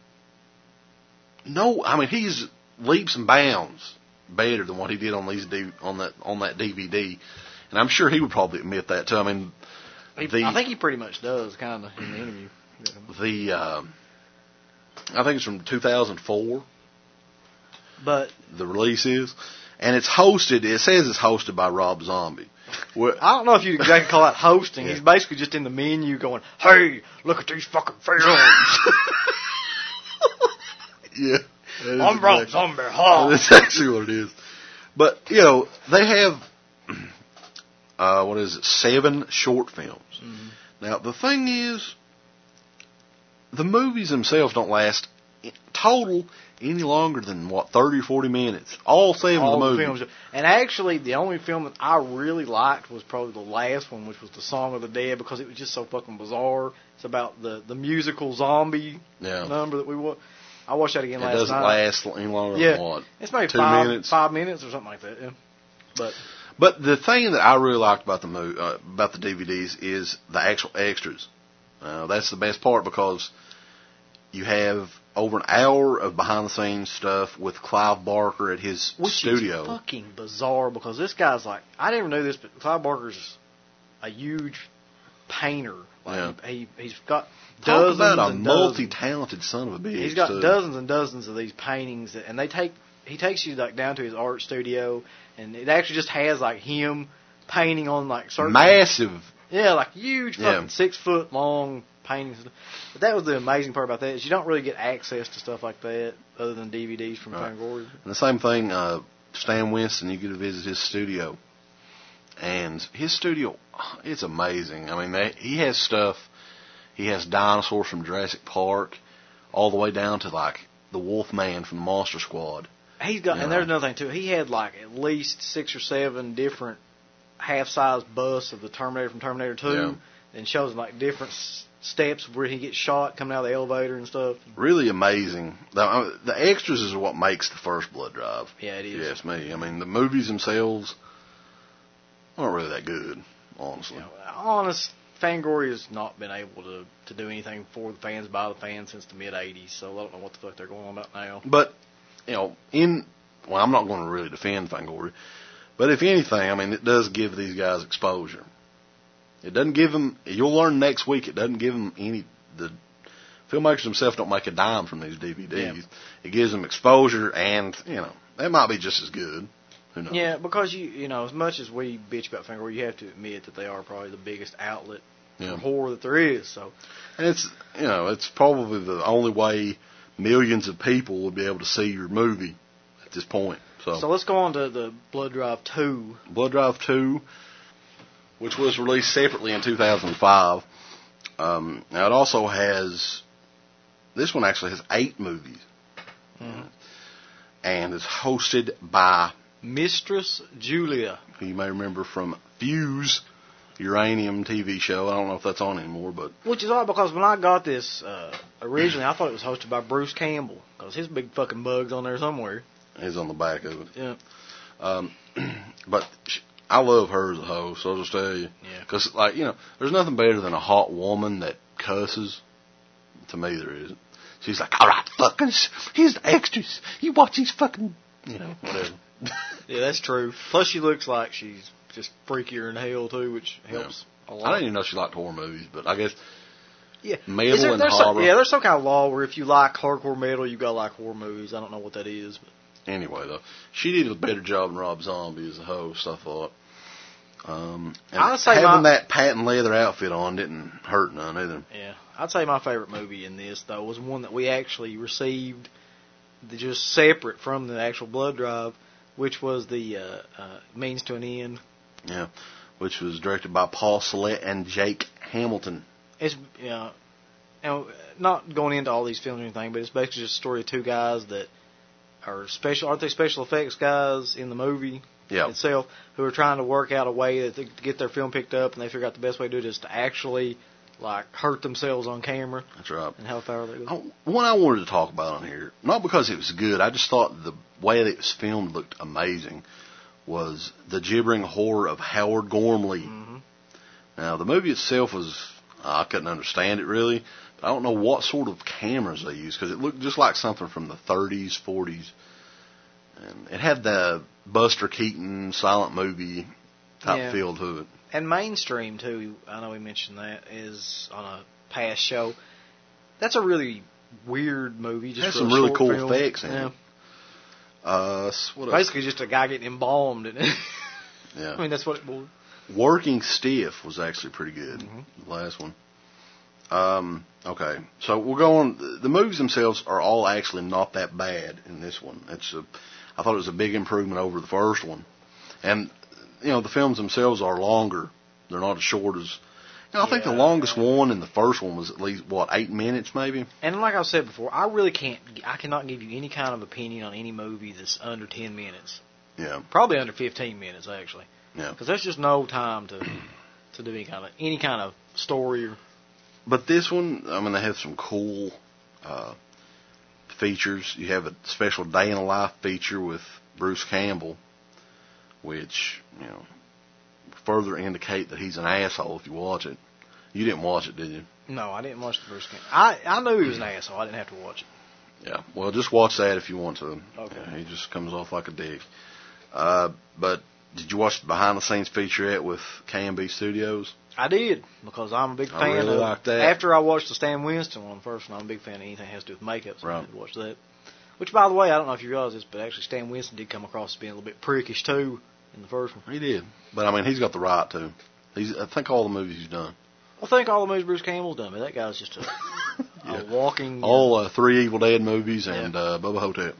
no. I mean, he's leaps and bounds better than what he did on these D, on that on that D V D, and I'm sure he would probably admit that too. I mean, he, the, I think he pretty much does, kind of in the interview. The uh, I think it's from two thousand four. But the release is, and it's hosted. It says it's hosted by Rob Zombie. Well, I don't know if you exactly call that hosting. Yeah. He's basically just in the menu going, "Hey, look at these fucking films." Yeah, I'm Rob Zombie. Huh? That's actually what it is. But you know, they have uh, what is it? Seven short films. Mm-hmm. Now the thing is, the movies themselves don't last total any longer than what thirty or forty minutes. All seven All of the the movies. Films. And actually, the only film that I really liked was probably the last one, which was the Song of the Dead, because it was just so fucking bizarre. It's about the, the musical zombie yeah. number that we watched. I watched that again it last night. It doesn't last any longer yeah. than what? It's maybe Two five minutes? five minutes or something like that. Yeah. But but the thing that I really liked about the movie, uh, about the D V Ds is the actual extras. Uh, that's the best part because you have over an hour of behind-the-scenes stuff with Clive Barker at his Which studio. Which is fucking bizarre because this guy's like, I didn't even know this, but Clive Barker's a huge painter. Like yeah. he, he's got Talk dozens about a and multi-talented dozens. son of a bitch. He's got too. dozens and dozens of these paintings, that, and they take he takes you like down to his art studio, and it actually just has like him painting on like certain massive, yeah, like huge fucking yeah. six foot long paintings. But that was the amazing part about that is you don't really get access to stuff like that other than D V Ds from right. Fangoria. And the same thing, uh, Stan Winston, you get to visit his studio, and his studio, it's amazing. I mean, they, he has stuff. He has dinosaurs from Jurassic Park, all the way down to like the Wolfman from the Monster Squad. He's got, you and know. there's another thing too. He had like at least six or seven different half-size busts of the Terminator from Terminator two, yeah. and shows like different s- steps where he gets shot coming out of the elevator and stuff. Really amazing. The, the extras is what makes the first Blood Drive. Yeah, it is. If you ask me. I mean, the movies themselves aren't really that good, honestly. You know, honest, Fangoria's not been able to, to do anything for the fans, by the fans, since the mid-eighties, so I don't know what the fuck they're going on about now. But, you know, in, well, I'm not going to really defend Fangoria, but if anything, I mean, it does give these guys exposure. It doesn't give them, you'll learn next week, it doesn't give them any, the filmmakers themselves don't make a dime from these D V Ds. Yeah. It gives them exposure, and, you know, they might be just as good. Who knows? Yeah, because, you you know, as much as we bitch about Fangoria, you have to admit that they are probably the biggest outlet yeah. for horror that there is. So, and it's, you know, it's probably the only way millions of people would be able to see your movie at this point. So, so let's go on to the Blood Drive two. Blood Drive two, which was released separately in two thousand five. Um, now, it also has, this one actually has eight movies. Mm-hmm. And it's hosted by Mistress Julia, who you may remember from Fuse, Uranium T V show. I don't know if that's on anymore, but which is odd because when I got this uh, originally, I thought it was hosted by Bruce Campbell because his big fucking bug's on there somewhere. He's on the back of it. Yeah. Um, but I love her as a host. I'll just tell you. Yeah. Because like you know, there's nothing better than a hot woman that cusses. To me, there isn't. She's like, all right, fuckers, here's the extras. You watch these fucking, you know, whatever. Yeah, that's true. Plus, she looks like she's just freakier than hell, too, which helps yeah. a lot. I didn't even know she liked horror movies, but I guess yeah. metal there, and there's horror. Some, yeah, there's some kind of law where if you like hardcore metal, you gotta like horror movies. I don't know what that is. But. Anyway, though, she did a better job than Rob Zombie as a host, I thought. Um, and I'd say having my, that patent leather outfit on didn't hurt none either. Yeah, I'd say my favorite movie in this though was one that we actually received, the, just separate from the actual blood drive, which was the uh, uh, Means to an End. Yeah, which was directed by Paul Sellette and Jake Hamilton. It's you know, you know, not going into all these films or anything, but it's basically just a story of two guys that are special, aren't they special effects guys in the movie? Yeah. Itself, who are trying to work out a way that they, to get their film picked up, and they figure out the best way to do it is to actually, like, hurt themselves on camera. That's right. And how far they go. I, one I wanted to talk about on here, not because it was good, I just thought the way that it was filmed looked amazing, was the gibbering horror of Howard Gormley. Mm-hmm. Now, the movie itself was, I couldn't understand it really, but I don't know what sort of cameras they used, because it looked just like something from the thirties, forties. And it had the Buster Keaton silent movie type yeah. feel to it. And Mainstream, too, I know we mentioned that, is on a past show. That's a really weird movie. Just It has for some a really short cool film. effects in yeah. it. Uh, what else? Basically just a guy getting embalmed in it. Yeah. I mean, that's what it was. Working Stiff was actually pretty good, Mm-hmm. the last one. Um, okay, so we'll go on. The movies themselves are all actually not that bad in this one. It's a, I thought it was a big improvement over the first one. And, you know, the films themselves are longer. They're not as short as... You know, I think Yeah. the longest one in the first one was at least, what, eight minutes maybe? And like I said before, I really can't, I cannot give you any kind of opinion on any movie that's under ten minutes. Yeah. Probably under fifteen minutes, actually. Yeah. Because there's just no time to to do any kind of any kind of story. Or, But this one, I mean, they have some cool uh, features. You have a special day in the life feature with Bruce Campbell, which, you know, further indicate that he's an asshole if you watch it. You didn't watch it, did you? no, I didn't watch the Bruce Campbell. I I knew he was an asshole. I didn't have to watch it. Yeah. Well, just watch that if you want to. Okay. Yeah, he just comes off like a dick. Uh, but did you watch the behind the scenes featurette with K and B Studios? I did, because I'm a big I fan really of like that. After I watched the Stan Winston one first, and I'm a big fan of anything that has to do with makeup, so I Right. had to watch that. Which, by the way, I don't know if you realize this, but actually Stan Winston did come across as being a little bit prickish, too, in the first one. He did. But, I mean, he's got the right to. He's, I think all the movies he's done. I think all the movies Bruce Campbell's done, but that guy's just a, Yeah. a walking... All uh, three Evil Dead movies and Yeah. uh, Bubba Hotep.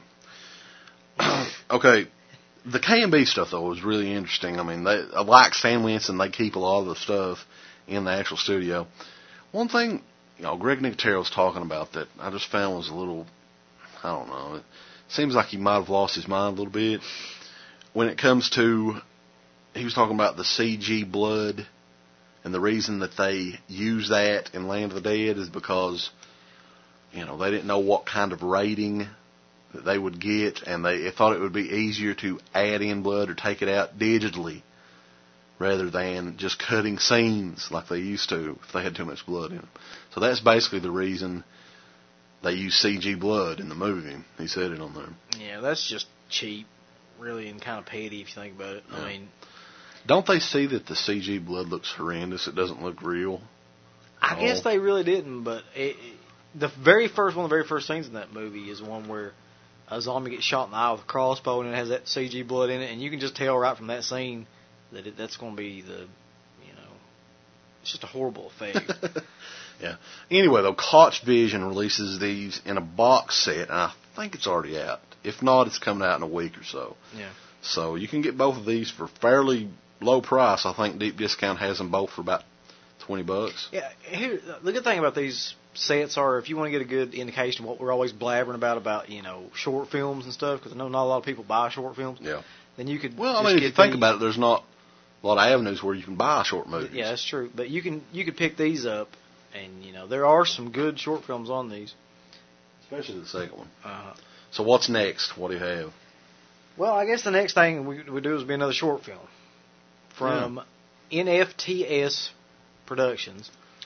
Okay, the K and B stuff though was really interesting. I mean, they like Stan Winston, they keep a lot of the stuff in the actual studio. One thing, you know, Greg Nicotero was talking about that I just found was a little, I don't know, it seems like he might have lost his mind a little bit when it comes to. He was talking about the C G blood. And the reason that they use that in Land of the Dead is because, you know, they didn't know what kind of rating that they would get, and they thought it would be easier to add in blood or take it out digitally rather than just cutting scenes like they used to if they had too much blood in them. So that's basically the reason they use C G blood in the movie. He said it on there. Yeah, that's just cheap, really, and kind of petty if you think about it. Yeah. I mean... Don't they see that the C G blood looks horrendous? It doesn't look real. I guess Oh. they really didn't, but it, it, the very first one, of the very first scenes in that movie is one where a zombie gets shot in the eye with a crossbow and it has that C G blood in it, and you can just tell right from that scene that it, that's going to be the, you know, it's just a horrible effect. Yeah. Anyway, though, Koch Vision releases these in a box set, and I think it's already out. If not, it's coming out in a week or so. Yeah. So you can get both of these for fairly low price. I think Deep Discount has them both for about twenty bucks. Yeah. Here, the good thing about these sets are, if you want to get a good indication of what we're always blabbering about, about, you know, short films and stuff, because I know not a lot of people buy short films. Yeah. Then you could. Well, I just mean, if get you think these. about it, there's not a lot of avenues where you can buy short movies. Yeah, that's true. But you can you could pick these up, and you know there are some good short films on these. Especially the second one. Uh, So what's next? What do you have? well, I guess the next thing we we do is be another short film from N F T S Productions.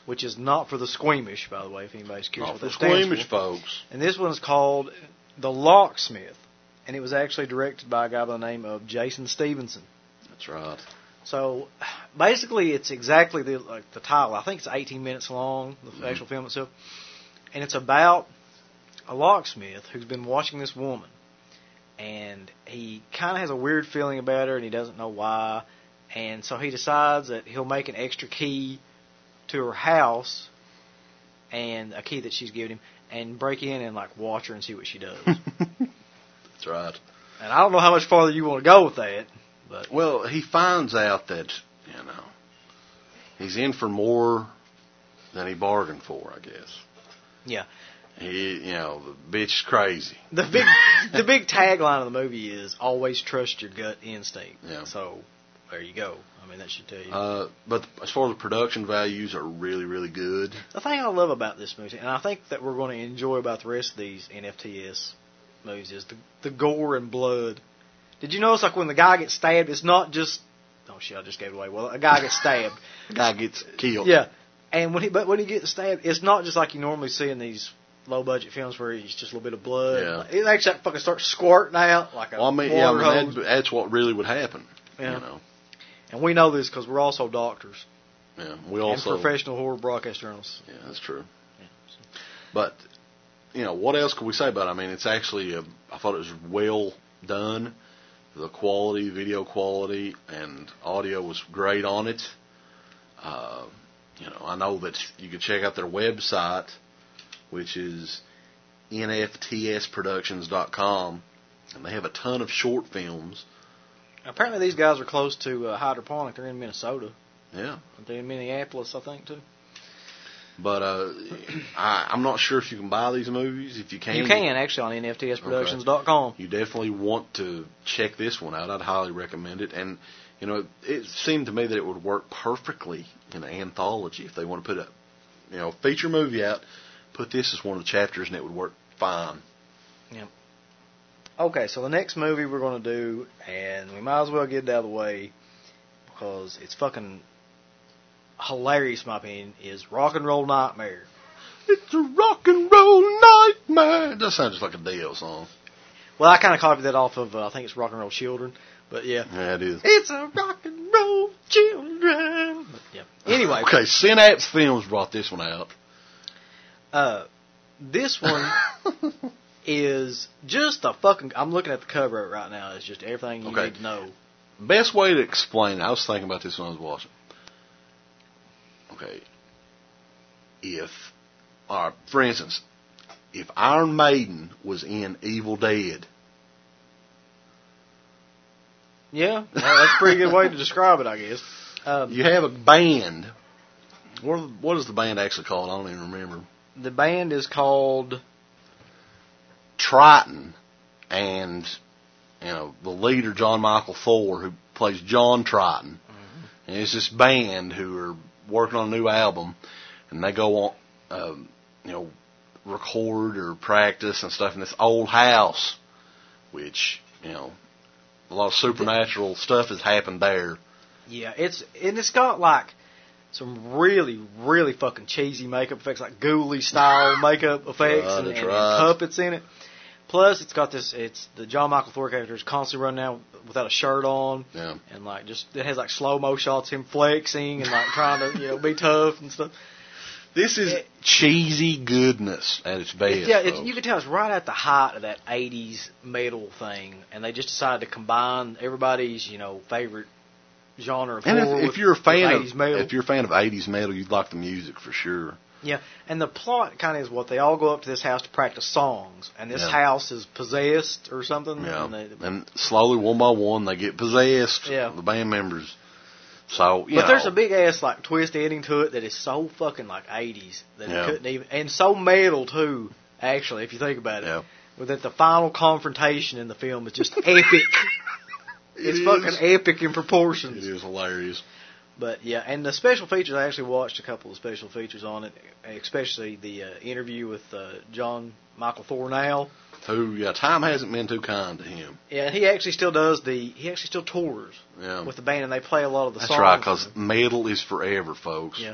which is not for the squeamish, by the way, if anybody's curious Not what for that stands squeamish for. folks. And this one's called The Locksmith, and it was actually directed by a guy by the name of Jason Stevenson. That's right. So, basically, it's exactly the like the title. I think it's eighteen minutes long, the Mm-hmm. actual film itself. And it's about a locksmith who's been watching this woman. And he kind of has a weird feeling about her, and he doesn't know why. And so he decides that he'll make an extra key to her house, and a key that she's given him, and break in and like watch her and see what she does. That's right. And I don't know how much farther you want to go with that, but Well, he finds out that, you know, he's in for more than he bargained for, I guess. yeah. He, you know, the bitch is crazy. The big the big tagline of the movie is always trust your gut instinct. Yeah. So there you go. I mean, that should tell you. Uh, but as far as the production values are really, really good. The thing I love about this movie, and I think that we're going to enjoy about the rest of these N F T S movies, is the, the gore and blood. Did you notice, like, when the guy gets stabbed, it's not just... Oh, shit, I just gave it away. Well, a guy gets stabbed. The guy gets killed. Yeah. And when he, but when he gets stabbed, it's not just like you normally see in these low-budget films where it's just a little bit of blood. Yeah. Like, it actually fucking starts squirting out like a Well, I mean, yeah, I water mean, hose. that, that's what really would happen. Yeah. You know. And we know this because we're also doctors. Yeah. We also. and professional horror broadcast journalists. Yeah, that's true. Yeah, so. But, you know, what else can we say about it? I mean, it's actually, a, I thought it was well done. The quality, video quality, and audio was great on it. Uh, you know, I know that you can check out their website, which is N F T S productions dot com, and they have a ton of short films. Apparently these guys are close to uh, Hydroponic. They're in Minnesota. Yeah. They're in Minneapolis, I think, too. But uh, I, I'm not sure if you can buy these movies. If you can, You can, actually, on N F T S productions dot com. You definitely want to check this one out. I'd highly recommend it. And, you know, it seemed to me that it would work perfectly in an anthology. If they want to put a, you know, feature movie out, put this as one of the chapters, and it would work fine. Yep. Okay, so the next movie we're going to do, and we might as well get it out of the way, because it's fucking hilarious, in my opinion, is Rock and Roll Nightmare. It's a rock and roll nightmare. That sounds just like a Dio song. Well, I kind of copied that off of, uh, I think it's Rock and Roll Children, but yeah. Yeah, it is. It's a rock and roll children. But, yeah. Anyway. Okay, Synapse Films brought this one out. Uh, this one is just a fucking... I'm looking at the cover of it right now. It's just everything you Okay. need to know. Best way to explain it, I was thinking about this when I was watching. Okay. If, or for instance, if Iron Maiden was in Evil Dead, Yeah, well, that's a pretty good way to describe it, I guess. Um, you have a band. What, what is the band actually called? I don't even remember. the band is called... Triton, and you know the leader John Michael Thor, who plays John Triton, Mm-hmm. and it's this band who are working on a new album, and they go on, um, you know, record or practice and stuff in this old house, which you know, a lot of supernatural stuff has happened there. Yeah, it's and it's got like some really, really fucking cheesy makeup effects, like ghoulie style makeup effects Right, and, that's and, right. and puppets in it. Plus, it's got this. It's the John Michael Thor character is constantly running out without a shirt on, Yeah. and like just it has like slow mo shots him flexing and like trying to you know be tough and stuff. This is It- cheesy goodness at its best. It's, yeah, it's, folks. you can tell it's right at the height of that eighties metal thing, and they just decided to combine everybody's you know favorite genre of And horror if, if with- you're a fan with of eighties metal. if you're a fan of eighties metal, you'd like the music for sure. Yeah, and the plot kind of is what they all go up to this house to practice songs, and this Yeah. house is possessed or something. Yeah, And they, and slowly, one by one, they get possessed. Yeah. The band members. So, you but know, there's a big ass like twist ending to it that is so fucking like eighties that Yeah. it couldn't even, and so metal too. Actually, if you think about it, Yeah. with that the final confrontation in the film is just epic. It's It fucking is. epic in It proportions. is hilarious. But yeah, and the special features, I actually watched a couple of special features on it, especially the uh, interview with uh, John Michael Thornell. Who, yeah, time hasn't been too kind to him. Yeah, he actually still does the, he actually still tours Yeah. with the band, and they play a lot of the That's songs. right, because metal is forever, folks. Yeah.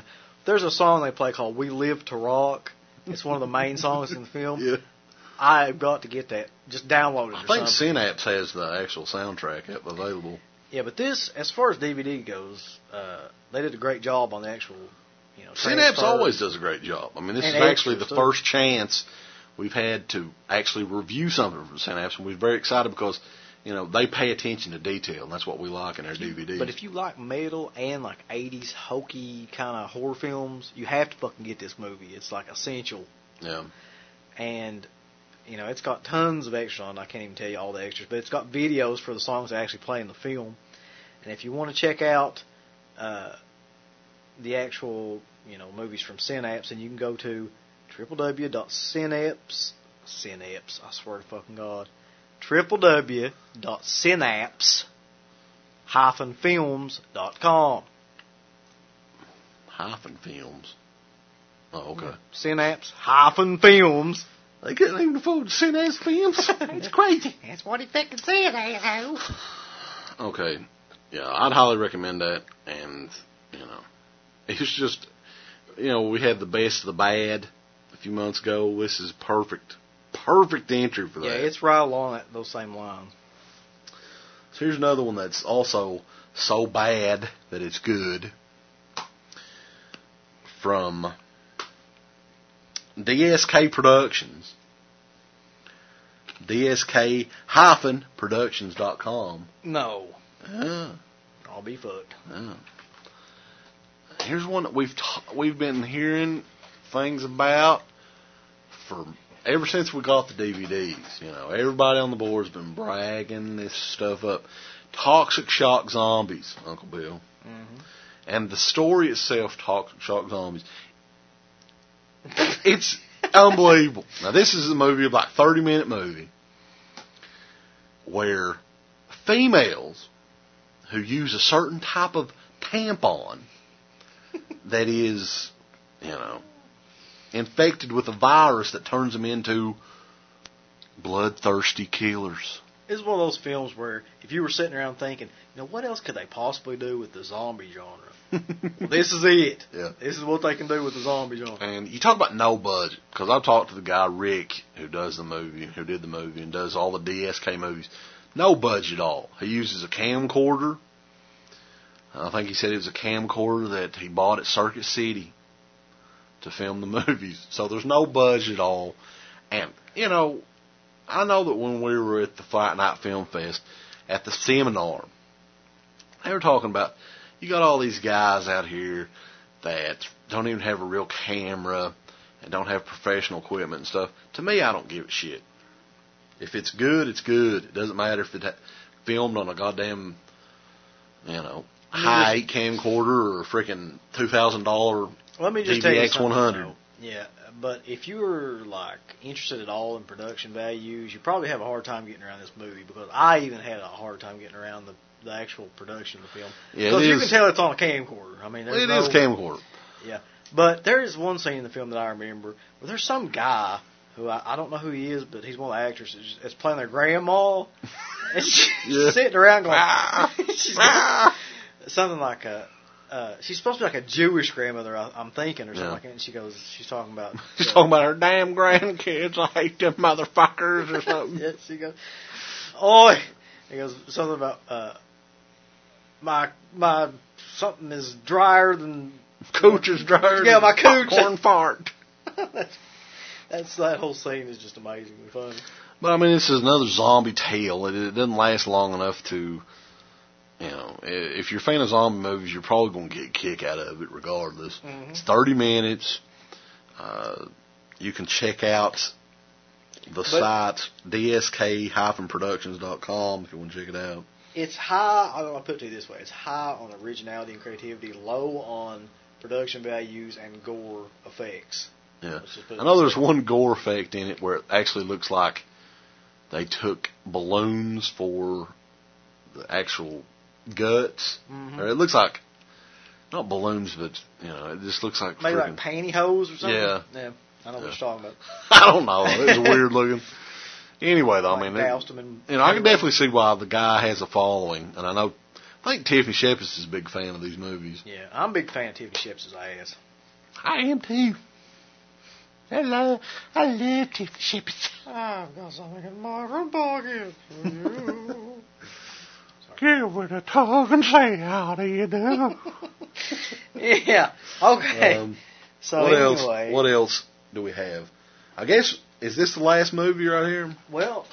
there's a song they play called "We Live to Rock." It's one of the main songs in the film. Yeah. I've got to get that. Just download it. I or think something. Synapse has the actual soundtrack available. Yeah, but this, as far as D V D goes, uh, they did a great job on the actual, you know. Synapse transfer. always does a great job. I mean, this And is actually the extras, too. first chance we've had to actually review something from Synapse, and we're very excited because, you know, they pay attention to detail, and that's what we like in our D V Ds. But if you like metal and like eighties hokey kind of horror films, you have to fucking get this movie. It's like essential. Yeah. And, you know, it's got tons of extras on it. I can't even tell you all the extras, but it's got videos for the songs that actually play in the film. And if you want to check out uh, the actual, you know, movies from Synapse, then you can go to w w w dot synapse, synapse, I swear to fucking God, w w w dot synapse dash films dot com. Hyphen Films. Oh, okay. Synapse hyphen films. They couldn't even afford Synapse Films. It's crazy. That's what he fucking said, asshole. Okay. Yeah, I'd highly recommend that. And, you know, it's just, you know, we had the best of the bad a few months ago. This is perfect. Perfect entry for that. Yeah, it's right along that, those same lines. So here's another one that's also so bad that it's good. From D S K Productions. D S K productions dot com. No. Yeah. I'll be fucked. Yeah. Here's one that we've ta- we've been hearing things about for ever since we got the D V Ds. You know, everybody on the board's been bragging this stuff up. Toxic Shock Zombies, Uncle Bill. Mm-hmm. And the story itself, Toxic Shock Zombies, it's unbelievable. Now, this is a movie, about a thirty-minute movie, where females who use a certain type of tampon that is, you know, infected with a virus that turns them into bloodthirsty killers. It's one of those films where if you were sitting around thinking, you know, what else could they possibly do with the zombie genre? Well, this is it. Yeah. This is what they can do with the zombie genre. And you talk about no budget, because I've talked to the guy, Rick, who does the movie, who did the movie, and does all the D S K movies. No budget at all. He uses a camcorder. I think he said it was a camcorder that he bought at Circuit City to film the movies. So there's no budget at all. And, you know, I know that when we were at the Fright Night Film Fest, at the seminar, they were talking about, you got all these guys out here that don't even have a real camera and don't have professional equipment and stuff. To me, I don't give a shit. If it's good, it's good. It doesn't matter if it's filmed on a goddamn, you know, high eight camcorder or a freaking two thousand dollars Let me just D tell V you X one hundred. something, though. Yeah, but if you were like interested at all in production values, you probably have a hard time getting around this movie, because I even had a hard time getting around the the actual production of the film. Yeah, because it you is. can tell it's on a camcorder. I mean, Well, there's it no, is camcorder. Yeah, but there is one scene in the film that I remember where there's some guy who I, I don't know who he is, but he's one of the actors that's, that's playing their grandma, and she's Yeah. sitting around going, Ah. she's going, something like a. Uh, she's supposed to be like a Jewish grandmother, I, I'm thinking, or something Yeah. like that. And she goes, she's talking about. She's uh, talking about her damn grandkids. I hate them motherfuckers or something. Yeah, she goes, oi! He goes something about uh, my my something is drier than Cooch is drier Yeah, than my cooch. popcorn fart. that's, that's that whole scene is just amazingly funny. But I mean, this is another zombie tale. It, it doesn't last long enough to, you know, i- if you're a fan of zombie movies, you're probably going to get a kick out of it regardless. Mhm. It's thirty minutes. Uh, you can check out the site D S K productions dot com if you want to check it out. It's high. I'll put it to you this way: it's high on originality and creativity, low on production values and gore effects. Yeah. Let's just put it I know this there's way. one gore effect in it where it actually looks like they took balloons for the actual guts. Mhm. Or it looks like, not balloons, but, you know, it just looks like Maybe freaking, like pantyhose or something. Yeah. Yeah. I know what Yeah. you're talking about. I don't know. It was weird looking. Anyway, though, I Like mean, it, doused them in you know, I can definitely see why the guy has a following. And I know, I think Tiffany Shepard is a big fan of these movies. Yeah, I'm a big fan of Tiffany Shepard's ass. I am too. I love, I love Tiffany Shepard. I've got something in my room pocket for you. Give it a tug and say, how do you do? Yeah. Okay. Um, so what anyway, else? What else do we have? I guess is this the last movie right here? well,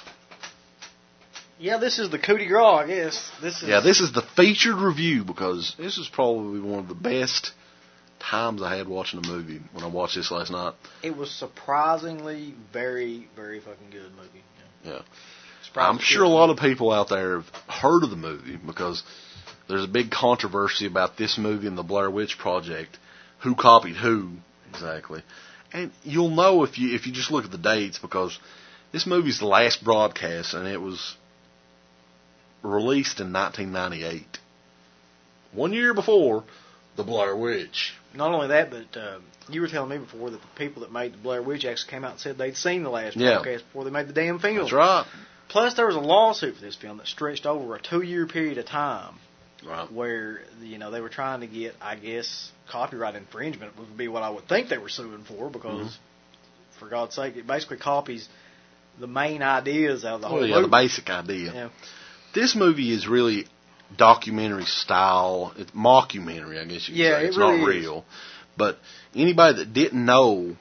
yeah, this is the coup de grace, I guess. This is Yeah, this is the featured review because this is probably one of the best times I had watching a movie when I watched this last night. It was surprisingly very, very fucking good movie. Yeah. Yeah. Surprising I'm sure a good. lot of people out there have heard of the movie because there's a big controversy about this movie and the Blair Witch Project. Who copied who exactly? And you'll know if you if you just look at the dates because this movie's the last broadcast and it was released in nineteen ninety-eight. One year before the Blair Witch. Not only that, but uh, you were telling me before that the people that made the Blair Witch actually came out and said they'd seen the last Yeah. broadcast before they made the damn film. That's right. Plus, there was a lawsuit for this film that stretched over a two-year period of time. Right. Where, you know, they were trying to get, I guess, copyright infringement would be what I would think they were suing for because, Mm-hmm. for God's sake, it basically copies the main ideas out of the whole Well, yeah, movie. the basic idea. Yeah. This movie is really documentary style. It's mockumentary, I guess you could Yeah, say. it It's really not is. real. But anybody that didn't know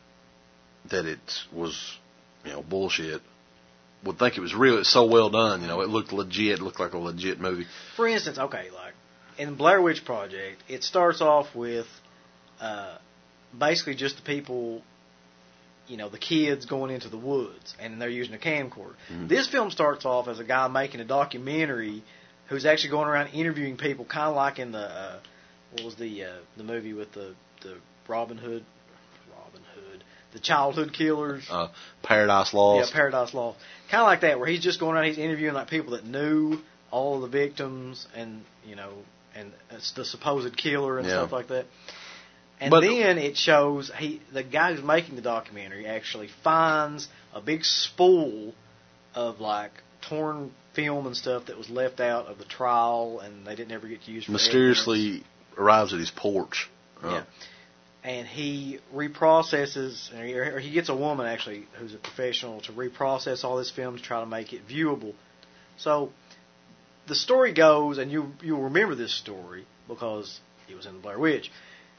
that it was, you know, bullshit would think it was real. It's so well done, you know. It looked legit. It looked like a legit movie. For instance, okay, like, in Blair Witch Project, it starts off with uh, basically just the people, you know, the kids going into the woods, and they're using a camcorder. Mhm. This film starts off as a guy making a documentary who's actually going around interviewing people, kind of like in the, uh, what was the uh, the movie with the, the Robin Hood, Robin Hood, the childhood killers. Uh, Paradise Lost. Yeah, Paradise Lost. Kind of like that, where he's just going around, he's interviewing like people that knew all of the victims and, you know, and it's the supposed killer and Yeah. stuff like that. And But- then it shows he the guy who's making the documentary actually finds a big spool of like torn film and stuff that was left out of the trial and they didn't ever get to use for evidence. Mysteriously arrives at his porch. Uh, Yeah. And he reprocesses, or he gets a woman actually who's a professional to reprocess all this film to try to make it viewable. So the story goes, and you you'll remember this story because it was in the Blair Witch.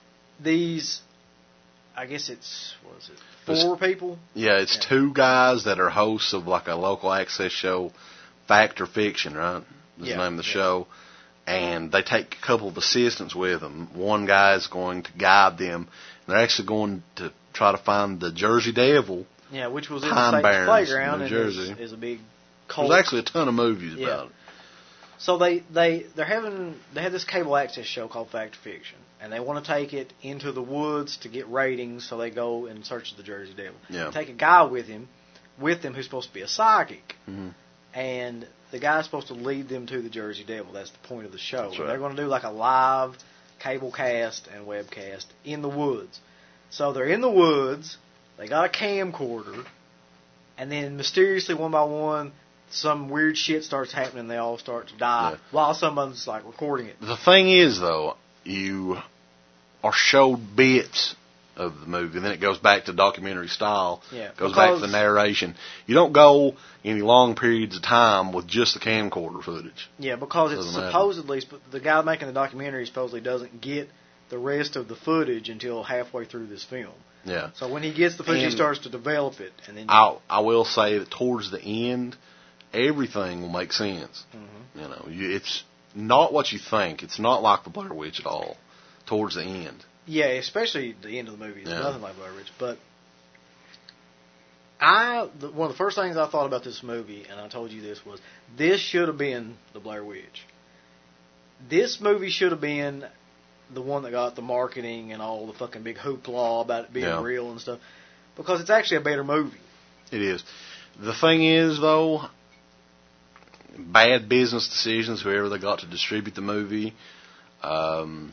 These, I guess it's what is it, four It's- people? Yeah, it's Yeah. two guys that are hosts of like a local access show, Fact or Fiction, right? Is Yeah, the name of the yeah. show. And they take a couple of assistants with them. One guy is going to guide them. They're actually going to try to find the Jersey Devil. Yeah, which was in Pine the Satan's Barrens, Playground New and Jersey. is, is a big cult. There's actually a ton of movies Yeah. about it. So they they they're having they have this cable access show called Fact or Fiction, and they want to take it into the woods to get ratings. So they go in search of the Jersey Devil. Yeah. Take a guy with him, with them who's supposed to be a psychic, Mhm. and the guy's supposed to lead them to the Jersey Devil. That's the point of the show. That's And right. they're going to do like a live cable cast and webcast in the woods. So they're in the woods. They got a camcorder, and then mysteriously, one by one, some weird shit starts happening. They all start to die Yeah. while someone's like recording it. The thing is, though, you are showed bits of the movie, and then it goes back to documentary style. Yeah, Goes back to because- the narration. You don't go any long periods of time with just the camcorder footage. Yeah, because it's Doesn't matter. supposedly the guy making the documentary supposedly doesn't get the rest of the footage until halfway through this film. Yeah. So when he gets the footage, he And starts to develop it, and then I I will say that towards the end, everything will make sense. Mhm. You know, you, it's not what you think. It's not like the Blair Witch at all. Towards the end. yeah, especially the end of the movie is Yeah. nothing like Blair Witch. But I, the, one of the first things I thought about this movie, and I told you this, was this should have been the Blair Witch. This movie should have been the one that got the marketing and all the fucking big hoopla about it being Yeah. real and stuff, because it's actually a better movie. It is. The thing is, though, bad business decisions, whoever they got to distribute the movie, um,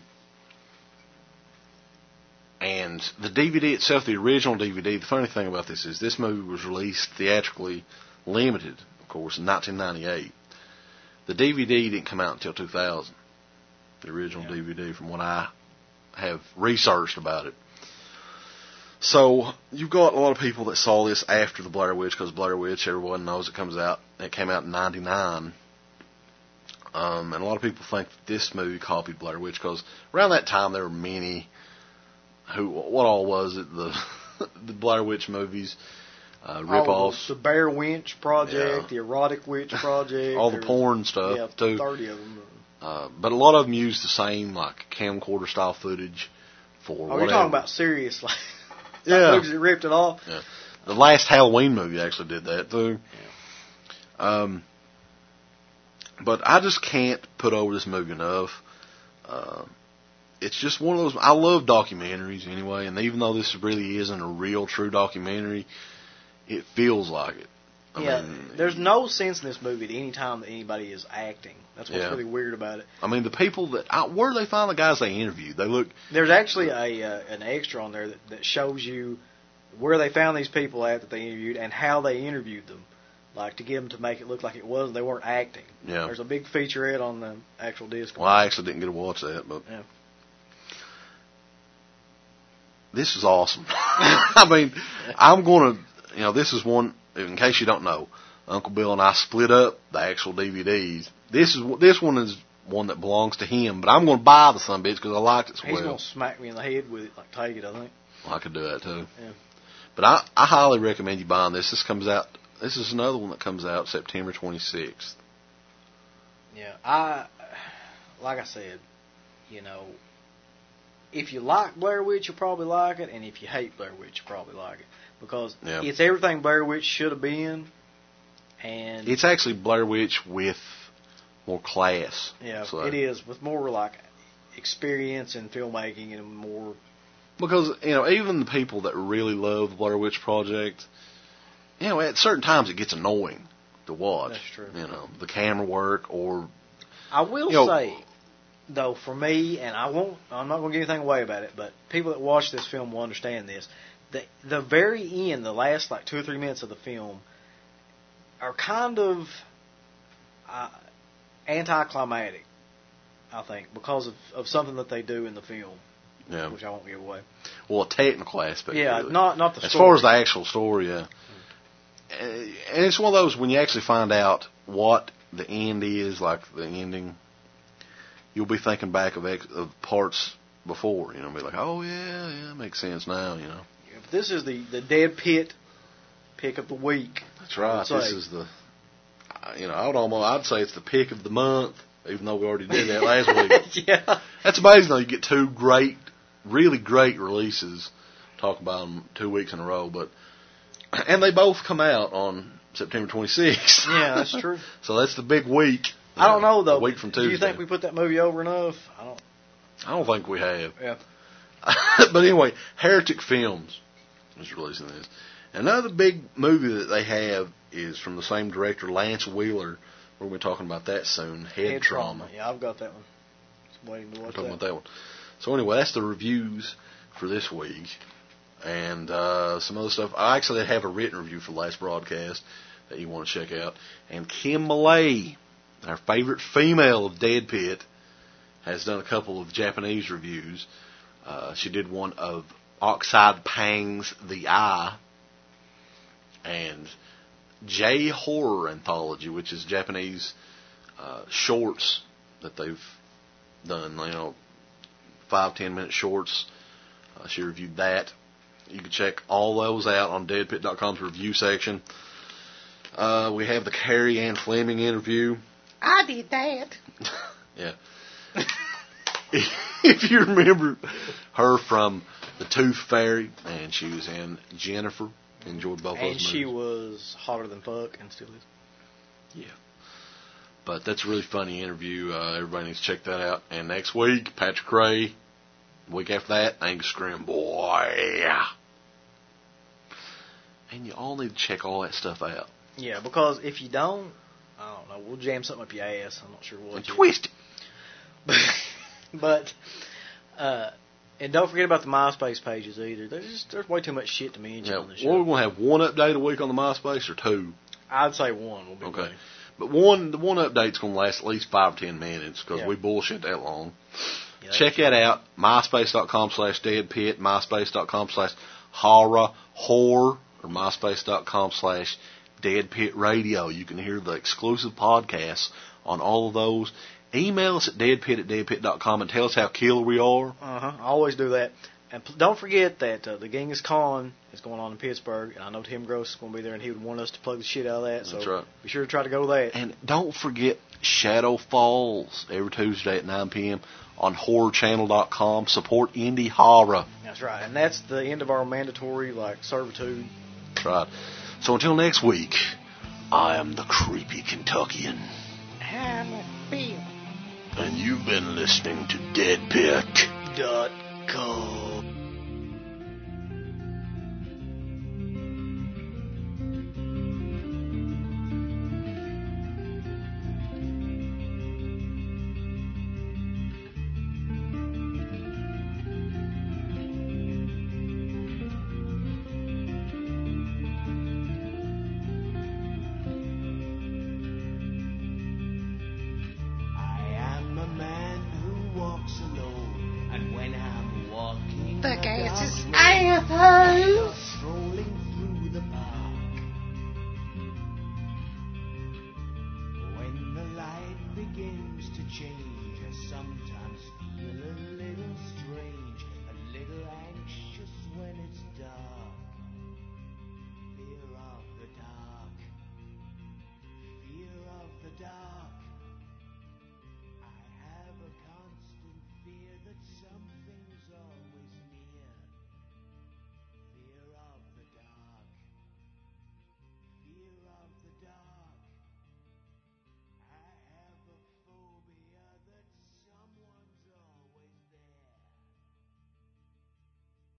and the D V D itself, the original D V D, the funny thing about this is this movie was released theatrically limited, of course, in nineteen ninety-eight. The D V D didn't come out until two thousand, the original Yeah. D V D, from what I have researched about it. So you've got a lot of people that saw this after the Blair Witch, because Blair Witch, everyone knows it comes out. It came out in ninety-nine. Um, and a lot of people think that this movie copied Blair Witch, because around that time there were many, who, what all was it, the the Blair Witch movies, uh, rip-offs. Oh, the Bear Winch Project, Yeah. the Erotic Witch Project. All the There's- porn stuff, yeah, too. thirty of them. Uh, but a lot of them use the same, like, camcorder-style footage for Oh, whatever. you're talking about serious, like, Yeah. movies that ripped it off? Yeah. The last Halloween movie actually did that, too. Yeah. Um, but I just can't put over this movie enough. Uh, it's just one of those... I love documentaries anyway, and even though this really isn't a real, true documentary, it feels like it. I yeah, mean, there's no sense in this movie at any time that anybody is acting. That's what's Yeah. really weird about it. I mean, the people that... I, where do they find the guys they interviewed? They look... There's actually a uh, an extra on there that, that shows you where they found these people at that they interviewed and how they interviewed them, like to get them to make it look like it was they weren't acting. Yeah. There's a big featurette on the actual disc. Well, I actually didn't get to watch that, but... Yeah. This is awesome. I mean, I'm going to... You know, this is one... In case you don't know, Uncle Bill and I split up the actual D V Ds. This is this one is one that belongs to him, but I'm going to buy the son bitch because I liked it so He's well. going to smack me in the head with it, like take it, I think. Well, I could do that too. Yeah. But I, I highly recommend you buying this. This comes out. This is another one that comes out September twenty-sixth. Yeah, I like I said, you know, if you like Blair Witch, you'll probably like it, and if you hate Blair Witch, you'll probably like it because Yeah. it's everything Blair Witch should have been, and It's actually Blair Witch with more class. yeah, So- it is with more like experience in filmmaking and more. Because, you know, even the people that really love the Blair Witch Project, you know, at certain times it gets annoying to watch. That's true. You know, the camera work or... I will You know- say, though, for me, and I won't, I'm not going to give anything away about it, but people that watch this film will understand this. The the very end, the last like two or three minutes of the film, are kind of uh, anticlimactic, I think, because of, of something that they do in the film, Yeah. which I won't give away. Well, a technical aspect. Yeah, really. not not the As story. far as the actual story, yeah. Uh, And it's one of those, when you actually find out what the end is, like the ending, you'll be thinking back of ex- of parts before, you know, be like, oh, yeah, yeah, it makes sense now, you know. If this is the, the Dead Pit pick of the week. That's right. I would This say. is the, uh, you know, I would almost, I'd say it's the pick of the month, even though we already did that last week. Yeah. That's amazing, though. You get two great, really great releases. Talk about them two weeks in a row, but and they both come out on September twenty-sixth. Yeah, that's true. So that's the big week. I don't know, though. A week from Do Tuesday. you think we put that movie over enough? I don't. I don't think we have. Yeah. But anyway, Heretic Films is releasing this. Another big movie that they have is from the same director, Lance Wheeler. We're going to be talking about that soon. Head, Head Trauma. Yeah, I've got that one. Just waiting to We're watch talking that. about that one. So anyway, that's the reviews for this week. And uh, some other stuff. I actually have a written review for the last broadcast that you want to check out. And Kim Malay, our favorite female of Dead Pit, has done a couple of Japanese reviews. Uh, she did one of Oxide Pang's The Eye and J Horror Anthology, which is Japanese uh, shorts that they've done, you know, five, ten minute shorts. Uh, she reviewed that. You can check all those out on dead pit dot com's review section. Uh, we have the Carrie Ann Fleming interview. I did that. Yeah. If you remember her from The Tooth Fairy, and she was in Jennifer. Enjoyed both And those she movies. was hotter than fuck and still is. Yeah. But that's a really funny interview. Uh, everybody needs to check that out. And next week, Patrick Ray. Week after that, Angus Scrim. Boy. And you all need to check all that stuff out. Yeah, because if you don't, I don't know, we'll jam something up your ass. I'm not sure what. And yet. twist it. But, uh, and don't forget about the MySpace pages either. There's just, there's way too much shit to mention Yeah, on this we're show. going to have one update a week on the MySpace or two. I'd say one will be Okay. okay. But one, the one update's going to last at least five or ten minutes because Yeah. we bullshit that long. Yeah, Check that out. MySpace dot com slash deadpit, MySpace dot com slash horror, horror, or myspace.com slash Dead Pit Radio. You can hear the exclusive podcasts on all of those. Email us at deadpit at deadpit dot com and tell us how killer we are. Uh-huh. I always do that. And p- don't forget that uh, the Genghis Khan is going on in Pittsburgh, and I know Tim Gross is going to be there, and he would want us to plug the shit out of that. So That's right. be sure to try to go to that. And don't forget Shadow Falls every Tuesday at nine p.m. on horror channel dot com. Support indie horror. That's right. And that's the end of our mandatory, like, servitude. That's right. So until next week, I am the creepy Kentuckian. I'm a Bill. And you've been listening to Dead Pit. Dot com. The gas is asshole. Strolling through the park. When the light begins to change, I sometimes feel a little strange, a little anxious when it's dark.